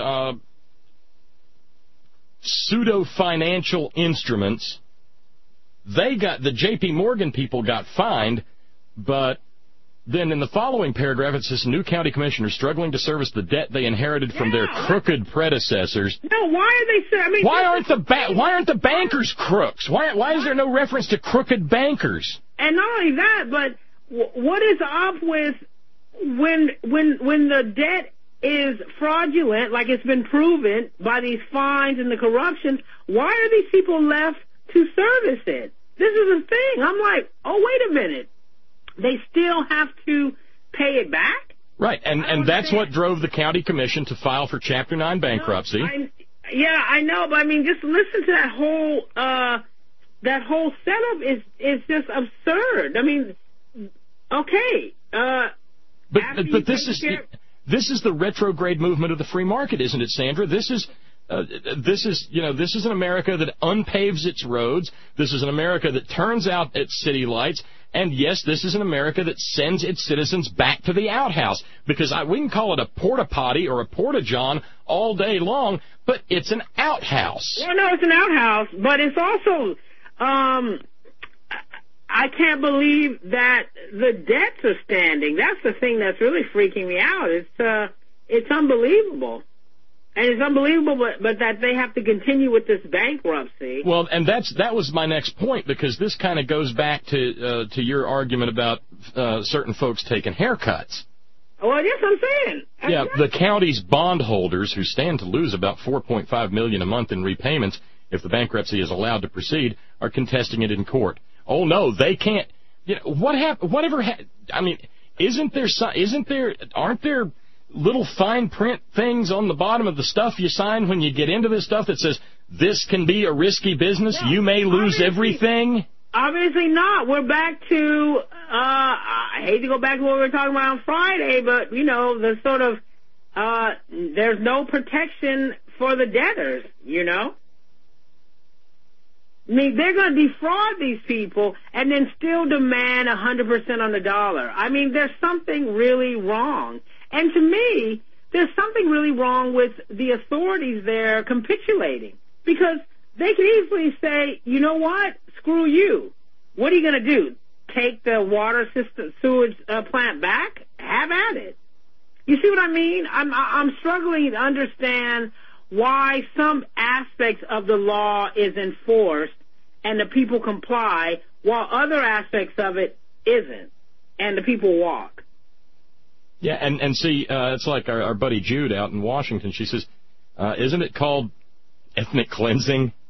pseudo-financial instruments. The J.P. Morgan people got fined, but then in the following paragraph it says new county commissioners struggling to service the debt they inherited from their crooked predecessors. No, why are they? I mean, why aren't the bankers crooks? Why is there no reference to crooked bankers? And not only that, but what is up with when the debt is fraudulent, like it's been proven by these fines and the corruption? Why are these people left to service it? This is the thing. I'm like, oh, wait a minute. They still have to pay it back? Right, and that's what drove the county commission to file for Chapter 9 bankruptcy. No, I know, but I mean, just listen to that whole setup is just absurd. I mean, okay. But this is the retrograde movement of the free market, isn't it, Sandra? This is an America that unpaves its roads. This is an America that turns out its city lights. And yes, this is an America that sends its citizens back to the outhouse. Because we can call it a porta potty or a porta john all day long, but it's an outhouse. Well, no, it's an outhouse, but it's also, I can't believe that the debts are standing. That's the thing that's really freaking me out. It's unbelievable. And it's unbelievable, but that they have to continue with this bankruptcy. Well, and that was my next point, because this kind of goes back to your argument about certain folks taking haircuts. Well, yes, I'm saying. Yeah, the county's bondholders, who stand to lose about $4.5 million a month in repayments if the bankruptcy is allowed to proceed, are contesting it in court. Oh no, they can't. You know, whatever. I mean, aren't there little fine print things on the bottom of the stuff you sign when you get into this stuff that says this can be a risky business? No, you may lose everything. Obviously not. We're back to, I hate to go back to what we were talking about on Friday, but, you know, the sort of, there's no protection for the debtors, you know? I mean, they're going to defraud these people and then still demand 100% on the dollar. I mean, there's something really wrong. And to me, there's something really wrong with the authorities there capitulating, because they can easily say, you know what, screw you. What are you going to do? Take the water system sewage plant back? Have at it. You see what I mean? I'm struggling to understand why some aspects of the law is enforced and the people comply, while other aspects of it isn't, and the people walk. Yeah, and see, it's like our buddy Jude out in Washington. She says, isn't it called ethnic cleansing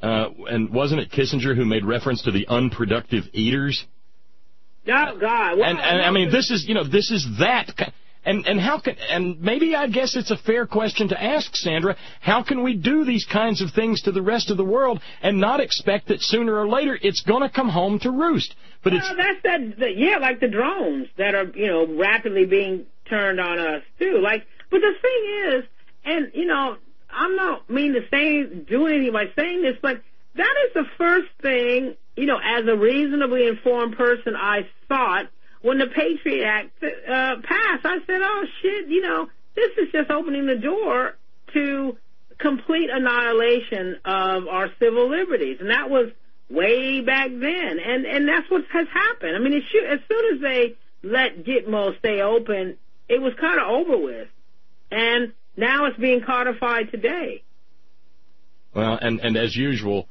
and wasn't it Kissinger who made reference to the unproductive eaters? Oh God! Well, and I mean, this is that. And how can, and maybe I guess it's a fair question to ask, Sandra, how can we do these kinds of things to the rest of the world and not expect that sooner or later it's going to come home to roost? But like the drones that are, rapidly being turned on us too. But the thing is, and I'm not mean to do anything by saying this, but that is the first thing, as a reasonably informed person, I thought. When the Patriot Act passed, I said, oh, shit, this is just opening the door to complete annihilation of our civil liberties. And that was way back then. And that's what has happened. I mean, as soon as they let Gitmo stay open, it was kind of over with. And now it's being codified today. Well, and as usual,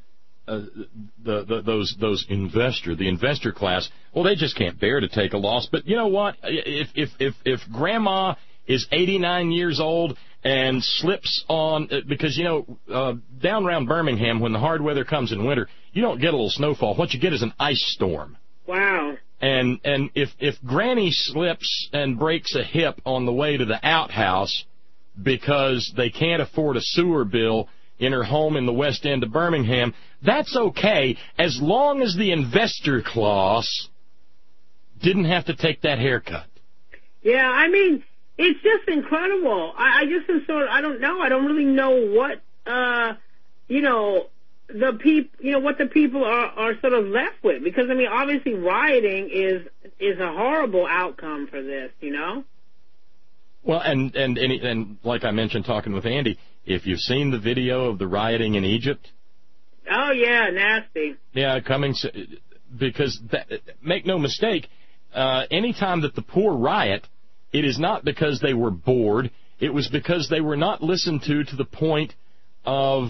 the investor class, well, they just can't bear to take a loss. But you know what? If Grandma is 89 years old and slips on, because down around Birmingham, when the hard weather comes in winter, you don't get a little snowfall. What you get is an ice storm. Wow. And if Granny slips and breaks a hip on the way to the outhouse because they can't afford a sewer bill in her home in the West End of Birmingham, that's okay as long as the investor class didn't have to take that haircut. Yeah, I mean, it's just incredible. I just am I don't know. I don't really know what, what the people are sort of left with. Because, I mean, obviously rioting is a horrible outcome for this, Well, and like I mentioned talking with Andy, if you've seen the video of the rioting in Egypt. Oh, yeah, nasty. Yeah, because make no mistake, anytime that the poor riot, it is not because they were bored. It was because they were not listened to the point of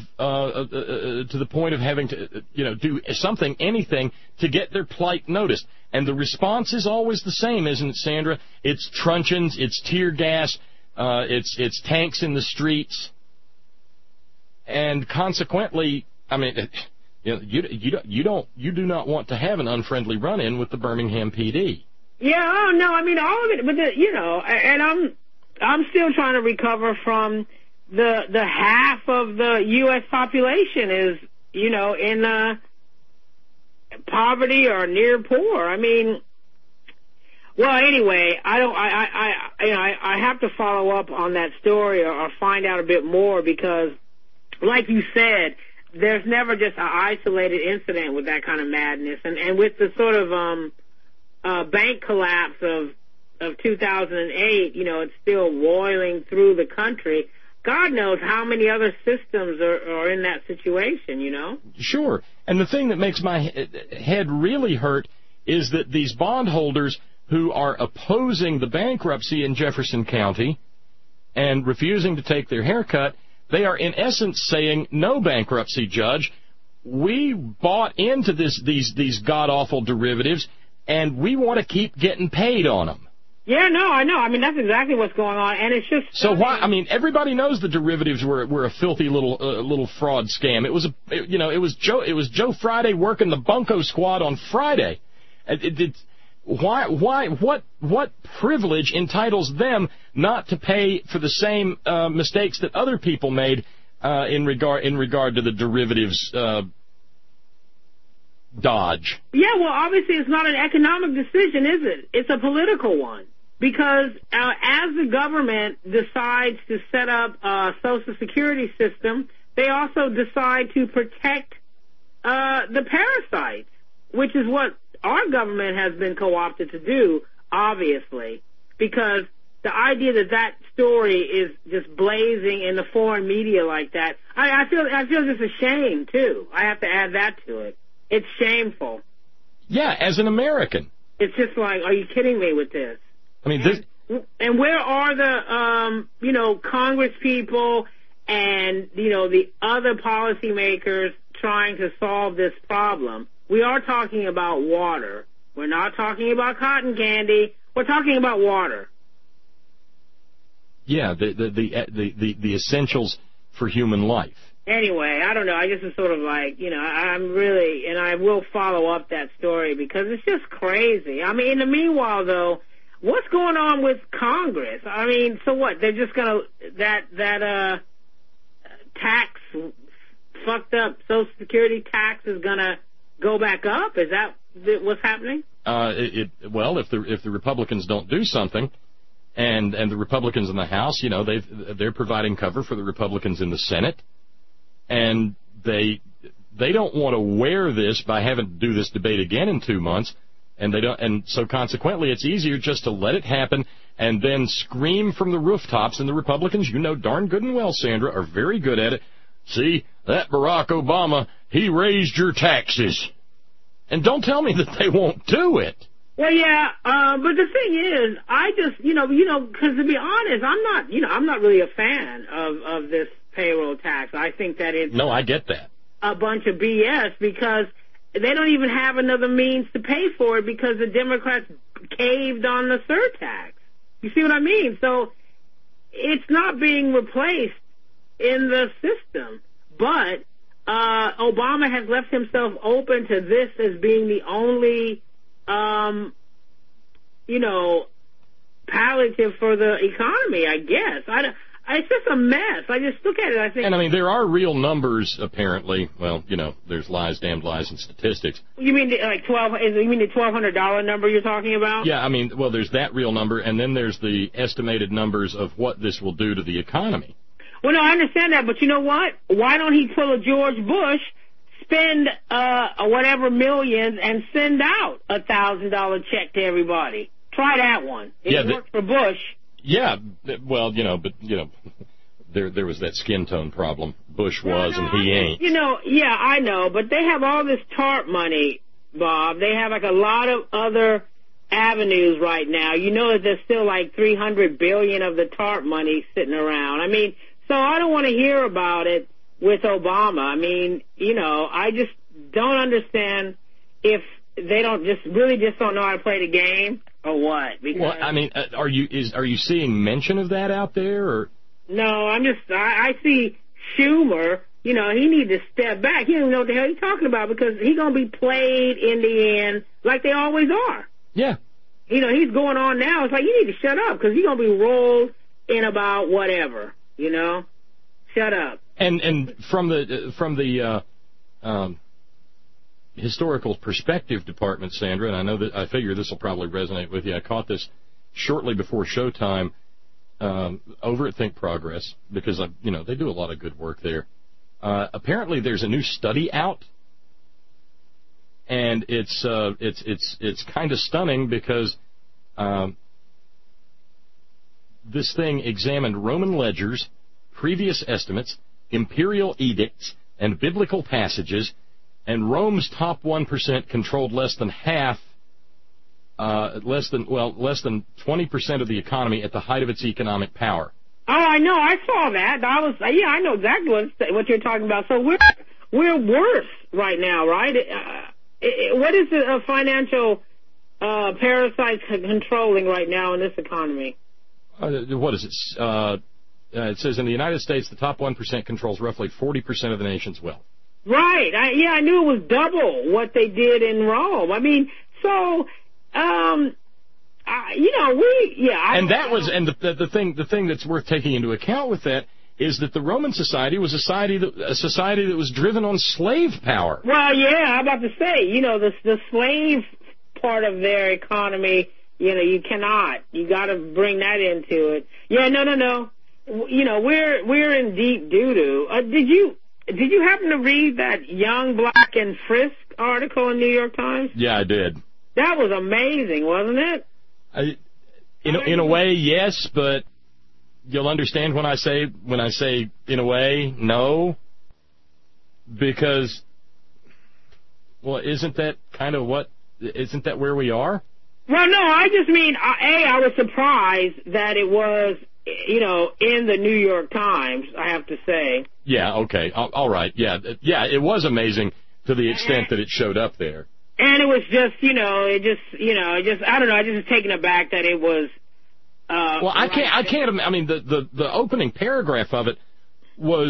having to do something, anything to get their plight noticed. And the response is always the same, isn't it, Sandra? It's truncheons, it's tear gas, it's tanks in the streets. And consequently, I mean, you do not want to have an unfriendly run-in with the Birmingham PD. Yeah, oh no, I mean all of it, but and I'm still trying to recover from the half of the U.S. population is in poverty or near poor. I mean, well, anyway, I have to follow up on that story or find out a bit more because, like you said, there's never just an isolated incident with that kind of madness. And with the sort of bank collapse of 2008, it's still roiling through the country. God knows how many other systems are in that situation, Sure. And the thing that makes my head really hurt is that these bondholders who are opposing the bankruptcy in Jefferson County and refusing to take their haircut, they are in essence saying, no, bankruptcy judge, we bought into these god-awful derivatives, and we want to keep getting paid on them. Yeah, no, I know. I mean, that's exactly what's going on, and it's just... So why? I mean, everybody knows the derivatives were a filthy little fraud scam. It was Joe Friday working the bunco squad on Friday. What privilege entitles them not to pay for the same mistakes that other people made in regard to the derivatives dodge? Yeah, well, obviously it's not an economic decision, is it? It's a political one. Because as the government decides to set up a Social Security system, they also decide to protect the parasites, which is what our government has been co-opted to do, obviously, because the idea that story is just blazing in the foreign media like that, I feel it's a shame, too. I have to add that to it. It's shameful. Yeah, as an American. It's just like, are you kidding me with this? I mean, and where are the, Congress people and, the other policymakers trying to solve this problem? We are talking about water. We're not talking about cotton candy. We're talking about water. Yeah, the essentials for human life. Anyway, I don't know. I just was sort of like, I'm really, and I will follow up that story because it's just crazy. I mean, in the meanwhile, though, what's going on with Congress? I mean, so what? They're just gonna that tax, fucked up Social Security tax is gonna go back up? Is that what's happening? Well, if the Republicans don't do something, and the Republicans in the House, they're providing cover for the Republicans in the Senate. And they don't want to wear this by having to do this debate again in 2 months, and so consequently it's easier just to let it happen and then scream from the rooftops. And the Republicans, darn good and well, Sandra, are very good at it. See, that Barack Obama, he raised your taxes. And don't tell me that they won't do it. Well, yeah, but the thing is, I just, because to be honest, I'm not really a fan of this payroll tax. I think that it's... No, I get that. A bunch of BS because they don't even have another means to pay for it because the Democrats caved on the surtax. You see what I mean? So it's not being replaced in the system. But Obama has left himself open to this as being the only, palliative for the economy, I guess. It's just a mess. I just look at it, I think... And, there are real numbers, apparently. Well, there's lies, damned lies, and statistics. You mean like you mean the $1,200 number you're talking about? Yeah, there's that real number, and then there's the estimated numbers of what this will do to the economy. Well, no, I understand that, but you know what? Why don't he pull a George Bush, spend whatever millions, and send out a $1,000 check to everybody? Try that one. It worked for Bush. Yeah, well, but there was that skin tone problem. Bush was, and he ain't. Yeah, I know, but they have all this TARP money, Bob. They have like a lot of other avenues right now. That there's still like $300 billion of the TARP money sitting around. So I don't want to hear about it with Obama. I just don't understand if they don't don't know how to play the game. Or what? Because, are you seeing mention of that out there? Or? No, I see Schumer, he needs to step back. He doesn't know what the hell he's talking about because he's going to be played in the end like they always are. Yeah. He's going on now. It's like, you need to shut up because he's going to be rolled in about whatever, Shut up. And from the historical perspective department, Sandra, and I figure this will probably resonate with you. I caught this shortly before showtime over at Think Progress because they do a lot of good work there. Apparently, there's a new study out, and it's kind of stunning because this thing examined Roman ledgers, previous estimates, imperial edicts, and biblical passages. And Rome's top 1% controlled less than 20% of the economy at the height of its economic power. Oh, I know. I saw that. I know exactly what you're talking about. So we're worse right now, right? What is the financial parasites controlling right now in this economy? What is it? It says in the United States, the top 1% controls roughly 40% of the nation's wealth. Right. I knew it was double what they did in Rome. The thing that's worth taking into account with that is that the Roman society was a society that was driven on slave power. Well, yeah, I'm about to say, the slave part of their economy, you cannot. You got to bring that into it. Yeah, no. We're in deep doo-doo. Did you happen to read that Young, Black, and Frisk article in New York Times? Yeah, I did. That was amazing, wasn't it? In a way, yes, but you'll understand when I say in a way, no, because isn't that where we are? Well, no, I just mean, I was surprised that it was, in the New York Times, I have to say. Yeah, okay, all right, yeah, it was amazing to the extent that it showed up there. And it was just, I don't know, I just was taken aback that it was, the opening paragraph of it was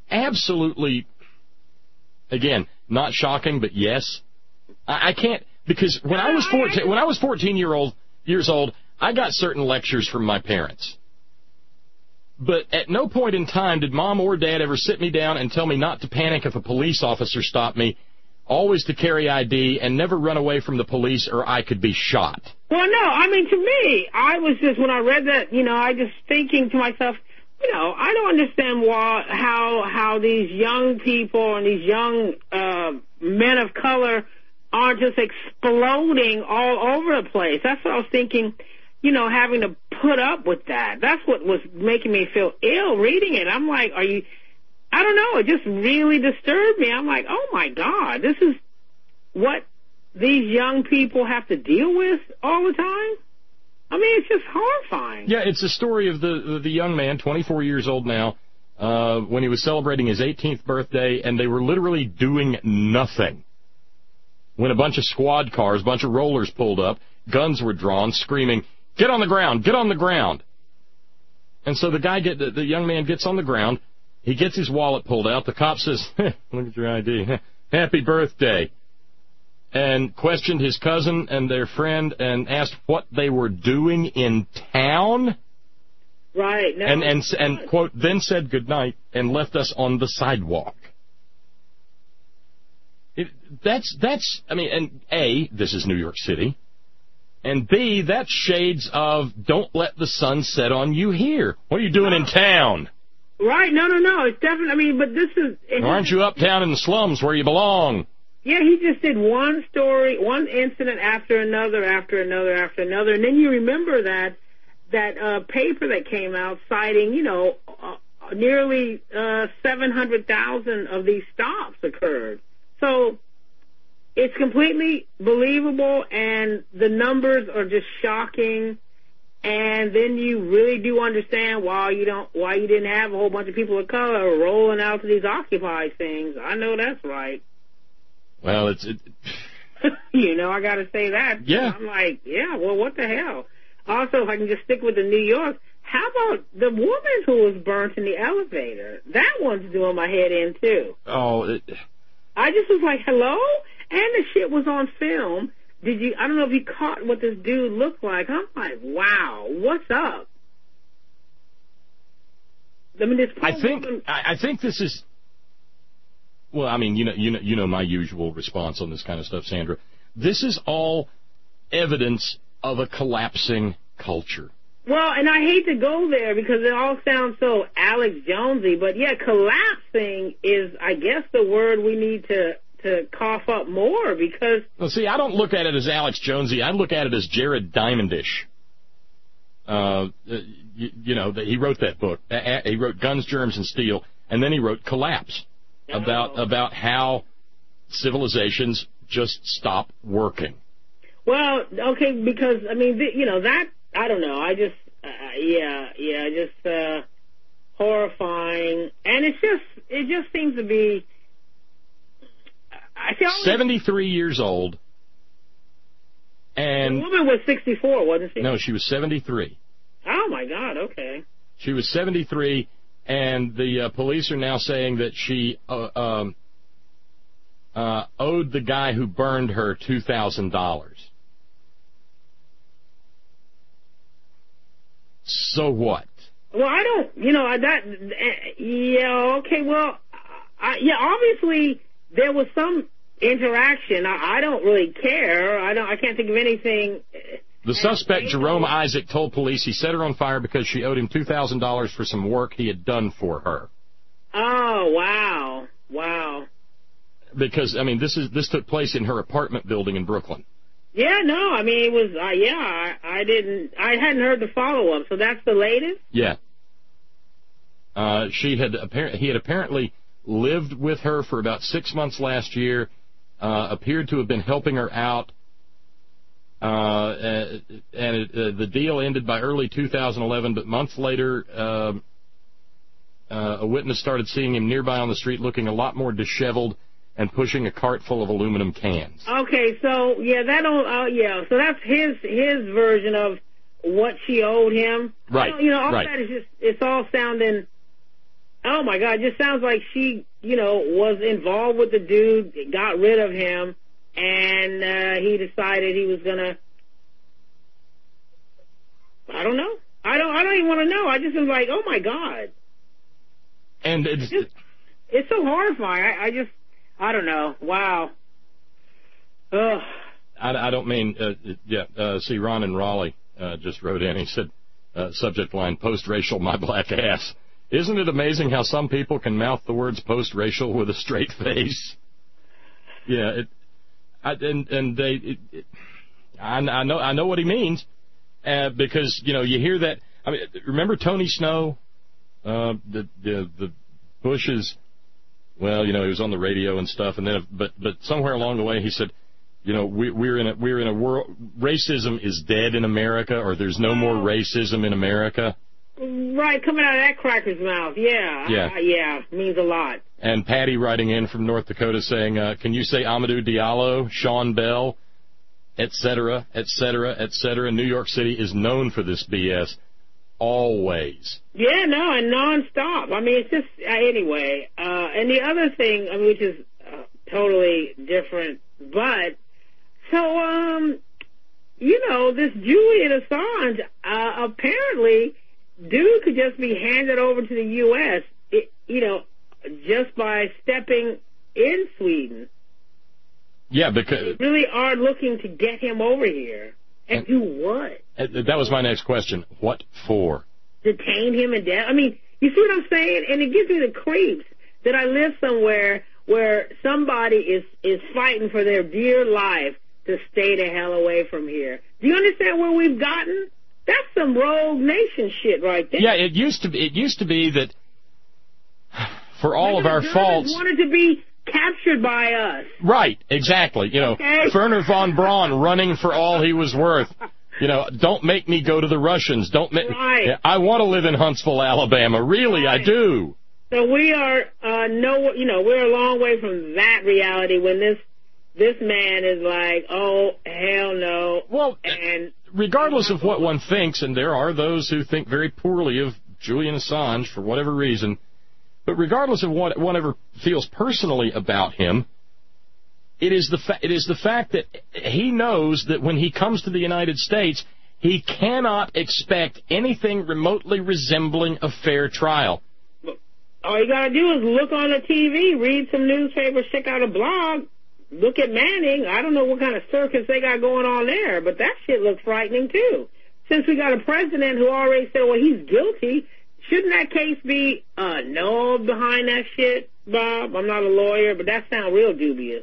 absolutely, again, not shocking, but yes. I can't, because when I was 14 years old, I got certain lectures from my parents. But at no point in time did Mom or Dad ever sit me down and tell me not to panic if a police officer stopped me, always to carry ID, and never run away from the police or I could be shot. Well, no, I mean, to me, I was just, when I read that, I just thinking to myself, I don't understand how these young people and these young men of color are just exploding all over the place. That's what I was thinking, having to put up with that. That's what was making me feel ill reading it. I'm like, I don't know, it just really disturbed me. I'm like, oh my God, this is what these young people have to deal with all the time? I mean, it's just horrifying. Yeah, it's the story of the young man, 24 years old now, when he was celebrating his 18th birthday, and they were literally doing nothing. When a bunch of squad cars, a bunch of rollers pulled up, guns were drawn, screaming, "Get on the ground, get on the ground." And so the young man gets on the ground. He gets his wallet pulled out. The cop says, "Look at your ID. Happy birthday." And questioned his cousin and their friend and asked what they were doing in town. Right. No, and quote, then said goodnight and left us on the sidewalk. I mean, and A, this is New York City. And B, that's shades of don't let the sun set on you here. What are you doing in town? Right, no, it's definitely, I mean, but this is... Aren't you uptown in the slums where you belong? Yeah, he just did one story, one incident after another, and then you remember that paper that came out citing, nearly 700,000 of these stops occurred. So it's completely believable, and the numbers are just shocking. And then you really do understand why you didn't have a whole bunch of people of color rolling out to these Occupy things. I know that's right. Well, I got to say that. Yeah. I'm like, yeah, well, what the hell? Also, if I can just stick with the New York, how about the woman who was burnt in the elevator? That one's doing my head in, too. Oh. I just was like, hello? And the shit was on film. I don't know if you caught what this dude looked like. I'm like, wow, what's up? I mean, I think this is, well, I mean, you know my usual response on this kind of stuff, Sandra. This is all evidence of a collapsing culture. Well, and I hate to go there because it all sounds so Alex Jonesy, but yeah, collapsing is, I guess, the word we need to cough up more because... Well, see, I don't look at it as Alex Jonesy. I look at it as Jared Diamondish. He wrote that book. He wrote Guns, Germs, and Steel, and then he wrote Collapse about how civilizations just stop working. Well, okay, because, I mean, that, I don't know. I just, horrifying. And it just seems to be... 73 years old. And the woman was 64, wasn't she? No, she was 73. Oh, my God, okay. She was 73, and the police are now saying that she owed the guy who burned her $2,000. So what? Well, I don't, okay, well, obviously there was some interaction. I don't really care. I can't think of anything. The suspect, Jerome Isaac, told police he set her on fire because she owed him $2,000 for some work he had done for her. Oh, wow. Because, I mean, this took place in her apartment building in Brooklyn. Yeah, no, I mean, it was, I hadn't heard the follow-up, so that's the latest? Yeah. He had apparently lived with her for about 6 months last year, appeared to have been helping her out, and the deal ended by early 2011, but months later, a witness started seeing him nearby on the street looking a lot more disheveled and pushing a cart full of aluminum cans. Okay, so, so that's his version of what she owed him. Right, That is just, it's all sounding oh my God, it just sounds like she, was involved with the dude, got rid of him, and he decided he was gonna. I don't know. I don't even want to know. I just was like, oh my God. And it's so horrifying. I don't know. Wow. Ugh. I don't mean, see, Ron in Raleigh just wrote in. He said, subject line, post-racial, my black ass. Isn't it amazing how some people can mouth the words post-racial with a straight face? Yeah, I know what he means, because, you hear that. I mean, remember Tony Snow, the Bush's, well, he was on the radio and stuff, and then, but somewhere along the way he said, we're in a world, racism is dead in America, or there's no more racism in America. Right, coming out of that cracker's mouth, yeah, means a lot. And Patty writing in from North Dakota saying, can you say Amadou Diallo, Sean Bell, et cetera, et cetera, et cetera. New York City is known for this BS. Always. Yeah, no, and nonstop. I mean, it's just, anyway. And the other thing, which is totally different, but, so, this Julian Assange, apparently, dude could just be handed over to the U.S., just by stepping in Sweden. Yeah, because... They really are looking to get him over here. And do what? That was my next question. What for? Detain him and death? I mean, you see what I'm saying? And it gives me the creeps that I live somewhere where somebody is fighting for their dear life to stay the hell away from here. Do you understand where we've gotten? That's some rogue nation shit right there. Yeah, it used to be that for all of our faults... wanted to be captured by us. Right, exactly. Okay. Werner von Braun running for all he was worth. Don't make me go to the Russians. Right. I want to live in Huntsville, Alabama. Really, right. I do. So we are we're a long way from that reality when this man is like, oh, hell no. Well, and regardless of what one thinks, and there are those who think very poorly of Julian Assange for whatever reason, but regardless of what one ever feels personally about him, it is the fact that he knows that when he comes to the United States, he cannot expect anything remotely resembling a fair trial. All you got to do is look on the TV, read some newspapers, check out a blog, look at Manning. I don't know what kind of circus they got going on there, but that shit looks frightening, too. Since we got a president who already said, well, he's guilty, shouldn't that case be no behind that shit, Bob? I'm not a lawyer, but that sounds real dubious.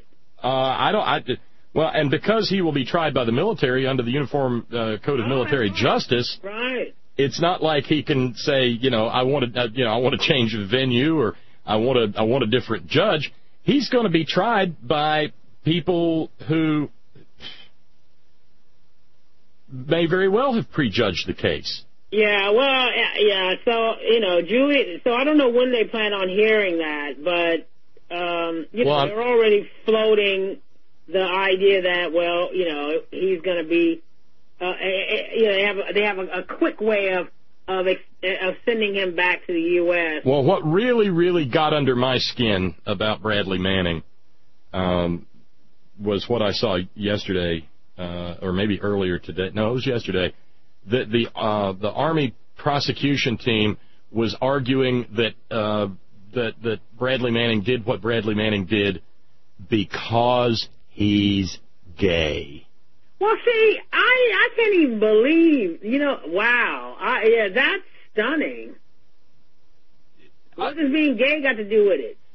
Well, and because he will be tried by the military under the Uniform Code of Military Justice, right? It's not like he can say, I want to change the venue, or I want a different judge. He's going to be tried by people who may very well have prejudged the case. Yeah, well, yeah. So Julian. So I don't know when they plan on hearing that, but they're already floating the idea that he's going to be. They have a quick way of sending him back to the U.S. Well, what really got under my skin about Bradley Manning was what I saw yesterday, or maybe earlier today. No, it was yesterday. The Army prosecution team was arguing that Bradley Manning did what Bradley Manning did because he's gay. Well, see, I can't even believe, wow. That's stunning. What does being gay got to do with it?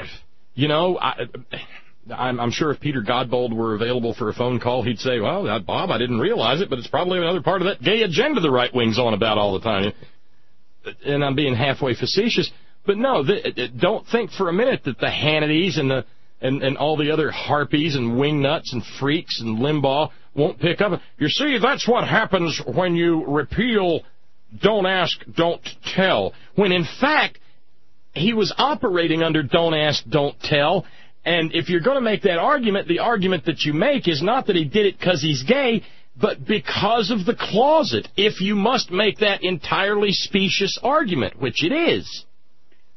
I'm sure if Peter Godbold were available for a phone call, he'd say, well, Bob, I didn't realize it, but it's probably another part of that gay agenda the right wing's on about all the time. And I'm being halfway facetious. But no, don't think for a minute that the Hannitys and all the other harpies and wingnuts and freaks and Limbaugh won't pick up. You see, that's what happens when you repeal Don't Ask, Don't Tell, when in fact he was operating under Don't Ask, Don't Tell. And if you're going to make that argument, the argument that you make is not that he did it because he's gay, but because of the closet, if you must make that entirely specious argument, which it is.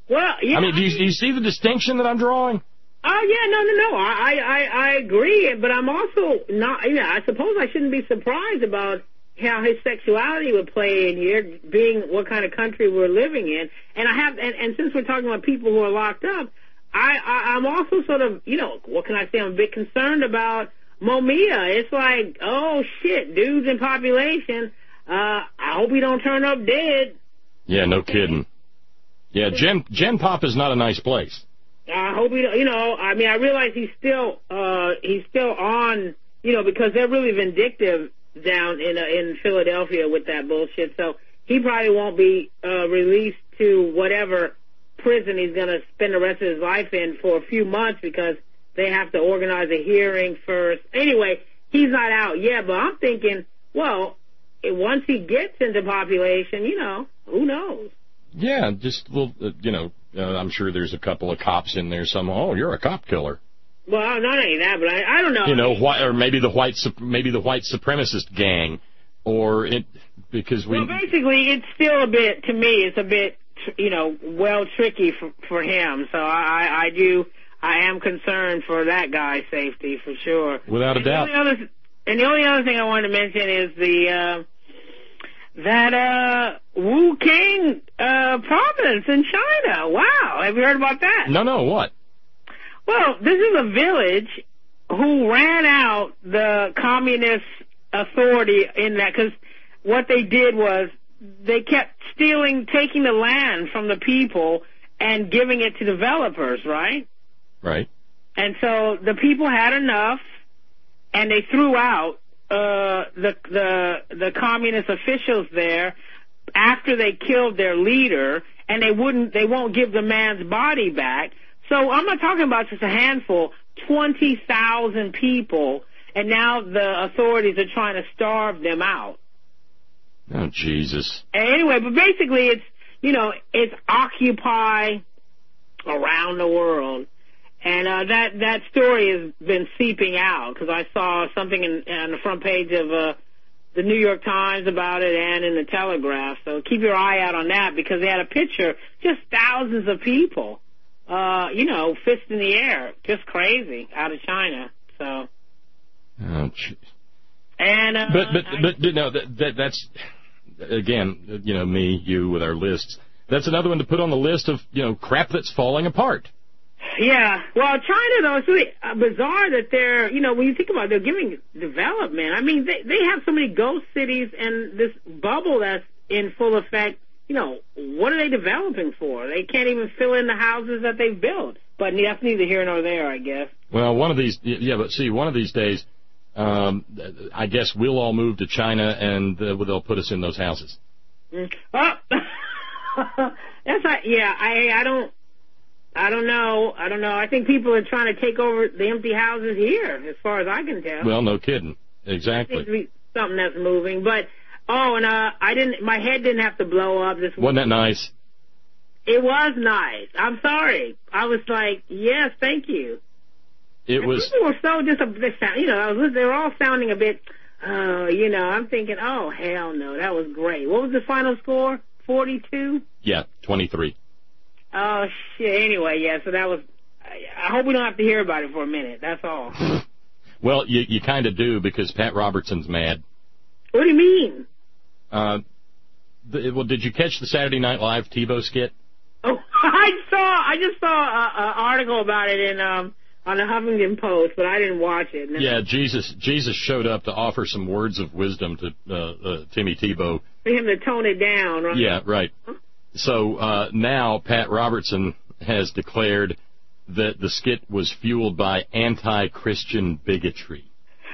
Well, yeah. I mean, do you see the distinction that I'm drawing? Oh, yeah, no. I agree, but I'm also not, I suppose I shouldn't be surprised about how his sexuality would play in here, being what kind of country we're living in. And since we're talking about people who are locked up, I'm also sort of, what can I say? I'm a bit concerned about Mumia. It's like, oh, shit, dudes in population. I hope he don't turn up dead. Yeah, no kidding. Yeah, Gen Pop is not a nice place. I hope he, I realize he's still on, because they're really vindictive down in Philadelphia with that bullshit. So he probably won't be released to whatever prison he's going to spend the rest of his life in for a few months because they have to organize a hearing first. Anyway, he's not out yet, but I'm thinking, well, once he gets into population, who knows? Yeah, just, I'm sure there's a couple of cops in there. Oh, you're a cop killer. Well, not only that, but I don't know. Or maybe the white supremacist gang, because we. Well, basically, it's still a bit, to me, it's a bit, tricky for him. So I am concerned for that guy's safety for sure. Without a doubt. The only other thing I wanted to mention is that Wu King province in China. Wow, have you heard about that? No, what? Well, this is a village who ran out the communist authority in that, because what they did was they kept taking the land from the people and giving it to developers, right? Right. And so the people had enough, and they threw out the communist officials there after they killed their leader, and they won't give the man's body back. So I'm not talking about just a handful, 20,000 people, and now the authorities are trying to starve them out. Oh, Jesus. Anyway, but basically it's Occupy around the world. And that story has been seeping out because I saw something on the front page of the New York Times about it and in the Telegraph. So keep your eye out on that because they had a picture, just thousands of people, fist in the air, just crazy, out of China. So. Oh, jeez. And but that's again, me, you with our lists. That's another one to put on the list of crap that's falling apart. Yeah, well, China, though, it's really bizarre that they're, when you think about it, they're giving development. I mean, they have so many ghost cities and this bubble that's in full effect. What are they developing for? They can't even fill in the houses that they've built. But that's neither here nor there, I guess. Well, one of these days, I guess we'll all move to China and they'll put us in those houses. Oh, that's not, yeah, I don't know. I think people are trying to take over the empty houses here, as far as I can tell. Well, no kidding. Exactly. Seems to be something that's moving. But, my head didn't have to blow up this Wasn't that nice? It was nice. I'm sorry. I was like, yes, thank you. People were so they were all sounding a bit, I'm thinking, oh, hell no, that was great. What was the final score? 42? Yeah, 23. Oh, shit. Anyway, yeah, so that was... I hope we don't have to hear about it for a minute. That's all. Well, you kind of do because Pat Robertson's mad. What do you mean? Did you catch the Saturday Night Live TiVo skit? Oh, I just saw an article about it on the Huffington Post, but I didn't watch it. No. Yeah, Jesus showed up to offer some words of wisdom to Timmy Tebow. For him to tone it down, right? Yeah, right. Huh? So now Pat Robertson has declared that the skit was fueled by anti-Christian bigotry.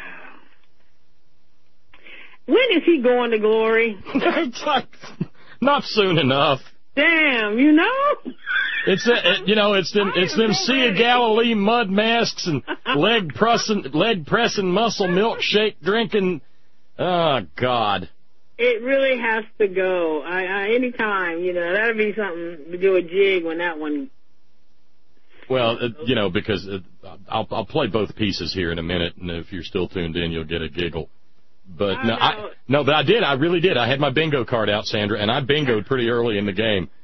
When is he going to glory? It's like, not soon enough. Damn, It's them Sea of Galilee mud masks and leg pressing muscle milkshake drinking. Oh God. It really has to go. Anytime, that'll be something to do a jig when that one. Well, because I'll play both pieces here in a minute, and if you're still tuned in, you'll get a giggle. But but I did. I really did. I had my bingo card out, Sandra, and I bingoed pretty early in the game.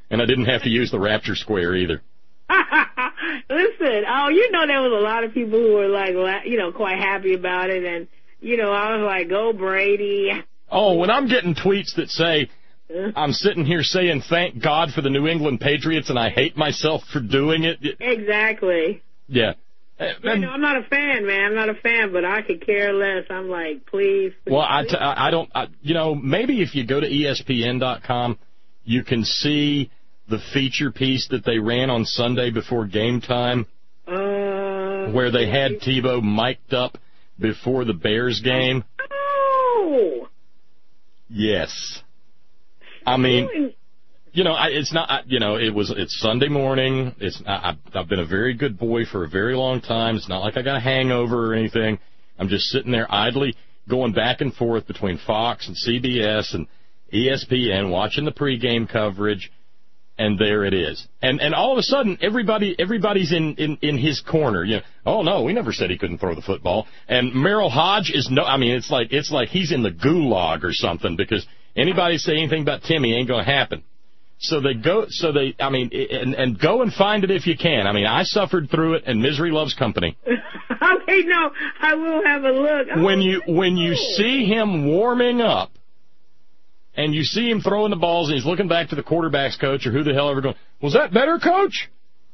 and I didn't have to use the Rapture Square either. Listen, there was a lot of people who were like, quite happy about it, and I was like, go Brady. Oh, when I'm getting tweets that say, I'm sitting here saying thank God for the New England Patriots and I hate myself for doing it. Exactly. Yeah. I'm not a fan, man. I'm not a fan, but I could care less. I'm like, please. Well, I don't, maybe if you go to ESPN.com, you can see the feature piece that they ran on Sunday before game time, where they had Tebow mic'd up before the Bears game. Oh! Yes. I mean, it's not, it's Sunday morning. I've been a very good boy for a very long time. It's not like I got a hangover or anything. I'm just sitting there idly going back and forth between Fox and CBS and ESPN, watching the pregame coverage, and there it is. And all of a sudden, everybody's in his corner. Oh no, we never said he couldn't throw the football. And Merrill Hodge it's like he's in the gulag or something, because anybody say anything about Timmy ain't going to happen. And go and find it if you can. I mean, I suffered through it, and misery loves company. Okay, no, I will have a look. When you see him warming up, and you see him throwing the balls, and he's looking back to the quarterback's coach or who the hell ever going, was that better, coach?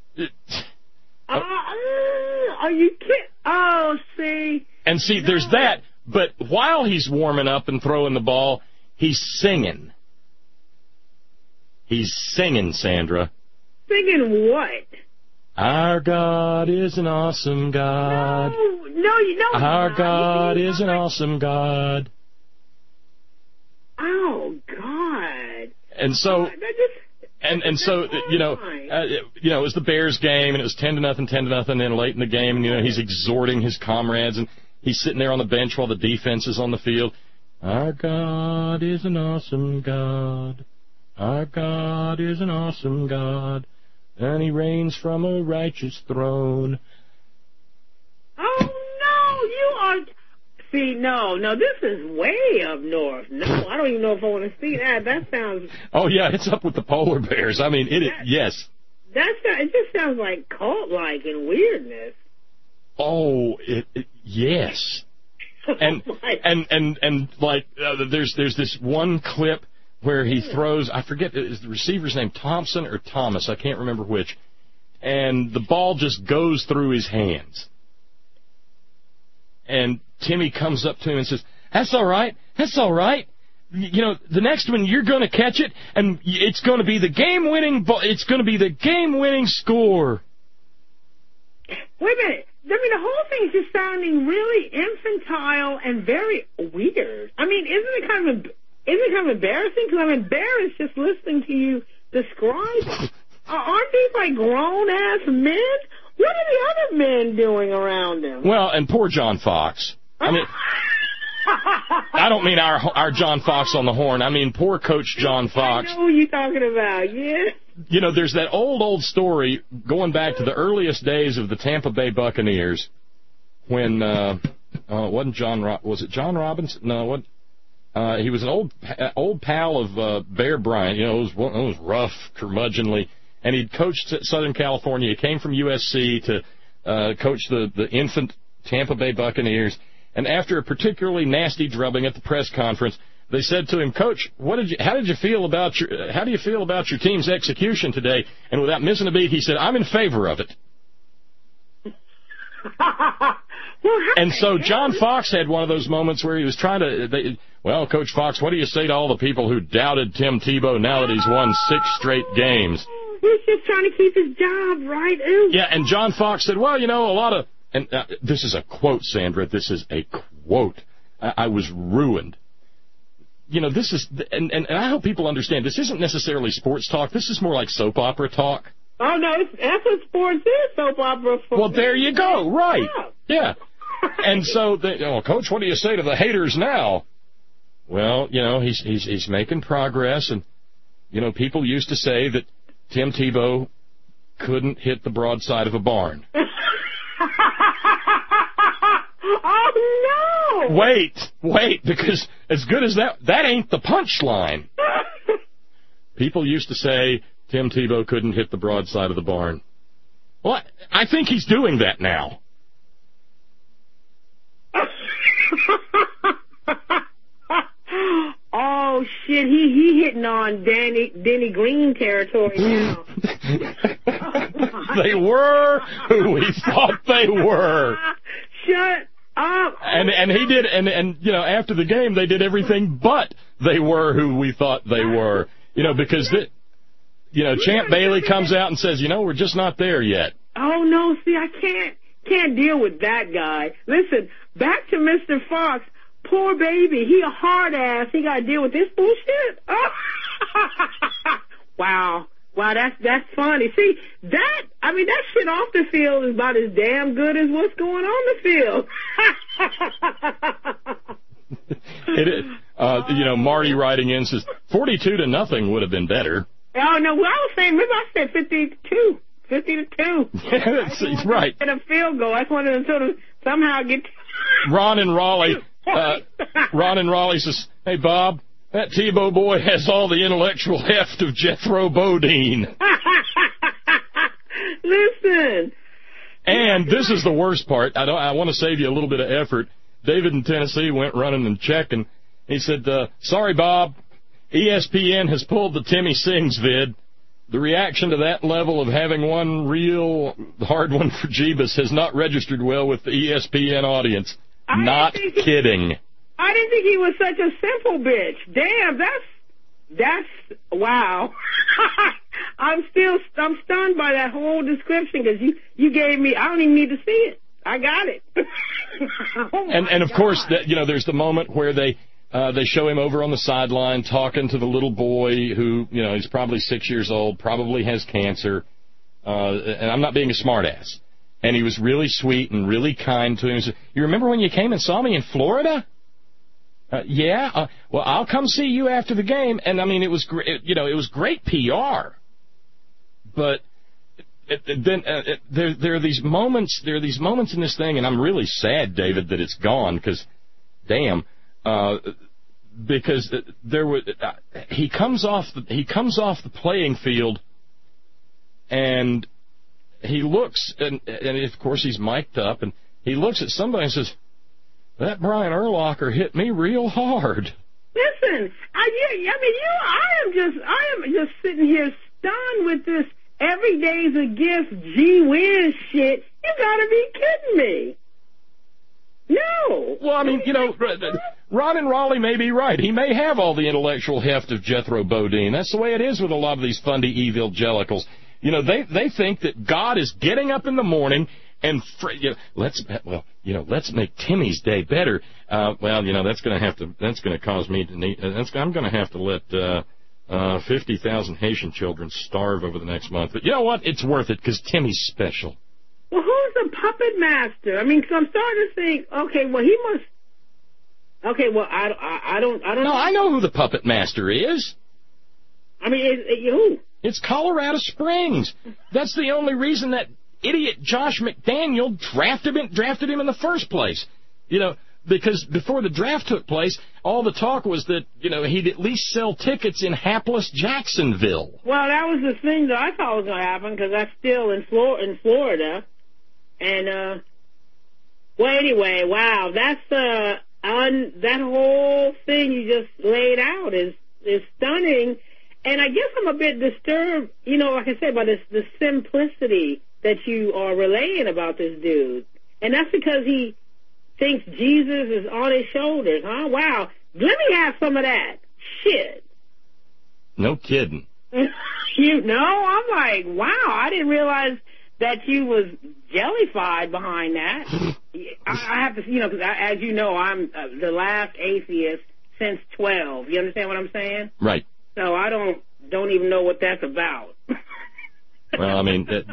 Are you kidding? Oh, see. And see, there's that. But while he's warming up and throwing the ball, he's singing. He's singing, Sandra. Singing what? Our God is an awesome God. No, Our God is an awesome God. Oh, God. And so, it was the Bears game, and it was 10-0, 10-0, and then late in the game, and, he's exhorting his comrades, and he's sitting there on the bench while the defense is on the field. Our God is an awesome God. Our God is an awesome God, and he reigns from a righteous throne. Oh, no, you are... See, no, this is way up north. No, I don't even know if I want to see that. That sounds... Oh, yeah, it's up with the polar bears. I mean, yes. It just sounds like cult-like and weirdness. Oh, yes. And there's this one clip where he throws, I forget, is the receiver's name Thompson or Thomas? I can't remember which. And the ball just goes through his hands. And Timmy comes up to him and says, that's all right. The next one you're going to catch it, and it's going to be the game-winning score. Wait a minute. I mean, the whole thing is just sounding really infantile and very weird. I mean, isn't it kind of embarrassing? Because I'm embarrassed just listening to you describe. Aren't these like grown-ass men? What are the other men doing around him? Well, and poor John Fox. I mean, I don't mean our John Fox on the horn. I mean poor Coach John Fox. I know who you're talking about, yeah. There's that old story going back to the earliest days of the Tampa Bay Buccaneers when, wasn't was it John Robinson? No, what? He was an old pal of Bear Bryant. It was rough, curmudgeonly. And he'd coached at Southern California. He came from USC to coach the infant Tampa Bay Buccaneers. And after a particularly nasty drubbing at the press conference, they said to him, "Coach, how do you feel about your team's execution today?" And without missing a beat, he said, "I'm in favor of it." And so John Fox had one of those moments where he was trying to, Coach Fox, what do you say to all the people who doubted Tim Tebow now that he's won 6 straight games? He's just trying to keep his job, right? Ooh. Yeah, and John Fox said, a lot of, and this is a quote, Sandra, this is a quote. I was ruined. This is, and I hope people understand, this isn't necessarily sports talk. This is more like soap opera talk. Oh, no, that's what sports is, soap opera. Well, there you go, right. Yeah. And so, Coach, what do you say to the haters now? Well, he's making progress, and, people used to say that Tim Tebow couldn't hit the broadside of a barn. Oh, no! Wait, because as good as that ain't the punchline. People used to say Tim Tebow couldn't hit the broadside of the barn. Well, I think he's doing that now. Oh shit, he hitting on Denny Green territory now. They were who we thought they were. Shut up. And he did, and you know, after the game, they did everything but they were who we thought they were. You know, because, Champ Bailey comes out and says, we're just not there yet. Oh, no, see, I can't deal with that guy. Listen, back to Mr. Fox. Poor baby. He a hard ass. He got to deal with this bullshit. Oh. Wow, that's funny. See, that shit off the field is about as damn good as what's going on the field. It is. Marty writing in says 42-0 would have been better. Oh, no, well, I was saying, remember I said 50-2. 50-2. That's right. And a field goal. I just wanted to sort of somehow get... Ron in Raleigh says, hey, Bob, that Tebow boy has all the intellectual heft of Jethro Bodine. Listen. And this is the worst part. I want to save you a little bit of effort. David in Tennessee went running and checking. He said, sorry, Bob, ESPN has pulled the Timmy Sings vid. The reaction to that level of having one real hard one for Jeebus has not registered well with the ESPN audience. Not kidding. I didn't think he was such a simple bitch. Damn, that's wow. I'm stunned by that whole description because you gave me, I don't even need to see it. I got it. And of course, there's the moment where they show him over on the sideline talking to the little boy who, he's probably 6 years old, probably has cancer, and I'm not being a smartass. And he was really sweet and really kind to him. He said, you remember when you came and saw me in Florida? Yeah. Well, I'll come see you after the game. And it was great. It was great PR. But then there are these moments. There are these moments in this thing, and I'm really sad, David, that it's gone. Because, damn. Because he comes off the playing field, and he looks, and of course he's mic'd up, and he looks at somebody and says, that Brian Urlacher hit me real hard. Listen, I am just sitting here stunned with this every day's a gift, gee whiz shit. You gotta be kidding me. No. Well, Ron in Raleigh may be right. He may have all the intellectual heft of Jethro Bodine. That's the way it is with a lot of these fundy evangelicals. They think that God is getting up in the morning and let's make Timmy's day better. That's going to cause me to need. I'm going to have to let 50,000 Haitian children starve over the next month. But you know what? It's worth it because Timmy's special. Well, who's the puppet master? Because I'm starting to think. Okay, well he must. Okay, well I don't. No, I know who the puppet master is. Who? It's Colorado Springs. That's the only reason that idiot Josh McDaniel drafted him in the first place. Because before the draft took place, all the talk was that, he'd at least sell tickets in hapless Jacksonville. Well, that was the thing that I thought was going to happen because that's still in Florida. And, well, anyway, wow, that's, that whole thing you just laid out is stunning. And I guess I'm a bit disturbed, like I said, by the simplicity that you are relaying about this dude. And that's because he thinks Jesus is on his shoulders, huh? Wow. Let me have some of that. Shit. No kidding. I'm like, wow, I didn't realize that you was jellified behind that. I have to, because as you know, I'm the last atheist since 12. You understand what I'm saying? Right. So I don't even know what that's about. Well,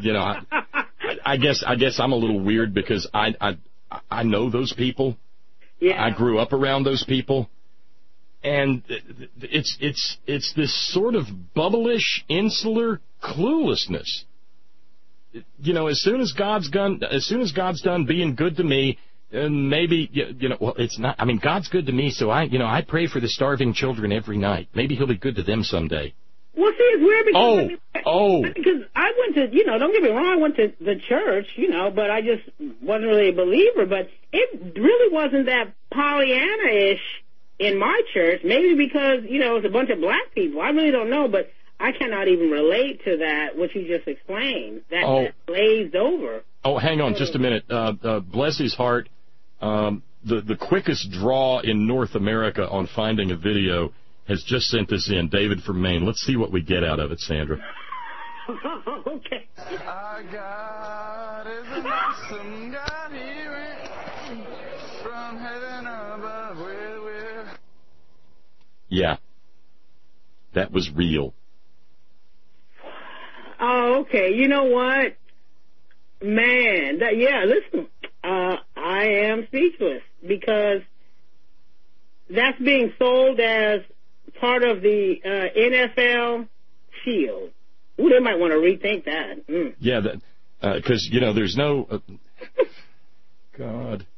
I guess I'm a little weird because I know those people. Yeah. I grew up around those people, and it's this sort of bubblish, insular cluelessness. As soon as God's done being good to me, maybe it's not. God's good to me, so I pray for the starving children every night. Maybe He'll be good to them someday. Well, see, it's weird because because I went to, don't get me wrong, I went to the church, but I just wasn't really a believer. But it really wasn't that Pollyanna-ish in my church. Maybe because, it's a bunch of black people. I really don't know, but I cannot even relate to that, what you just explained. That glazed over. Oh, hang on just a minute. Bless his heart. The quickest draw in North America on finding a video has just sent this in. David from Maine. Let's see what we get out of it, Sandra. Okay. Our God is an awesome God. He went from heaven above. Yeah. That was real. Oh, okay. You know what? Man, listen, I am speechless because that's being sold as part of the NFL Shield. Ooh, they might want to rethink that. Mm. Yeah, because, there's no... God.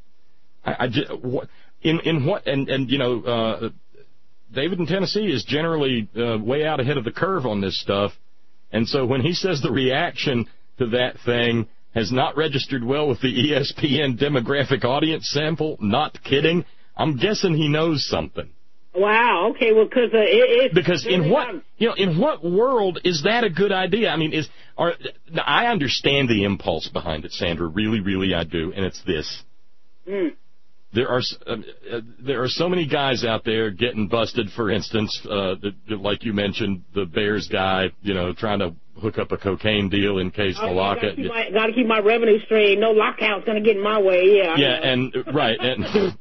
David in Tennessee is generally way out ahead of the curve on this stuff. And so when he says the reaction to that thing has not registered well with the ESPN demographic audience sample, not kidding, I'm guessing he knows something. Wow. Okay. Well, because in what world is that a good idea? I mean, I understand the impulse behind it, Sandra. Really, really, I do. And it's this: there are so many guys out there getting busted. For instance, like you mentioned, the Bears guy, trying to hook up a cocaine deal in case the lockout. Got to keep my revenue straight. No lockout's going to get in my way. Yeah. Yeah, and right and.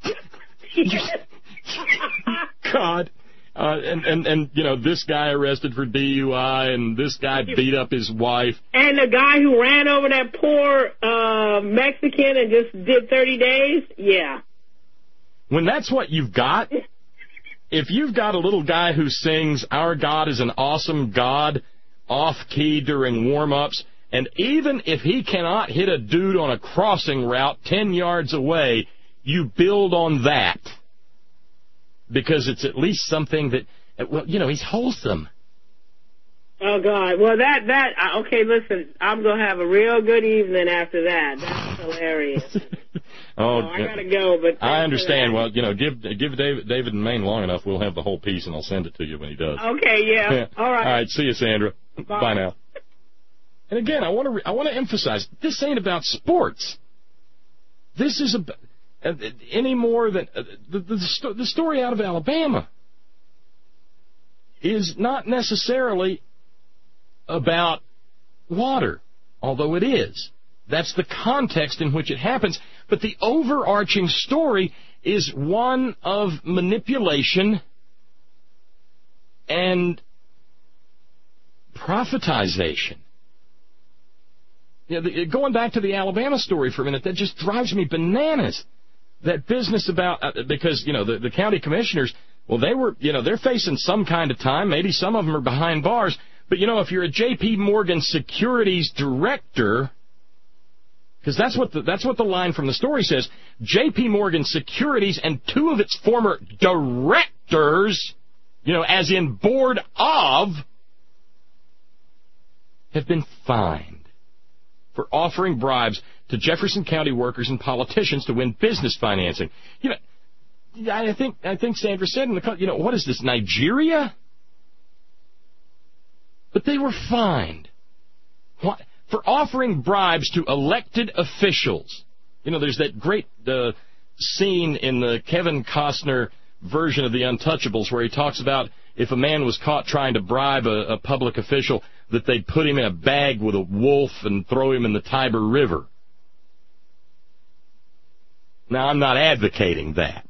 God, and this guy arrested for DUI, and this guy beat up his wife, and the guy who ran over that poor Mexican and just did 30 days. Yeah. When that's what you've got, if you've got a little guy who sings "Our God is an awesome God" off key during warm-ups, and even if he cannot hit a dude on a crossing route 10 yards away, you build on that. Because it's at least something that, he's wholesome. Oh, God. Well, okay, listen, I'm going to have a real good evening after that. That's hilarious. I got to go, but... I understand. Well, give David in Maine long enough, we'll have the whole piece, and I'll send it to you when he does. Okay, yeah. All right. All right, see you, Sandra. Bye now. And again, I want to emphasize, this ain't about sports. This is about... any more than the story out of Alabama is not necessarily about water, although it is. That's the context in which it happens. But the overarching story is one of manipulation and profitization. Going back to the Alabama story for a minute, that just drives me bananas. That business about, because, the county commissioners, well, they're facing some kind of time. Maybe some of them are behind bars. But, if you're a J.P. Morgan securities director, because that's what the line from the story says, J.P. Morgan Securities and two of its former directors, as in board of, have been fined for offering bribes to Jefferson County workers and politicians to win business financing. I think Sandra said in the what is this, Nigeria? But they were fined for offering bribes to elected officials. There's that great scene in the Kevin Costner version of The Untouchables where he talks about if a man was caught trying to bribe a public official, that they'd put him in a bag with a wolf and throw him in the Tiber River. Now, I'm not advocating that.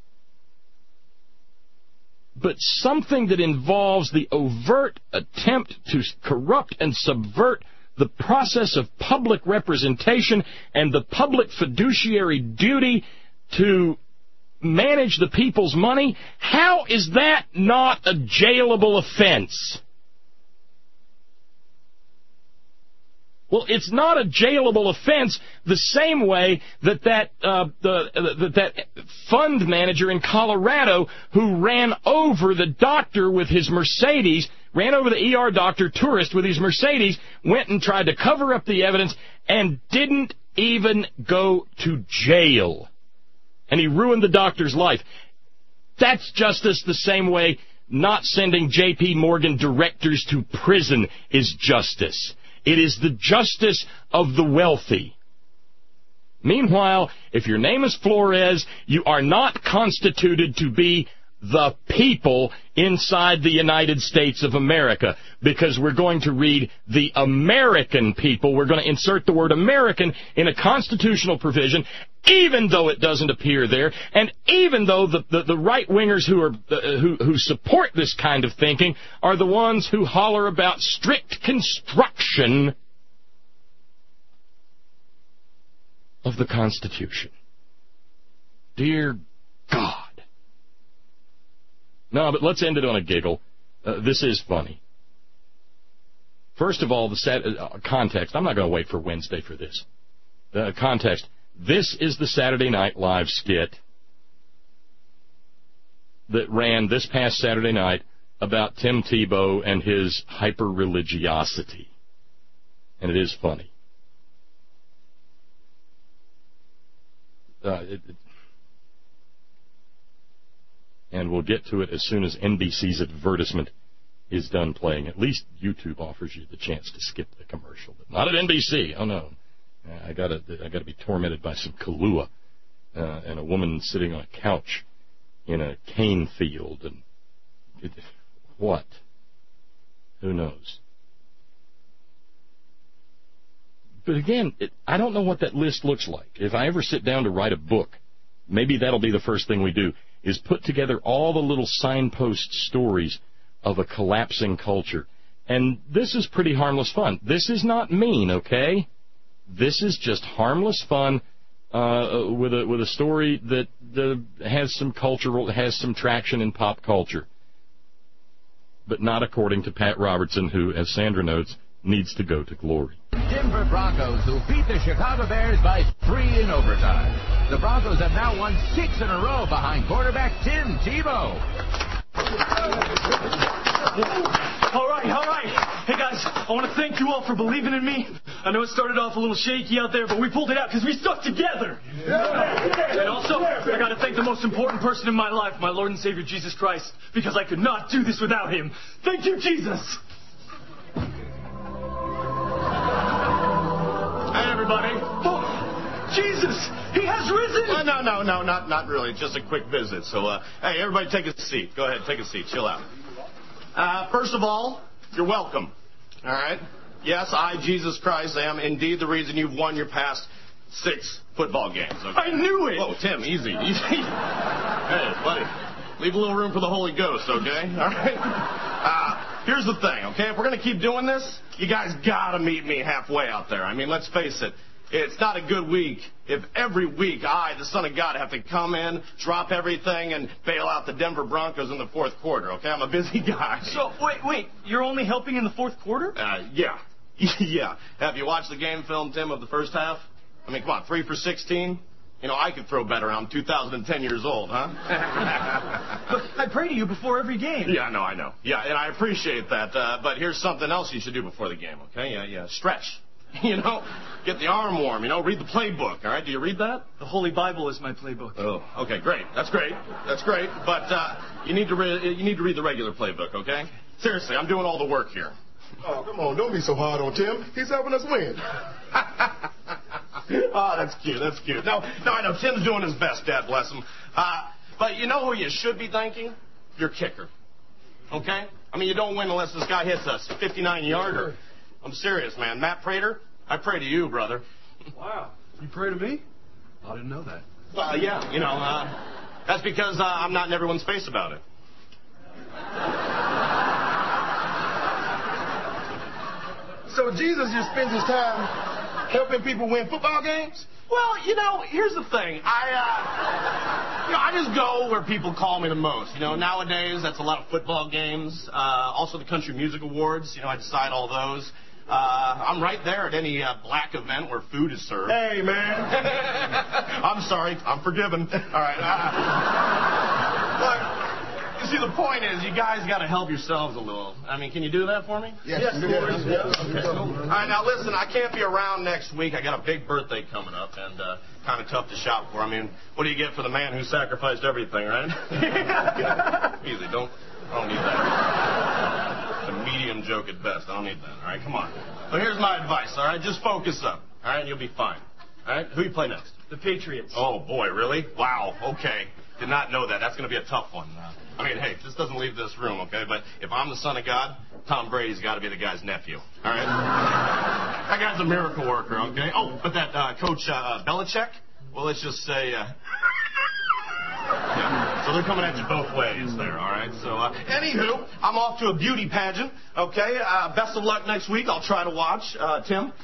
But something that involves the overt attempt to corrupt and subvert the process of public representation and the public fiduciary duty to manage the people's money, how is that not a jailable offense? Well, it's not a jailable offense the same way that fund manager in Colorado who ran over the doctor with his Mercedes ran over the ER doctor tourist with his Mercedes, went and tried to cover up the evidence, and didn't even go to jail. And he ruined the doctor's life. That's justice the same way not sending J.P. Morgan directors to prison is justice. It is the justice of the wealthy. Meanwhile, if your name is Flores, you are not constituted to be the people inside the United States of America, because we're going to read the American people. We're going to insert the word American in a constitutional provision, even though it doesn't appear there, and even though the right-wingers who support this kind of thinking are the ones who holler about strict construction of the Constitution. Dear God. No, but let's end it on a giggle. This is funny. First of all, the context. I'm not going to wait for Wednesday for this. Context. This is the Saturday Night Live skit that ran this past Saturday night about Tim Tebow and his hyper-religiosity. And it is funny. And we'll get to it as soon as NBC's advertisement is done playing. At least YouTube offers you the chance to skip the commercial, but not at NBC. Oh no, I gotta be tormented by some Kahlua and a woman sitting on a couch in a cane field, and what? Who knows? But again, I don't know what that list looks like. If I ever sit down to write a book, maybe that'll be the first thing we do, is put together all the little signpost stories of a collapsing culture. And this is pretty harmless fun. This is not mean, okay? This is just harmless fun with a story that has some traction in pop culture. But not according to Pat Robertson, who, as Sandra notes, needs to go to glory. Denver Broncos, who beat the Chicago Bears by 3 in overtime. The Broncos have now won 6 in a row behind quarterback Tim Tebow. All right. Hey, guys, I want to thank you all for believing in me. I know it started off a little shaky out there, but we pulled it out because we stuck together. And also, I got to thank the most important person in my life, my Lord and Savior, Jesus Christ, because I could not do this without him. Thank you, Jesus. Hey, everybody. Oh, Jesus, he has risen. No, not really. Just a quick visit. So, hey, everybody take a seat. Go ahead, take a seat. Chill out. First of all, you're welcome. All right? Yes, I, Jesus Christ, am indeed the reason you've won your past 6 football games. Okay? I knew it. Whoa, Tim, easy. Hey, buddy, leave a little room for the Holy Ghost, okay? All right? Here's the thing, okay? If we're going to keep doing this, you guys got to meet me halfway out there. I mean, let's face it. It's not a good week if every week I, the Son of God, have to come in, drop everything, and bail out the Denver Broncos in the fourth quarter, okay? I'm a busy guy. So, wait, you're only helping in the fourth quarter? Yeah. Yeah. Have you watched the game film, Tim, of the first half? I mean, come on, 3 for 16? You know, I could throw better. I'm 2010 years old, huh? But I pray to you before every game. Yeah, no, I know. Yeah, and I appreciate that. But here's something else you should do before the game, okay? Yeah. Stretch. You know, get the arm warm, you know, read the playbook, all right? Do you read that? The Holy Bible is my playbook. Oh, okay, great. That's great. But you need to read the regular playbook, okay? Seriously, I'm doing all the work here. Oh, come on, don't be so hard on Tim. He's helping us win. Oh, that's cute. No, I know. Tim's doing his best, Dad, bless him. But you know who you should be thanking? Your kicker. Okay? I mean, you don't win unless this guy hits us 59-yarder. I'm serious, man. Matt Prater, I pray to you, brother. Wow. You pray to me? I didn't know that. Well, yeah, you know, that's because I'm not in everyone's face about it. So Jesus just spends his time helping people win football games? Well, you know, here's the thing. I just go where people call me the most. You know, nowadays, that's a lot of football games. Also the Country Music Awards. You know, I decide all those. I'm right there at any black event where food is served. Hey, man. I'm sorry. I'm forgiven. All right. You see, the point is, you guys got to help yourselves a little. I mean, can you do that for me? Yes. Okay. All right, now listen, I can't be around next week. I got a big birthday coming up, and kind of tough to shop for. I mean, what do you get for the man who sacrificed everything, right? Easy, I don't need that. It's a medium joke at best. I don't need that. All right, come on. So here's my advice. All right, just focus up. All right, and you'll be fine. All right, who you play next? The Patriots. Oh boy, really? Wow. Okay. Did not know that. That's going to be a tough one. I mean, hey, this doesn't leave this room, okay? But if I'm the son of God, Tom Brady's got to be the guy's nephew. All right? That guy's a miracle worker, okay? Oh, but that Coach Belichick, well, let's just say... Yeah. So they're coming at you both ways there, all right? So, anywho, I'm off to a beauty pageant, okay? Best of luck next week. I'll try to watch. Tim,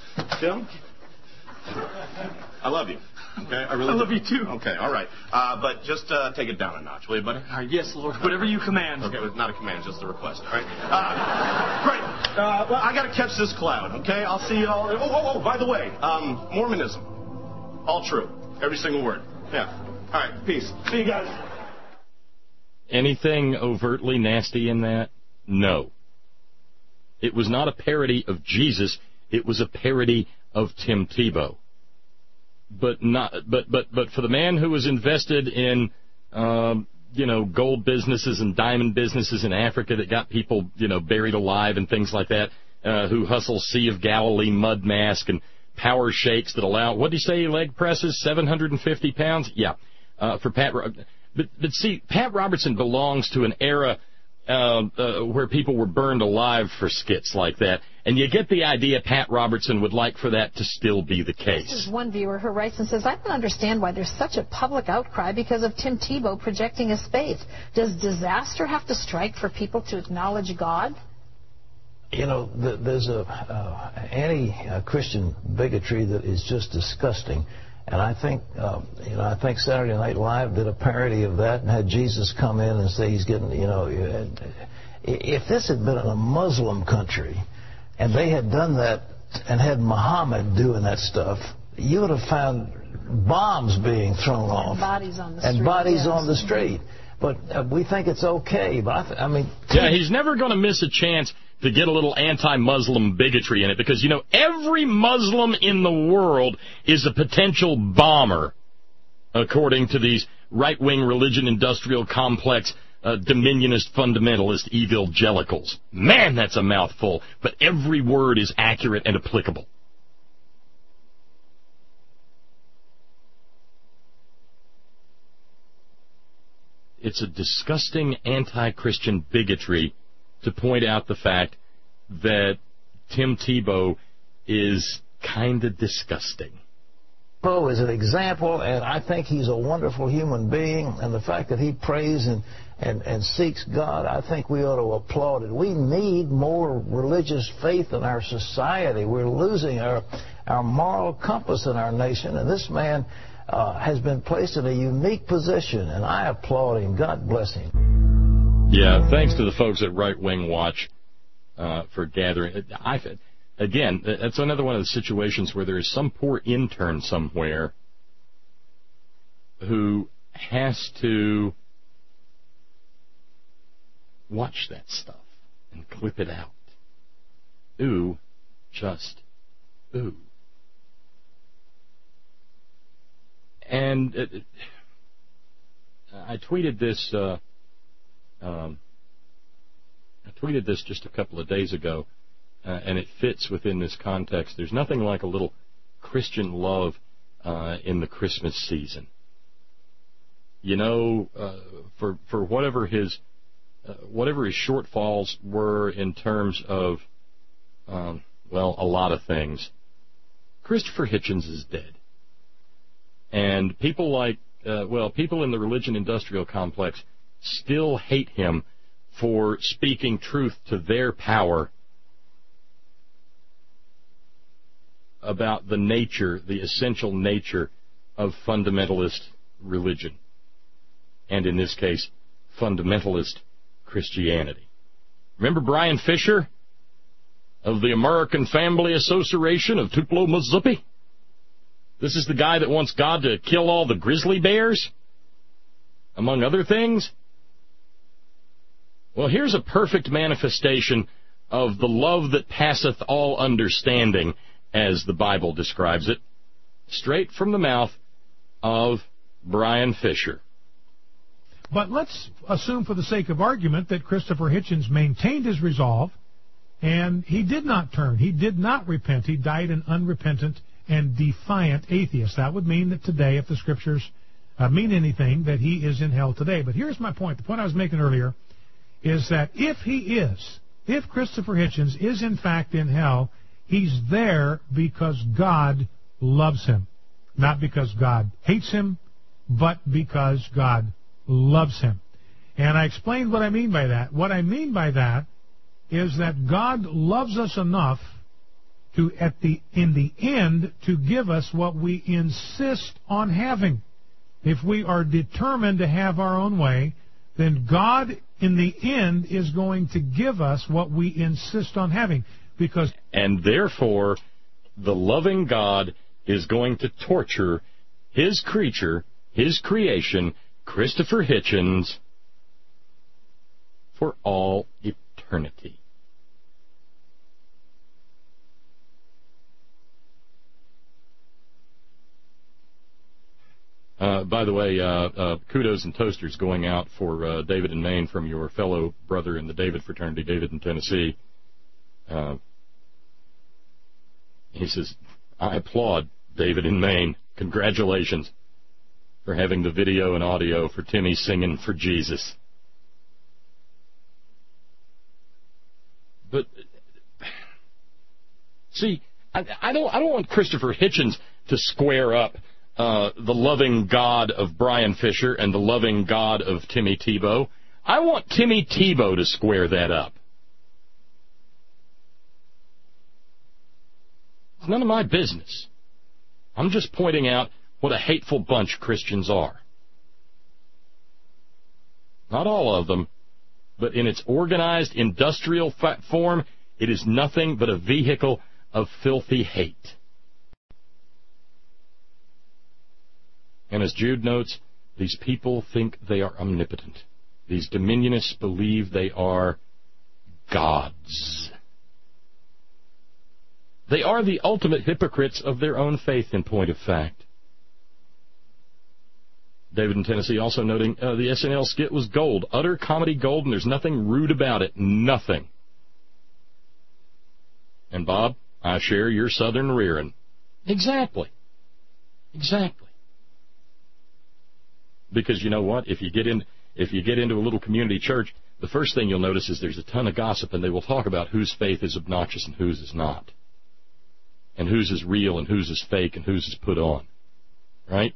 I love you. Okay, I love you too. Okay, all right. But just take it down a notch, will you, buddy? Yes, Lord. Whatever you command. Okay, well, not a command, just a request, all right? Great. Well, I got to catch this cloud, okay? I'll see you all. Oh, by the way, Mormonism. All true. Every single word. Yeah. All right, peace. See you guys. Anything overtly nasty in that? No. It was not a parody of Jesus. It was a parody of Tim Tebow. But for the man who was invested in, gold businesses and diamond businesses in Africa that got people, buried alive and things like that, who hustle Sea of Galilee mud mask and power shakes that allow, what did he say, leg presses, 750 pounds? Yeah, for Pat. But see, Pat Robertson belongs to an era where people were burned alive for skits like that. And you get the idea Pat Robertson would like for that to still be the case. This is one viewer who writes and says, I don't understand why there's such a public outcry because of Tim Tebow projecting his faith. Does disaster have to strike for people to acknowledge God? There's a anti-Christian bigotry that is just disgusting. And I think, I think Saturday Night Live did a parody of that and had Jesus come in and say he's getting, if this had been in a Muslim country and they had done that and had Muhammad doing that stuff, you would have found bombs being thrown off. And bodies on the street. And bodies on the street. But we think it's okay. But I mean... Yeah, he's never going to miss a chance to get a little anti-Muslim bigotry in it because, every Muslim in the world is a potential bomber, according to these right-wing religion industrial complex dominionist fundamentalist evangelicals. Man, that's a mouthful, but every word is accurate and applicable. It's a disgusting anti-Christian bigotry to point out the fact that Tim Tebow is kind of disgusting. Tebow is an example, and I think he's a wonderful human being, and the fact that he prays and seeks God, I think we ought to applaud it. We need more religious faith in our society. We're losing our moral compass in our nation, and this man has been placed in a unique position, and I applaud him. God bless him. Yeah, thanks to the folks at Right Wing Watch for gathering. Again, that's another one of the situations where there is some poor intern somewhere who has to watch that stuff and clip it out. Ooh, just ooh. And I tweeted this. I tweeted this just a couple of days ago, and it fits within this context. There's nothing like a little Christian love in the Christmas season. For whatever his shortfalls were in terms of, a lot of things, Christopher Hitchens is dead. And people people in the religion industrial complex still hate him for speaking truth to their power about the essential nature of fundamentalist religion, and in this case, fundamentalist Christianity. Remember Brian Fisher of the American Family Association of Tupelo, Mississippi? This is the guy that wants God to kill all the grizzly bears, among other things. Well, here's a perfect manifestation of the love that passeth all understanding, as the Bible describes it, straight from the mouth of Brian Fisher. But let's assume for the sake of argument that Christopher Hitchens maintained his resolve, and he did not turn. He did not repent. He died an unrepentant and defiant atheist. That would mean that today, if the Scriptures mean anything, that he is in hell today. But here's my point. The point I was making earlier is that if Christopher Hitchens is in fact in hell, he's there because God loves him. Not because God hates him, but because God loves him. And I explained what I mean by that. What I mean by that is that God loves us enough to, in the end, to give us what we insist on having. If we are determined to have our own way, then God, in the end, is going to give us what we insist on having. And therefore, the loving God is going to torture his creature, his creation, Christopher Hitchens, for all eternity. By the way, kudos and toasters going out for David in Maine from your fellow brother in the David fraternity, David in Tennessee. He says, I applaud David in Maine. Congratulations for having the video and audio for Timmy singing for Jesus. But, see, I don't want Christopher Hitchens to square up the loving God of Brian Fisher and the loving God of Timmy Tebow. I want Timmy Tebow to square that up. It's none of my business. I'm just pointing out what a hateful bunch Christians are. Not all of them, but in its organized industrial form, it is nothing but a vehicle of filthy hate. And as Jude notes, these people think they are omnipotent. These dominionists believe they are gods. They are the ultimate hypocrites of their own faith, in point of fact. David in Tennessee also noting the SNL skit was gold, utter comedy gold, and there's nothing rude about it. Nothing. And Bob, I share your southern rearing. Exactly. Exactly. Because you know what? If you get into a little community church, the first thing you'll notice is there's a ton of gossip, and they will talk about whose faith is obnoxious and whose is not, and whose is real and whose is fake and whose is put on. Right?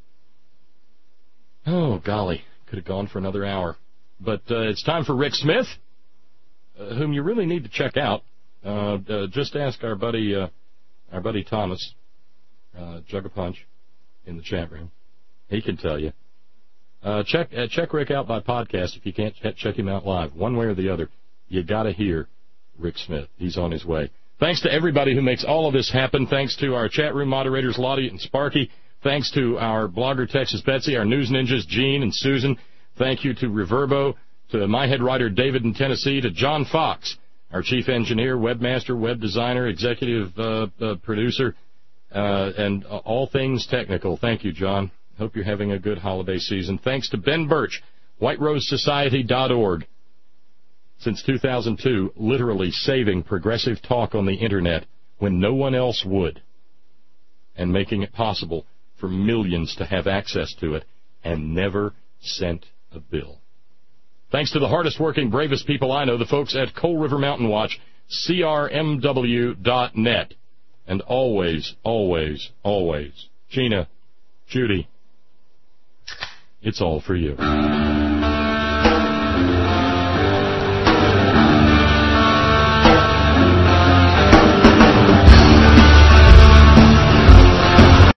Oh, golly. Could have gone for another hour. But it's time for Rick Smith, whom you really need to check out. Just ask our buddy Thomas, Jug-a-Punch, in the chat room. He can tell you. Check Rick out by podcast if you can't check him out live. One way or the other, you got to hear Rick Smith. He's on his way. Thanks to everybody who makes all of this happen. Thanks to our chat room moderators, Lottie and Sparky. Thanks to our blogger, Texas Betsy, our news ninjas, Gene and Susan. Thank you to Reverbo, to my head writer, David in Tennessee, to John Fox, our chief engineer, webmaster, web designer, executive producer, and all things technical. Thank you, John. Hope you're having a good holiday season. Thanks to Ben Birch, WhiteRoseSociety.org. Since 2002, literally saving progressive talk on the Internet when no one else would, and making it possible for millions to have access to it and never sent a bill. Thanks to the hardest working, bravest people I know, the folks at Coal River Mountain Watch, CRMW.net. And always, always, always, Gina, Judy, it's all for you.